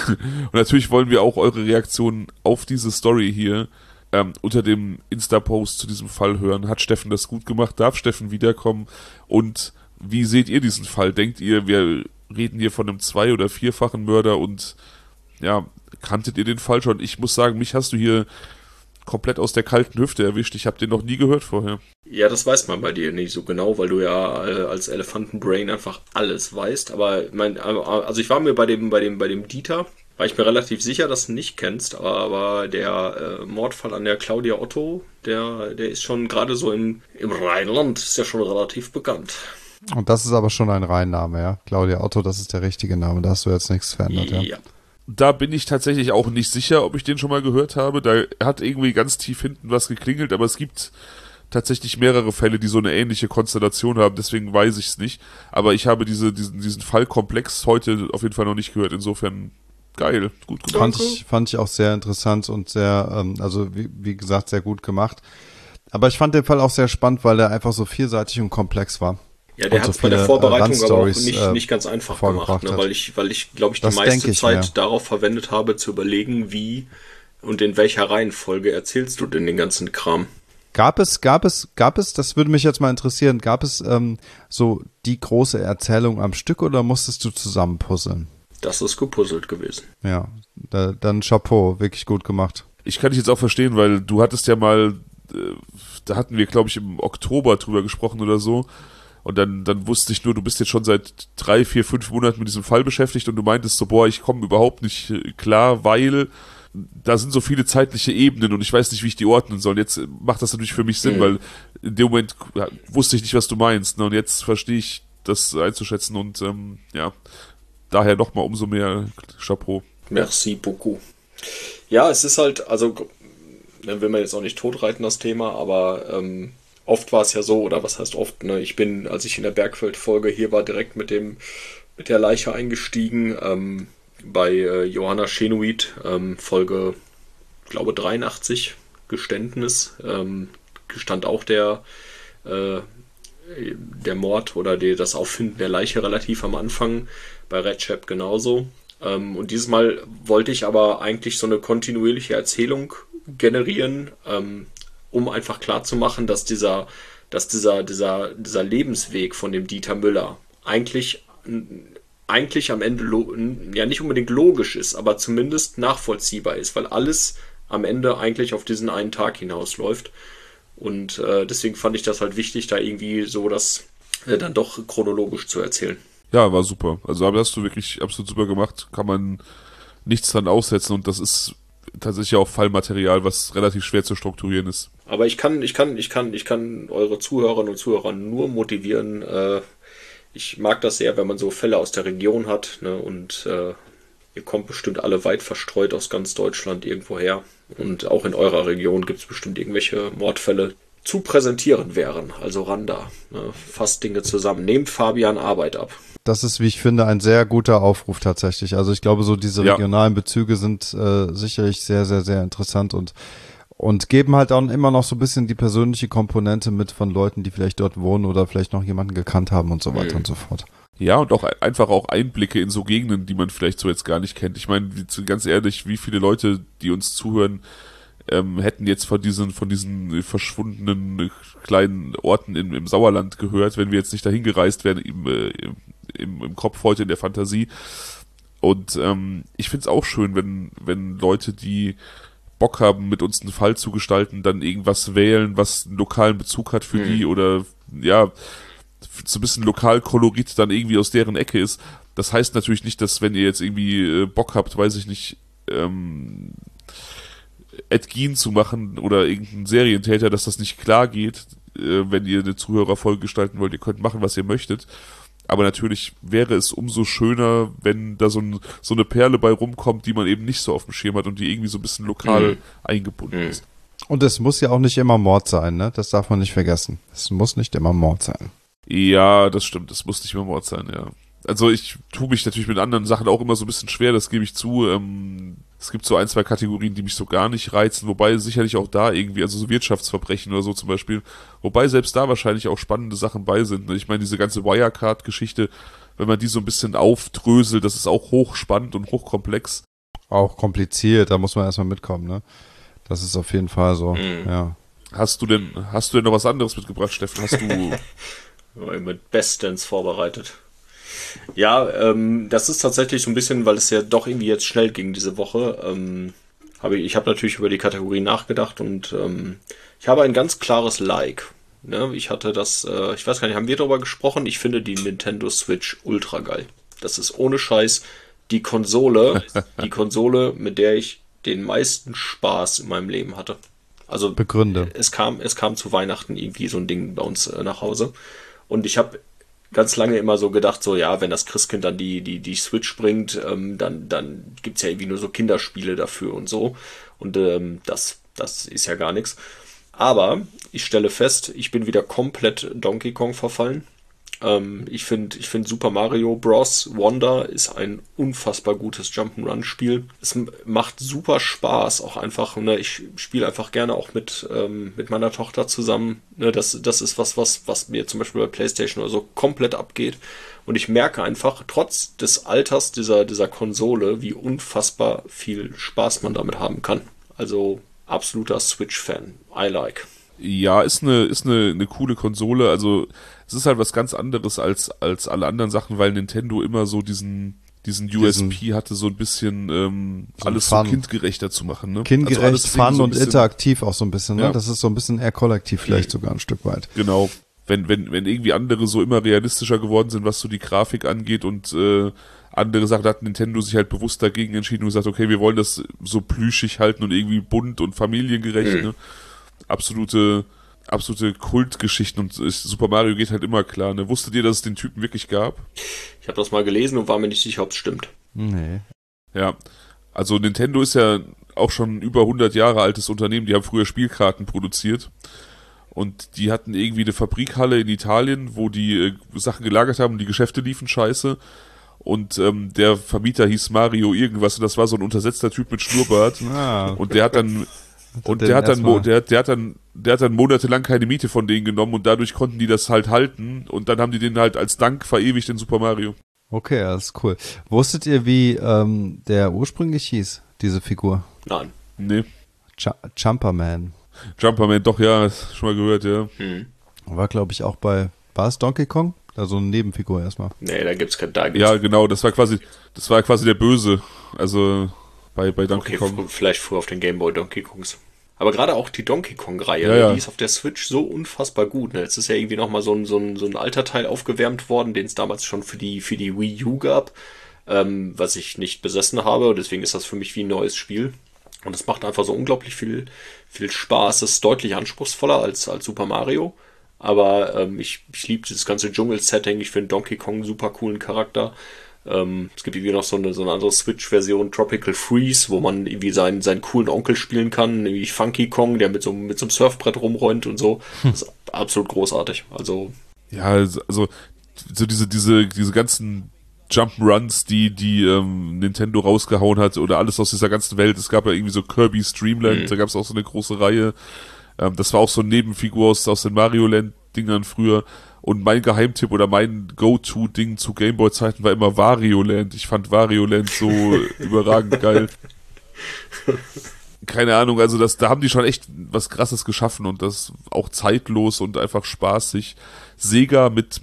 auch eure Reaktionen auf diese Story hier unter dem Insta-Post zu diesem Fall hören. Hat Steffen das gut gemacht? Darf Steffen wiederkommen? Und wie seht ihr diesen Fall? Denkt ihr, wir reden hier von einem 2- oder 4-fachen Mörder und ja, kanntet ihr den Fall schon? Ich muss sagen, mich hast du hier komplett aus der kalten Hüfte erwischt. Ich habe den noch nie gehört vorher. Ja, das weiß man bei dir nicht so genau, weil du ja als Elefantenbrain einfach alles weißt. Aber also ich war mir bei dem Dieter, war ich mir relativ sicher, dass du ihn nicht kennst, aber der Mordfall an der Claudia Otto, der ist schon gerade so im Rheinland, ist ja schon relativ bekannt. Und das ist aber schon ein Reinname, ja? Claudia Otto, das ist der richtige Name, da hast du jetzt nichts verändert, ja? Da bin ich tatsächlich auch nicht sicher, ob ich den schon mal gehört habe. Da hat irgendwie ganz tief hinten was geklingelt, aber es gibt tatsächlich mehrere Fälle, die so eine ähnliche Konstellation haben, deswegen weiß ich es nicht. Aber ich habe diesen Fallkomplex heute auf jeden Fall noch nicht gehört, insofern geil, gut gemacht. Fand ich auch sehr interessant und sehr, also wie gesagt, sehr gut gemacht. Aber ich fand den Fall auch sehr spannend, weil er einfach so vielseitig und komplex war. Ja, der hat es bei der Vorbereitung aber auch nicht ganz einfach gemacht, ne? Weil ich glaube ich, die meiste Zeit darauf verwendet habe, zu überlegen, wie und in welcher Reihenfolge erzählst du denn den ganzen Kram. Gab es, das würde mich jetzt mal interessieren, gab es so die große Erzählung am Stück oder musstest du zusammenpuzzeln? Das ist gepuzzelt gewesen. Ja, dann Chapeau, wirklich gut gemacht. Ich kann dich jetzt auch verstehen, weil du hattest ja mal, da hatten wir, glaube ich, im Oktober drüber gesprochen oder so. Und dann wusste ich nur, du bist jetzt schon seit 3, 4, 5 Monaten mit diesem Fall beschäftigt und du meintest so, boah, ich komme überhaupt nicht klar, weil da sind so viele zeitliche Ebenen und ich weiß nicht, wie ich die ordnen soll. Jetzt macht das natürlich für mich Sinn, weil in dem Moment wusste ich nicht, was du meinst. Ne? Und jetzt verstehe ich das einzuschätzen und ja, daher nochmal umso mehr Chapeau. Merci beaucoup. Ja, es ist halt, also, dann will man jetzt auch nicht totreiten, das Thema, aber oft war es ja so, oder was heißt oft, ne? Ich bin, als ich in der Bergfeld-Folge hier war, direkt mit der Leiche eingestiegen, bei Johanna Schenuit, Folge, glaube 83, Geständnis, gestand auch der Mord oder das Auffinden der Leiche relativ am Anfang, bei Recep genauso. Und dieses Mal wollte ich aber eigentlich so eine kontinuierliche Erzählung generieren, um einfach klarzumachen, dass dieser Lebensweg von dem Dieter Müller eigentlich am Ende ja nicht unbedingt logisch ist, aber zumindest nachvollziehbar ist, weil alles am Ende eigentlich auf diesen einen Tag hinausläuft. Und deswegen fand ich das halt wichtig, da irgendwie so das dann doch chronologisch zu erzählen. Ja, war super. Also aber hast du wirklich absolut super gemacht. Kann man nichts dran aussetzen und das ist tatsächlich auch Fallmaterial, was relativ schwer zu strukturieren ist. Aber ich kann eure Zuhörerinnen und Zuhörer nur motivieren. Ich mag das sehr, wenn man so Fälle aus der Region hat, ne? Und ihr kommt bestimmt alle weit verstreut aus ganz Deutschland irgendwo her. Und auch in eurer Region gibt es bestimmt irgendwelche Mordfälle zu präsentieren wären. Also ran da. Ne? Fasst Dinge zusammen. Nehmt Fabian Arbeit ab. Das ist, wie ich finde, ein sehr guter Aufruf tatsächlich. Also ich glaube, so diese regionalen Bezüge sind sicherlich sehr, sehr, sehr interessant und geben halt auch immer noch so ein bisschen die persönliche Komponente mit von Leuten, die vielleicht dort wohnen oder vielleicht noch jemanden gekannt haben und so weiter und so fort. Ja, und auch einfach auch Einblicke in so Gegenden, die man vielleicht so jetzt gar nicht kennt. Ich meine, ganz ehrlich, wie viele Leute, die uns zuhören, hätten jetzt von diesen verschwundenen kleinen Orten im Sauerland gehört, wenn wir jetzt nicht dahin gereist wären im Kopf heute, in der Fantasie. Und ich find's auch schön, wenn Leute, die Bock haben, mit uns einen Fall zu gestalten, dann irgendwas wählen, was einen lokalen Bezug hat für die oder ja, so ein bisschen Lokalkolorit dann irgendwie aus deren Ecke ist. Das heißt natürlich nicht, dass wenn ihr jetzt irgendwie Bock habt, weiß ich nicht, Ed Gein zu machen oder irgendeinen Serientäter, dass das nicht klar geht, wenn ihr eine Zuhörerfolge gestalten wollt. Ihr könnt machen, was ihr möchtet. Aber natürlich wäre es umso schöner, wenn da so eine Perle bei rumkommt, die man eben nicht so auf dem Schirm hat und die irgendwie so ein bisschen lokal eingebunden ist. Und es muss ja auch nicht immer Mord sein, ne? Das darf man nicht vergessen. Es muss nicht immer Mord sein. Ja, das stimmt. Es muss nicht immer Mord sein, ja. Also ich tue mich natürlich mit anderen Sachen auch immer so ein bisschen schwer, das gebe ich zu. Es gibt so ein, zwei Kategorien, die mich so gar nicht reizen, wobei sicherlich auch da irgendwie, also so Wirtschaftsverbrechen oder so zum Beispiel, wobei selbst da wahrscheinlich auch spannende Sachen bei sind. Ich meine, diese ganze Wirecard-Geschichte, wenn man die so ein bisschen aufdröselt, das ist auch hochspannend und hochkomplex. Auch kompliziert, da muss man erstmal mitkommen, ne? Das ist auf jeden Fall so, ja. Hast du denn noch was anderes mitgebracht, Steffen? Hast du... Mit bestens vorbereitet. Ja, das ist tatsächlich so ein bisschen, weil es ja doch irgendwie jetzt schnell ging diese Woche. Ich habe natürlich über die Kategorie nachgedacht und ich habe ein ganz klares Like. Ne? Ich hatte das, ich weiß gar nicht, haben wir darüber gesprochen? Ich finde die Nintendo Switch ultra geil. Das ist ohne Scheiß die Konsole, mit der ich den meisten Spaß in meinem Leben hatte. Also Begründe. Es kam zu Weihnachten irgendwie so ein Ding bei uns nach Hause. Und ich habe ganz lange immer so gedacht, so ja, wenn das Christkind dann die Switch bringt, dann gibt's ja irgendwie nur so Kinderspiele dafür und so. Und das ist ja gar nichts. Aber ich stelle fest, ich bin wieder komplett Donkey Kong verfallen. Ich finde Super Mario Bros. Wonder ist ein unfassbar gutes Jump'n'Run-Spiel. Es macht super Spaß, auch einfach, ne, ich spiele einfach gerne auch mit meiner Tochter zusammen. Ne, das ist was mir zum Beispiel bei PlayStation oder so komplett abgeht. Und ich merke einfach, trotz des Alters dieser Konsole, wie unfassbar viel Spaß man damit haben kann. Also absoluter Switch-Fan. I like. Ja, ist eine coole Konsole, also es ist halt was ganz anderes als alle anderen Sachen, weil Nintendo immer so diesen USP hatte, so ein bisschen so alles Fun. so kindgerechter zu machen. Ne? Kindgerecht, also alles Fun so und bisschen, interaktiv auch so ein bisschen, ne? Ja. Das ist so ein bisschen eher kollektiv vielleicht sogar ein Stück weit. Genau. Wenn irgendwie andere so immer realistischer geworden sind, was so die Grafik angeht und andere Sachen, hat Nintendo sich halt bewusst dagegen entschieden und gesagt, okay, wir wollen das so plüschig halten und irgendwie bunt und familiengerecht, ne? Absolute Kultgeschichten und Super Mario geht halt immer klar. Ne? Wusstet ihr, dass es den Typen wirklich gab? Ich habe das mal gelesen und war mir nicht sicher, ob es stimmt. Nee. Ja, Also Nintendo ist ja auch schon über 100 Jahre altes Unternehmen, die haben früher Spielkarten produziert und die hatten irgendwie eine Fabrikhalle in Italien, wo die Sachen gelagert haben und die Geschäfte liefen scheiße und der Vermieter hieß Mario irgendwas und das war so ein untersetzter Typ mit Schnurrbart und der hat dann monatelang keine Miete von denen genommen und dadurch konnten die das halt halten und dann haben die den halt als Dank verewigt in Super Mario. Okay, das ist cool. Wusstet ihr, wie der ursprünglich hieß, diese Figur? Nein. Nee. Jumperman. Jumperman, doch, ja, schon mal gehört, ja. War, glaube ich, auch bei, war es Donkey Kong? Also eine Nebenfigur erstmal. Nee, da gibt's Ja, genau, das war quasi der Böse. Also bei Donkey Kong. Vielleicht früher auf den Game Boy Donkey Kongs. Aber gerade auch die Donkey Kong-Reihe, Ja. die ist auf der Switch so unfassbar gut. Ne? Jetzt ist ja irgendwie nochmal so ein alter Teil aufgewärmt worden, den es damals schon für die Wii U gab, was ich nicht besessen habe. Deswegen ist das für mich wie ein neues Spiel. Und es macht einfach so unglaublich viel Spaß. Es ist deutlich anspruchsvoller als Super Mario. Aber ich liebe dieses ganze Dschungel-Setting. Ich finde Donkey Kong einen super coolen Charakter. Es gibt irgendwie noch so eine andere Switch-Version, Tropical Freeze, wo man irgendwie seinen coolen Onkel spielen kann, irgendwie Funky Kong, der mit so einem Surfbrett rumräumt und so. Das ist absolut großartig. Also Ja, also so diese ganzen Jump'n'Runs, die Nintendo rausgehauen hat oder alles aus dieser ganzen Welt. Es gab ja irgendwie so Kirby's Dream Land, da gab es auch so eine große Reihe. Das war auch so eine Nebenfigur aus den Mario Land-Dingern früher. Und mein Geheimtipp oder mein Go-To-Ding zu Gameboy-Zeiten war immer Wario Land. Ich fand Wario Land so überragend geil. Keine Ahnung, also da haben die schon echt was Krasses geschaffen und das auch zeitlos und einfach spaßig. Sega mit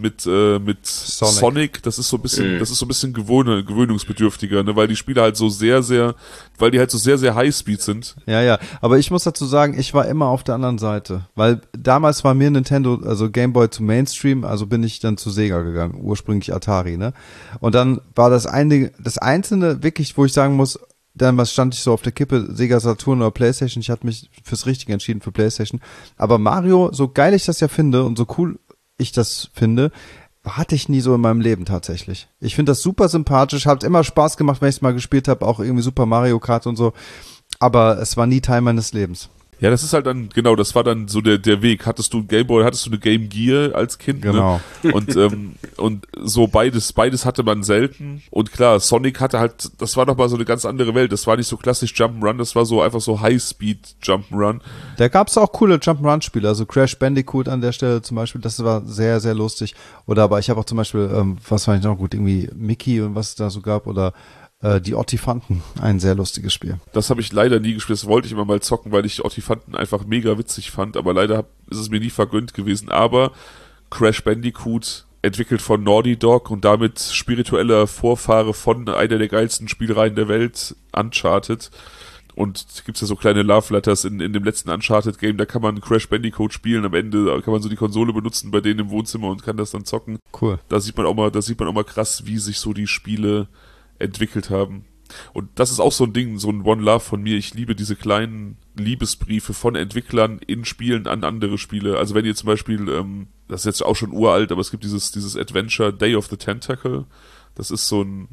Sonic, das ist so ein bisschen gewöhnungsbedürftiger, ne, weil die Spiele halt so sehr, sehr Highspeed sind. Ja, aber ich muss dazu sagen, ich war immer auf der anderen Seite, weil damals war mir Nintendo, also Game Boy zu Mainstream, also bin ich dann zu Sega gegangen, ursprünglich Atari, ne? Und dann war das Einzelne wirklich, wo ich sagen muss, damals stand ich so auf der Kippe, Sega Saturn oder Playstation, ich hatte mich fürs Richtige entschieden für Playstation, aber Mario, so geil ich das ja finde und so cool ich das finde, hatte ich nie so in meinem Leben tatsächlich. Ich finde das super sympathisch, hat immer Spaß gemacht, wenn ich es mal gespielt habe, auch irgendwie Super Mario Kart und so, aber es war nie Teil meines Lebens. Ja, das ist halt dann, genau, das war dann so der Weg. Hattest du ein Gameboy, hattest du eine Game Gear als Kind, genau. Ne? Und so beides hatte man selten. Und klar, Sonic hatte halt, das war doch mal so eine ganz andere Welt. Das war nicht so klassisch Jump'n'Run, das war so einfach so High-Speed Jump'n'Run. Da gab's auch coole Jump'n'Run-Spiele, also Crash Bandicoot an der Stelle zum Beispiel, das war sehr, sehr lustig. Oder aber ich habe auch zum Beispiel, was fand ich noch gut, irgendwie Mickey und was es da so gab oder die Ottifanten, ein sehr lustiges Spiel. Das habe ich leider nie gespielt, das wollte ich immer mal zocken, weil ich Ottifanten einfach mega witzig fand, aber leider ist es mir nie vergönnt gewesen. Aber Crash Bandicoot, entwickelt von Naughty Dog und damit spiritueller Vorfahre von einer der geilsten Spielreihen der Welt, Uncharted. Und gibt's ja so kleine Love Letters in dem letzten Uncharted-Game, da kann man Crash Bandicoot spielen, am Ende kann man so die Konsole benutzen bei denen im Wohnzimmer und kann das dann zocken. Cool. Da sieht man auch mal krass, wie sich so die Spiele entwickelt haben. Und das ist auch so ein Ding, so ein One Love von mir. Ich liebe diese kleinen Liebesbriefe von Entwicklern in Spielen an andere Spiele. Also wenn ihr zum Beispiel, das ist jetzt auch schon uralt, aber es gibt dieses Adventure Day of the Tentacle. Das ist so ein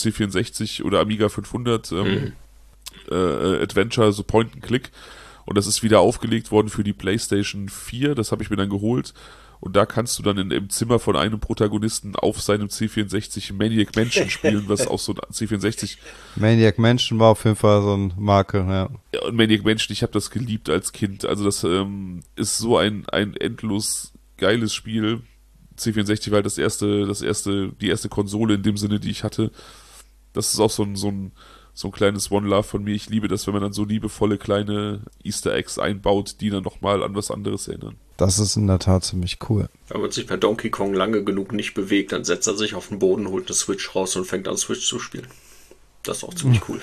C64 oder Amiga 500 Adventure, so Point and Click. Und das ist wieder aufgelegt worden für die PlayStation 4. Das habe ich mir dann geholt. Und da kannst du dann im Zimmer von einem Protagonisten auf seinem C64 Maniac Mansion spielen, was auch so ein C64... Maniac Mansion war auf jeden Fall so eine Marke, ja. Ja, und Maniac Mansion, ich habe das geliebt als Kind. Also das ist so ein endlos geiles Spiel. C64 war halt die erste Konsole in dem Sinne, die ich hatte. Das ist auch so ein kleines One Love von mir. Ich liebe das, wenn man dann so liebevolle kleine Easter Eggs einbaut, die dann nochmal an was anderes erinnern. Das ist in der Tat ziemlich cool. Wenn man sich bei Donkey Kong lange genug nicht bewegt, dann setzt er sich auf den Boden, holt eine Switch raus und fängt an Switch zu spielen. Das ist auch ziemlich cool.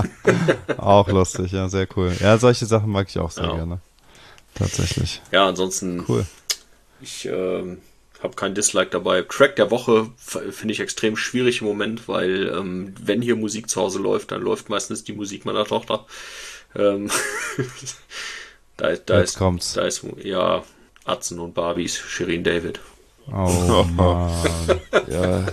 Auch lustig, ja, sehr cool. Ja, solche Sachen mag ich auch sehr gerne. Tatsächlich. Ja, ansonsten cool. Ich habe kein Dislike dabei. Track der Woche finde ich extrem schwierig im Moment, weil wenn hier Musik zu Hause läuft, dann läuft meistens die Musik meiner Tochter. Jetzt kommt's. Da ist ja Atzen und Barbies, Shirin David. Oh Mann. Ja,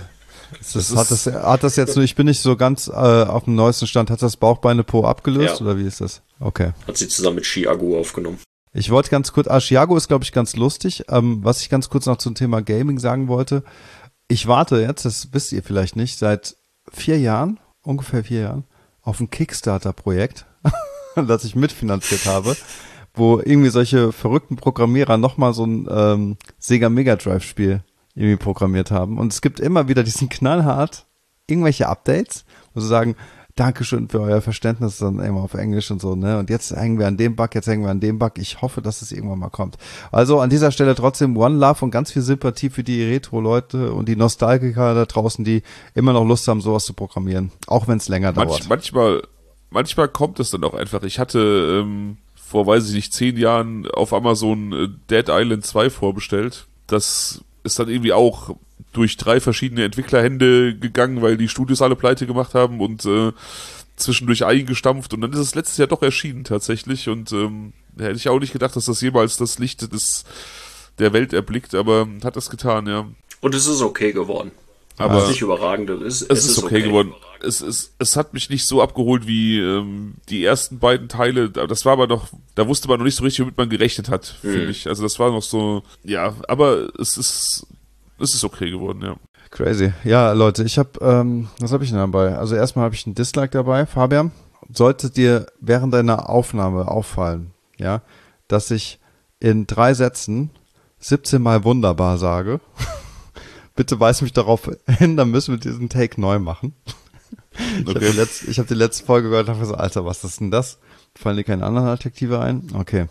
Hat das jetzt nur, ich bin nicht so ganz auf dem neuesten Stand, hat das Bauchbeine-Po abgelöst oder wie ist das? Okay. Hat sie zusammen mit Chiago aufgenommen. Ich wollte ganz kurz, Chiago ist, glaube ich, ganz lustig. Was ich ganz kurz noch zum Thema Gaming sagen wollte, ich warte jetzt, das wisst ihr vielleicht nicht, seit ungefähr 4 Jahren, auf ein Kickstarter-Projekt, das ich mitfinanziert habe, wo irgendwie solche verrückten Programmierer nochmal so ein Sega Mega Drive Spiel irgendwie programmiert haben. Und es gibt immer wieder diesen knallhart irgendwelche Updates, wo sie sagen, Dankeschön für euer Verständnis, dann immer auf Englisch und so, ne? Und jetzt hängen wir an dem Bug, jetzt hängen wir an dem Bug. Ich hoffe, dass es irgendwann mal kommt. Also an dieser Stelle trotzdem One Love und ganz viel Sympathie für die Retro-Leute und die Nostalgiker da draußen, die immer noch Lust haben, sowas zu programmieren. Auch wenn es länger dauert. Manchmal kommt es dann auch einfach. Ich hatte vor, weiß ich nicht, 10 Jahren auf Amazon Dead Island 2 vorbestellt. Das ist dann irgendwie auch durch 3 verschiedene Entwicklerhände gegangen, weil die Studios alle pleite gemacht haben und zwischendurch eingestampft. Und dann ist es letztes Jahr doch erschienen tatsächlich. Und da hätte ich auch nicht gedacht, dass das jemals das Licht der Welt erblickt, aber hat das getan, ja. Und es ist okay geworden. Aber es ist nicht überragend. Es ist okay geworden. Es hat mich nicht so abgeholt wie die ersten beiden Teile. Das war aber noch, da wusste man noch nicht so richtig, womit man gerechnet hat, finde ich. Also das war noch so, ja, aber es ist okay geworden, ja. Crazy. Ja, Leute, was habe ich denn dabei? Also erstmal habe ich einen Dislike dabei, Fabian. Sollte dir während deiner Aufnahme auffallen, ja, dass ich in 3 Sätzen 17 Mal wunderbar sage, bitte weis mich darauf hin, dann müssen wir diesen Take neu machen. Okay. Ich habe die letzte Folge gehört und habe gesagt, Alter, was ist denn das? Fallen dir keine anderen Adjektive ein? Okay.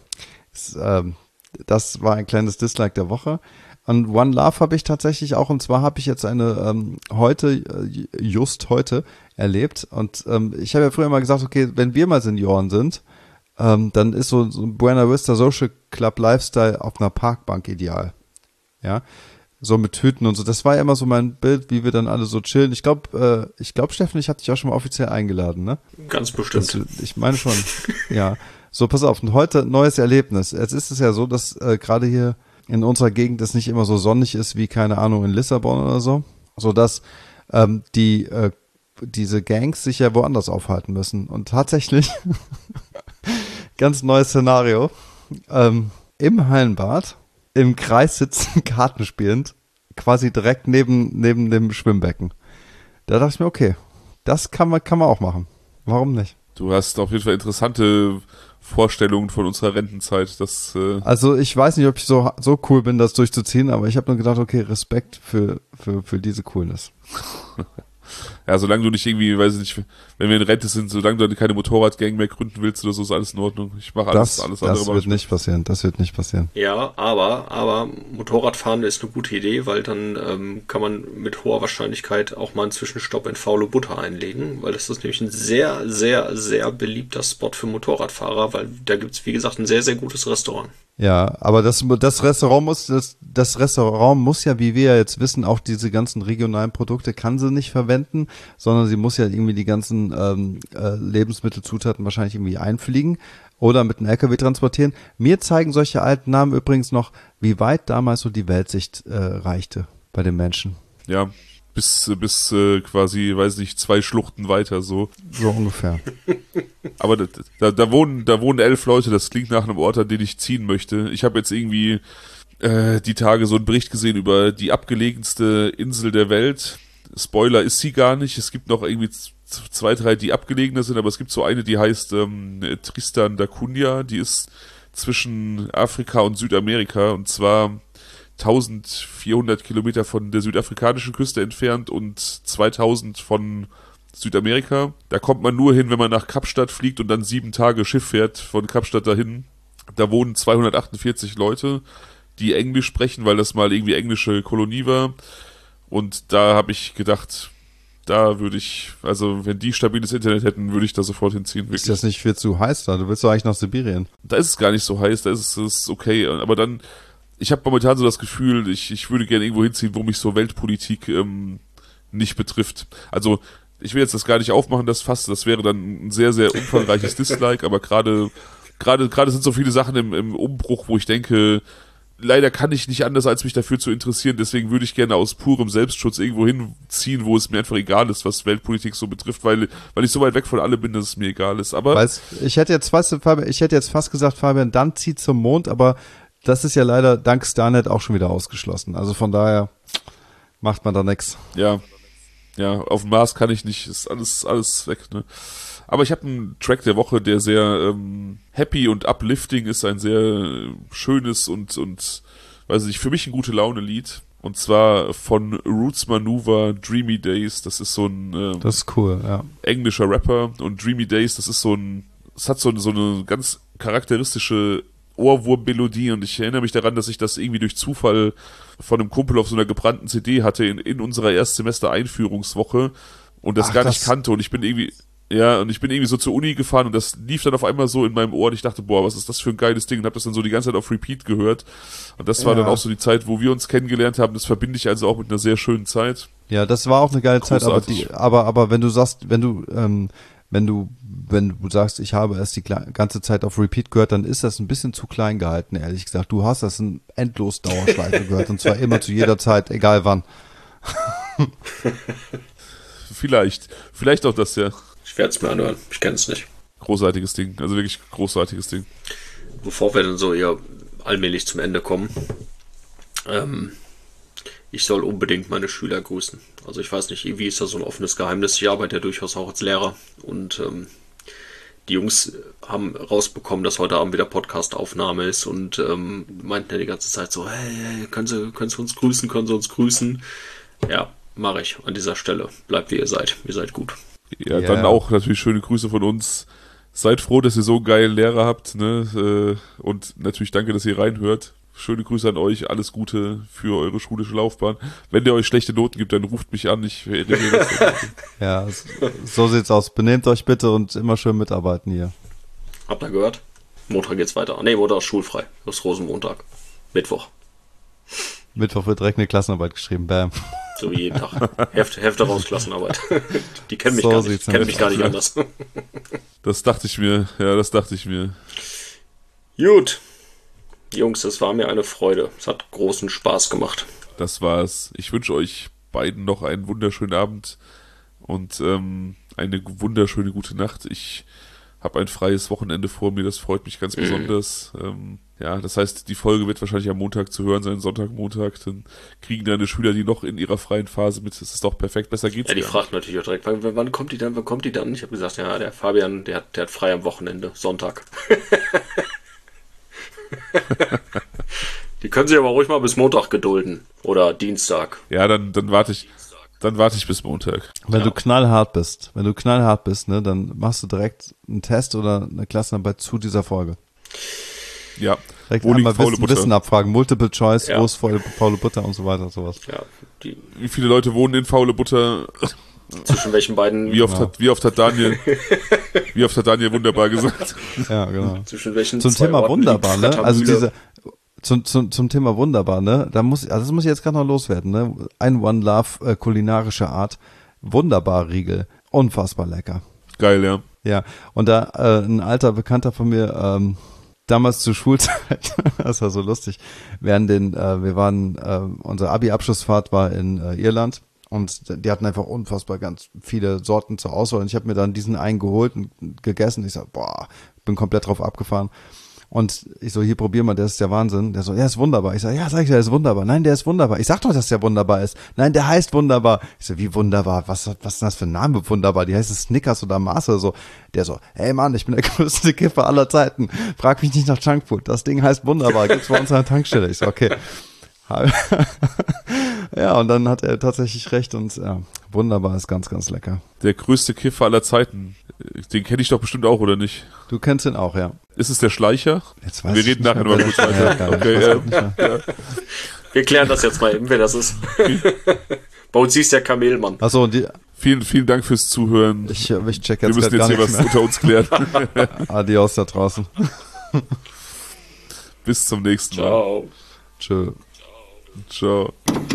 Das war ein kleines Dislike der Woche. Und One Love habe ich tatsächlich auch, und zwar habe ich jetzt eine just heute erlebt. Und ich habe ja früher mal gesagt, okay, wenn wir mal Senioren sind, dann ist so ein Buena Vista Social Club Lifestyle auf einer Parkbank ideal. Ja, so mit Hüten und so. Das war ja immer so mein Bild, wie wir dann alle so chillen. Ich glaube, Steffen, ich hatte dich auch schon mal offiziell eingeladen, ne? Ganz bestimmt. Ich meine schon, ja. So, pass auf. Und heute neues Erlebnis. Jetzt ist es ja so, dass gerade hier in unserer Gegend es nicht immer so sonnig ist wie, keine Ahnung, in Lissabon oder so. Sodass diese Gangs sich ja woanders aufhalten müssen. Und tatsächlich, ganz neues Szenario, im Hallenbad, im Kreis sitzen, Karten spielend, quasi direkt neben dem Schwimmbecken. Da dachte ich mir, okay, das kann man auch machen. Warum nicht? Du hast auf jeden Fall interessante Vorstellungen von unserer Rentenzeit. Also ich weiß nicht, ob ich so cool bin, das durchzuziehen, aber ich habe nur gedacht, okay, Respekt für diese Coolness. Ja, solange du nicht irgendwie, weiß ich nicht, wenn wir in Rente sind, solange du keine Motorradgang mehr gründen willst oder so, ist alles in Ordnung. Ich mache alles andere. Das wird nicht passieren, Ja, aber Motorradfahren ist eine gute Idee, weil dann kann man mit hoher Wahrscheinlichkeit auch mal einen Zwischenstopp in Faule Butter einlegen, weil das ist nämlich ein sehr, sehr, sehr beliebter Spot für Motorradfahrer, weil da gibt's, wie gesagt, ein sehr, sehr gutes Restaurant. Ja, aber das Restaurant muss ja, wie wir ja jetzt wissen, auch diese ganzen regionalen Produkte kann sie nicht verwenden, sondern sie muss ja irgendwie die ganzen Lebensmittelzutaten wahrscheinlich irgendwie einfliegen oder mit einem LKW transportieren. Mir zeigen solche alten Namen übrigens noch, wie weit damals so die Weltsicht reichte bei den Menschen. Ja, bis quasi, weiß nicht, 2 Schluchten weiter, so. So ungefähr. Aber da wohnen 11 Leute, das klingt nach einem Ort, an den ich ziehen möchte. Ich habe jetzt irgendwie die Tage so einen Bericht gesehen über die abgelegenste Insel der Welt. Spoiler, ist sie gar nicht. Es gibt noch irgendwie 2, 3, die abgelegener sind, aber es gibt so eine, die heißt Tristan da Cunha, die ist zwischen Afrika und Südamerika, und zwar 1400 Kilometer von der südafrikanischen Küste entfernt und 2000 von Südamerika. Da kommt man nur hin, wenn man nach Kapstadt fliegt und dann 7 Tage Schiff fährt von Kapstadt dahin. Da wohnen 248 Leute, die Englisch sprechen, weil das mal irgendwie englische Kolonie war. Und da habe ich gedacht, da würde ich, also wenn die stabiles Internet hätten, würde ich da sofort hinziehen. Wirklich. Ist das nicht viel zu heiß da? Du willst doch eigentlich nach Sibirien. Da ist es gar nicht so heiß, da ist es okay. Aber dann, ich habe momentan so das Gefühl, ich würde gerne irgendwo hinziehen, wo mich so Weltpolitik nicht betrifft. Also ich will jetzt das gar nicht aufmachen, das Fass, das wäre dann ein sehr, sehr umfangreiches Dislike, aber gerade sind so viele Sachen im Umbruch, wo ich denke, leider kann ich nicht anders, als mich dafür zu interessieren. Deswegen würde ich gerne aus purem Selbstschutz irgendwo hinziehen, wo es mir einfach egal ist, was Weltpolitik so betrifft, weil ich so weit weg von allem bin, dass es mir egal ist. Aber ich hätte jetzt fast gesagt, Fabian, dann zieht zum Mond, aber das ist ja leider dank Starnet auch schon wieder ausgeschlossen. Also von daher macht man da nichts. Ja, auf dem Mars kann ich nicht, ist alles weg, ne? Aber ich habe einen Track der Woche, der sehr happy und uplifting ist, ein sehr schönes und weiß nicht, für mich ein gute Laune-Lied. Und zwar von Roots Manuva, Dreamy Days. Das ist so ein das ist cool, ja. Englischer Rapper. Und Dreamy Days, das hat so eine ganz charakteristische Ohrwurm-Melodie. Und ich erinnere mich daran, dass ich das irgendwie durch Zufall von einem Kumpel auf so einer gebrannten CD hatte in unserer Erstsemester-Einführungswoche und das gar nicht kannte. Und ich bin irgendwie so zur Uni gefahren und das lief dann auf einmal so in meinem Ohr und ich dachte, boah, was ist das für ein geiles Ding, und habe das dann so die ganze Zeit auf Repeat gehört und das war dann auch so die Zeit, wo wir uns kennengelernt haben. Das verbinde ich also auch mit einer sehr schönen Zeit. Ja, das war auch eine geile Großartig. Zeit, aber wenn du sagst, wenn du sagst, ich habe es die ganze Zeit auf Repeat gehört, dann ist das ein bisschen zu klein gehalten, ehrlich gesagt. Du hast das in endlos Dauerschleife gehört und zwar immer zu jeder Zeit, egal wann. Vielleicht auch das, ja. Ich werde es mir anhören, ich kenne es nicht. Großartiges Ding, also wirklich großartiges Ding. Bevor wir dann so eher allmählich zum Ende kommen, ich soll unbedingt meine Schüler grüßen. Also ich weiß nicht, irgendwie ist das so ein offenes Geheimnis. Ich arbeite ja durchaus auch als Lehrer und die Jungs haben rausbekommen, dass heute Abend wieder Podcast-Aufnahme ist und meinten ja die ganze Zeit so, hey, können Sie uns grüßen? Ja, mache ich an dieser Stelle. Bleibt wie ihr seid gut. Ja, dann auch natürlich schöne Grüße von uns. Seid froh, dass ihr so einen geilen Lehrer habt, ne? Und natürlich danke, dass ihr reinhört. Schöne Grüße an euch, alles Gute für eure schulische Laufbahn. Wenn der euch schlechte Noten gibt, dann ruft mich an, ich reagiere das. Ja, so sieht's aus. Benehmt euch bitte und immer schön mitarbeiten hier. Habt ihr gehört? Montag geht's weiter. Ne, Montag ist schulfrei. Das ist Rosenmontag. Mittwoch wird direkt eine Klassenarbeit geschrieben, bam. So wie jeden Tag. Hefte raus, Klassenarbeit. Die kennen mich gar nicht. Kennen mich gar nicht anders. Das dachte ich mir. Gut. Jungs, es war mir eine Freude. Es hat großen Spaß gemacht. Das war's. Ich wünsche euch beiden noch einen wunderschönen Abend und eine wunderschöne gute Nacht. Ich habe ein freies Wochenende vor mir, das freut mich ganz besonders. Das heißt, die Folge wird wahrscheinlich am Montag zu hören sein, Sonntag, Montag. Dann kriegen deine Schüler die noch in ihrer freien Phase mit. Das ist doch perfekt, besser geht's. Ja, die fragt natürlich auch direkt, wann kommt die dann? Ich habe gesagt, ja, der Fabian, der hat frei am Wochenende, Sonntag. Die können sich aber ruhig mal bis Montag gedulden. Oder Dienstag. Ja, dann warte ich bis Montag. Wenn du knallhart bist, ne, dann machst du direkt einen Test oder eine Klassenarbeit zu dieser Folge. Ja. Direkt einmal Wissen abfragen, Multiple Choice, wo ist faule Butter und so weiter und sowas. Ja, wie viele Leute wohnen in faule Butter? Zwischen welchen beiden? Wie oft hat Daniel wunderbar gesagt? Ja, genau. Zwischen welchen zum Thema wunderbar, ne? Also zum Thema wunderbar, ne? Das muss ich jetzt gerade noch loswerden, ne? Ein One Love kulinarische Art, wunderbar Riegel, unfassbar lecker. Geil, ja. Ja, und da ein alter Bekannter von mir, damals zur Schulzeit, das war so lustig, unsere Abi-Abschlussfahrt war in Irland und die hatten einfach unfassbar ganz viele Sorten zur Auswahl und ich habe mir dann diesen einen geholt und gegessen. Ich sag, bin komplett drauf abgefahren. Und ich so, hier, probier mal, der ist der Wahnsinn. Der so, ja, ist wunderbar. Ich sag, ja, sag ich, der ist wunderbar. Nein, der ist wunderbar. Ich sag doch, dass der wunderbar ist. Nein, der heißt wunderbar. Ich so, wie wunderbar? Was ist denn das für ein Name, wunderbar? Die heißt Snickers oder Mars oder so. Der so, hey Mann, ich bin der größte Kiffer aller Zeiten. Frag mich nicht nach Junkfood. Das Ding heißt wunderbar. Gibt's bei uns an der Tankstelle. Ich so, okay. Ja, und dann hat er tatsächlich recht und ja, wunderbar, ist ganz, ganz lecker. Der größte Kiffer aller Zeiten. Den kenne ich doch bestimmt auch, oder nicht? Du kennst ihn auch, ja. Ist es der Schleicher? Jetzt weiß Wir reden nachher nochmal kurz weiter. Okay, Wir klären das jetzt mal eben, wer das ist. Bei uns hieß der Kamelmann. Achso, und vielen Dank fürs Zuhören. Ich check jetzt Wir müssen jetzt hier was unter uns klären. Adios da draußen. Bis zum nächsten Mal. Ciao. Tschö. Ciao.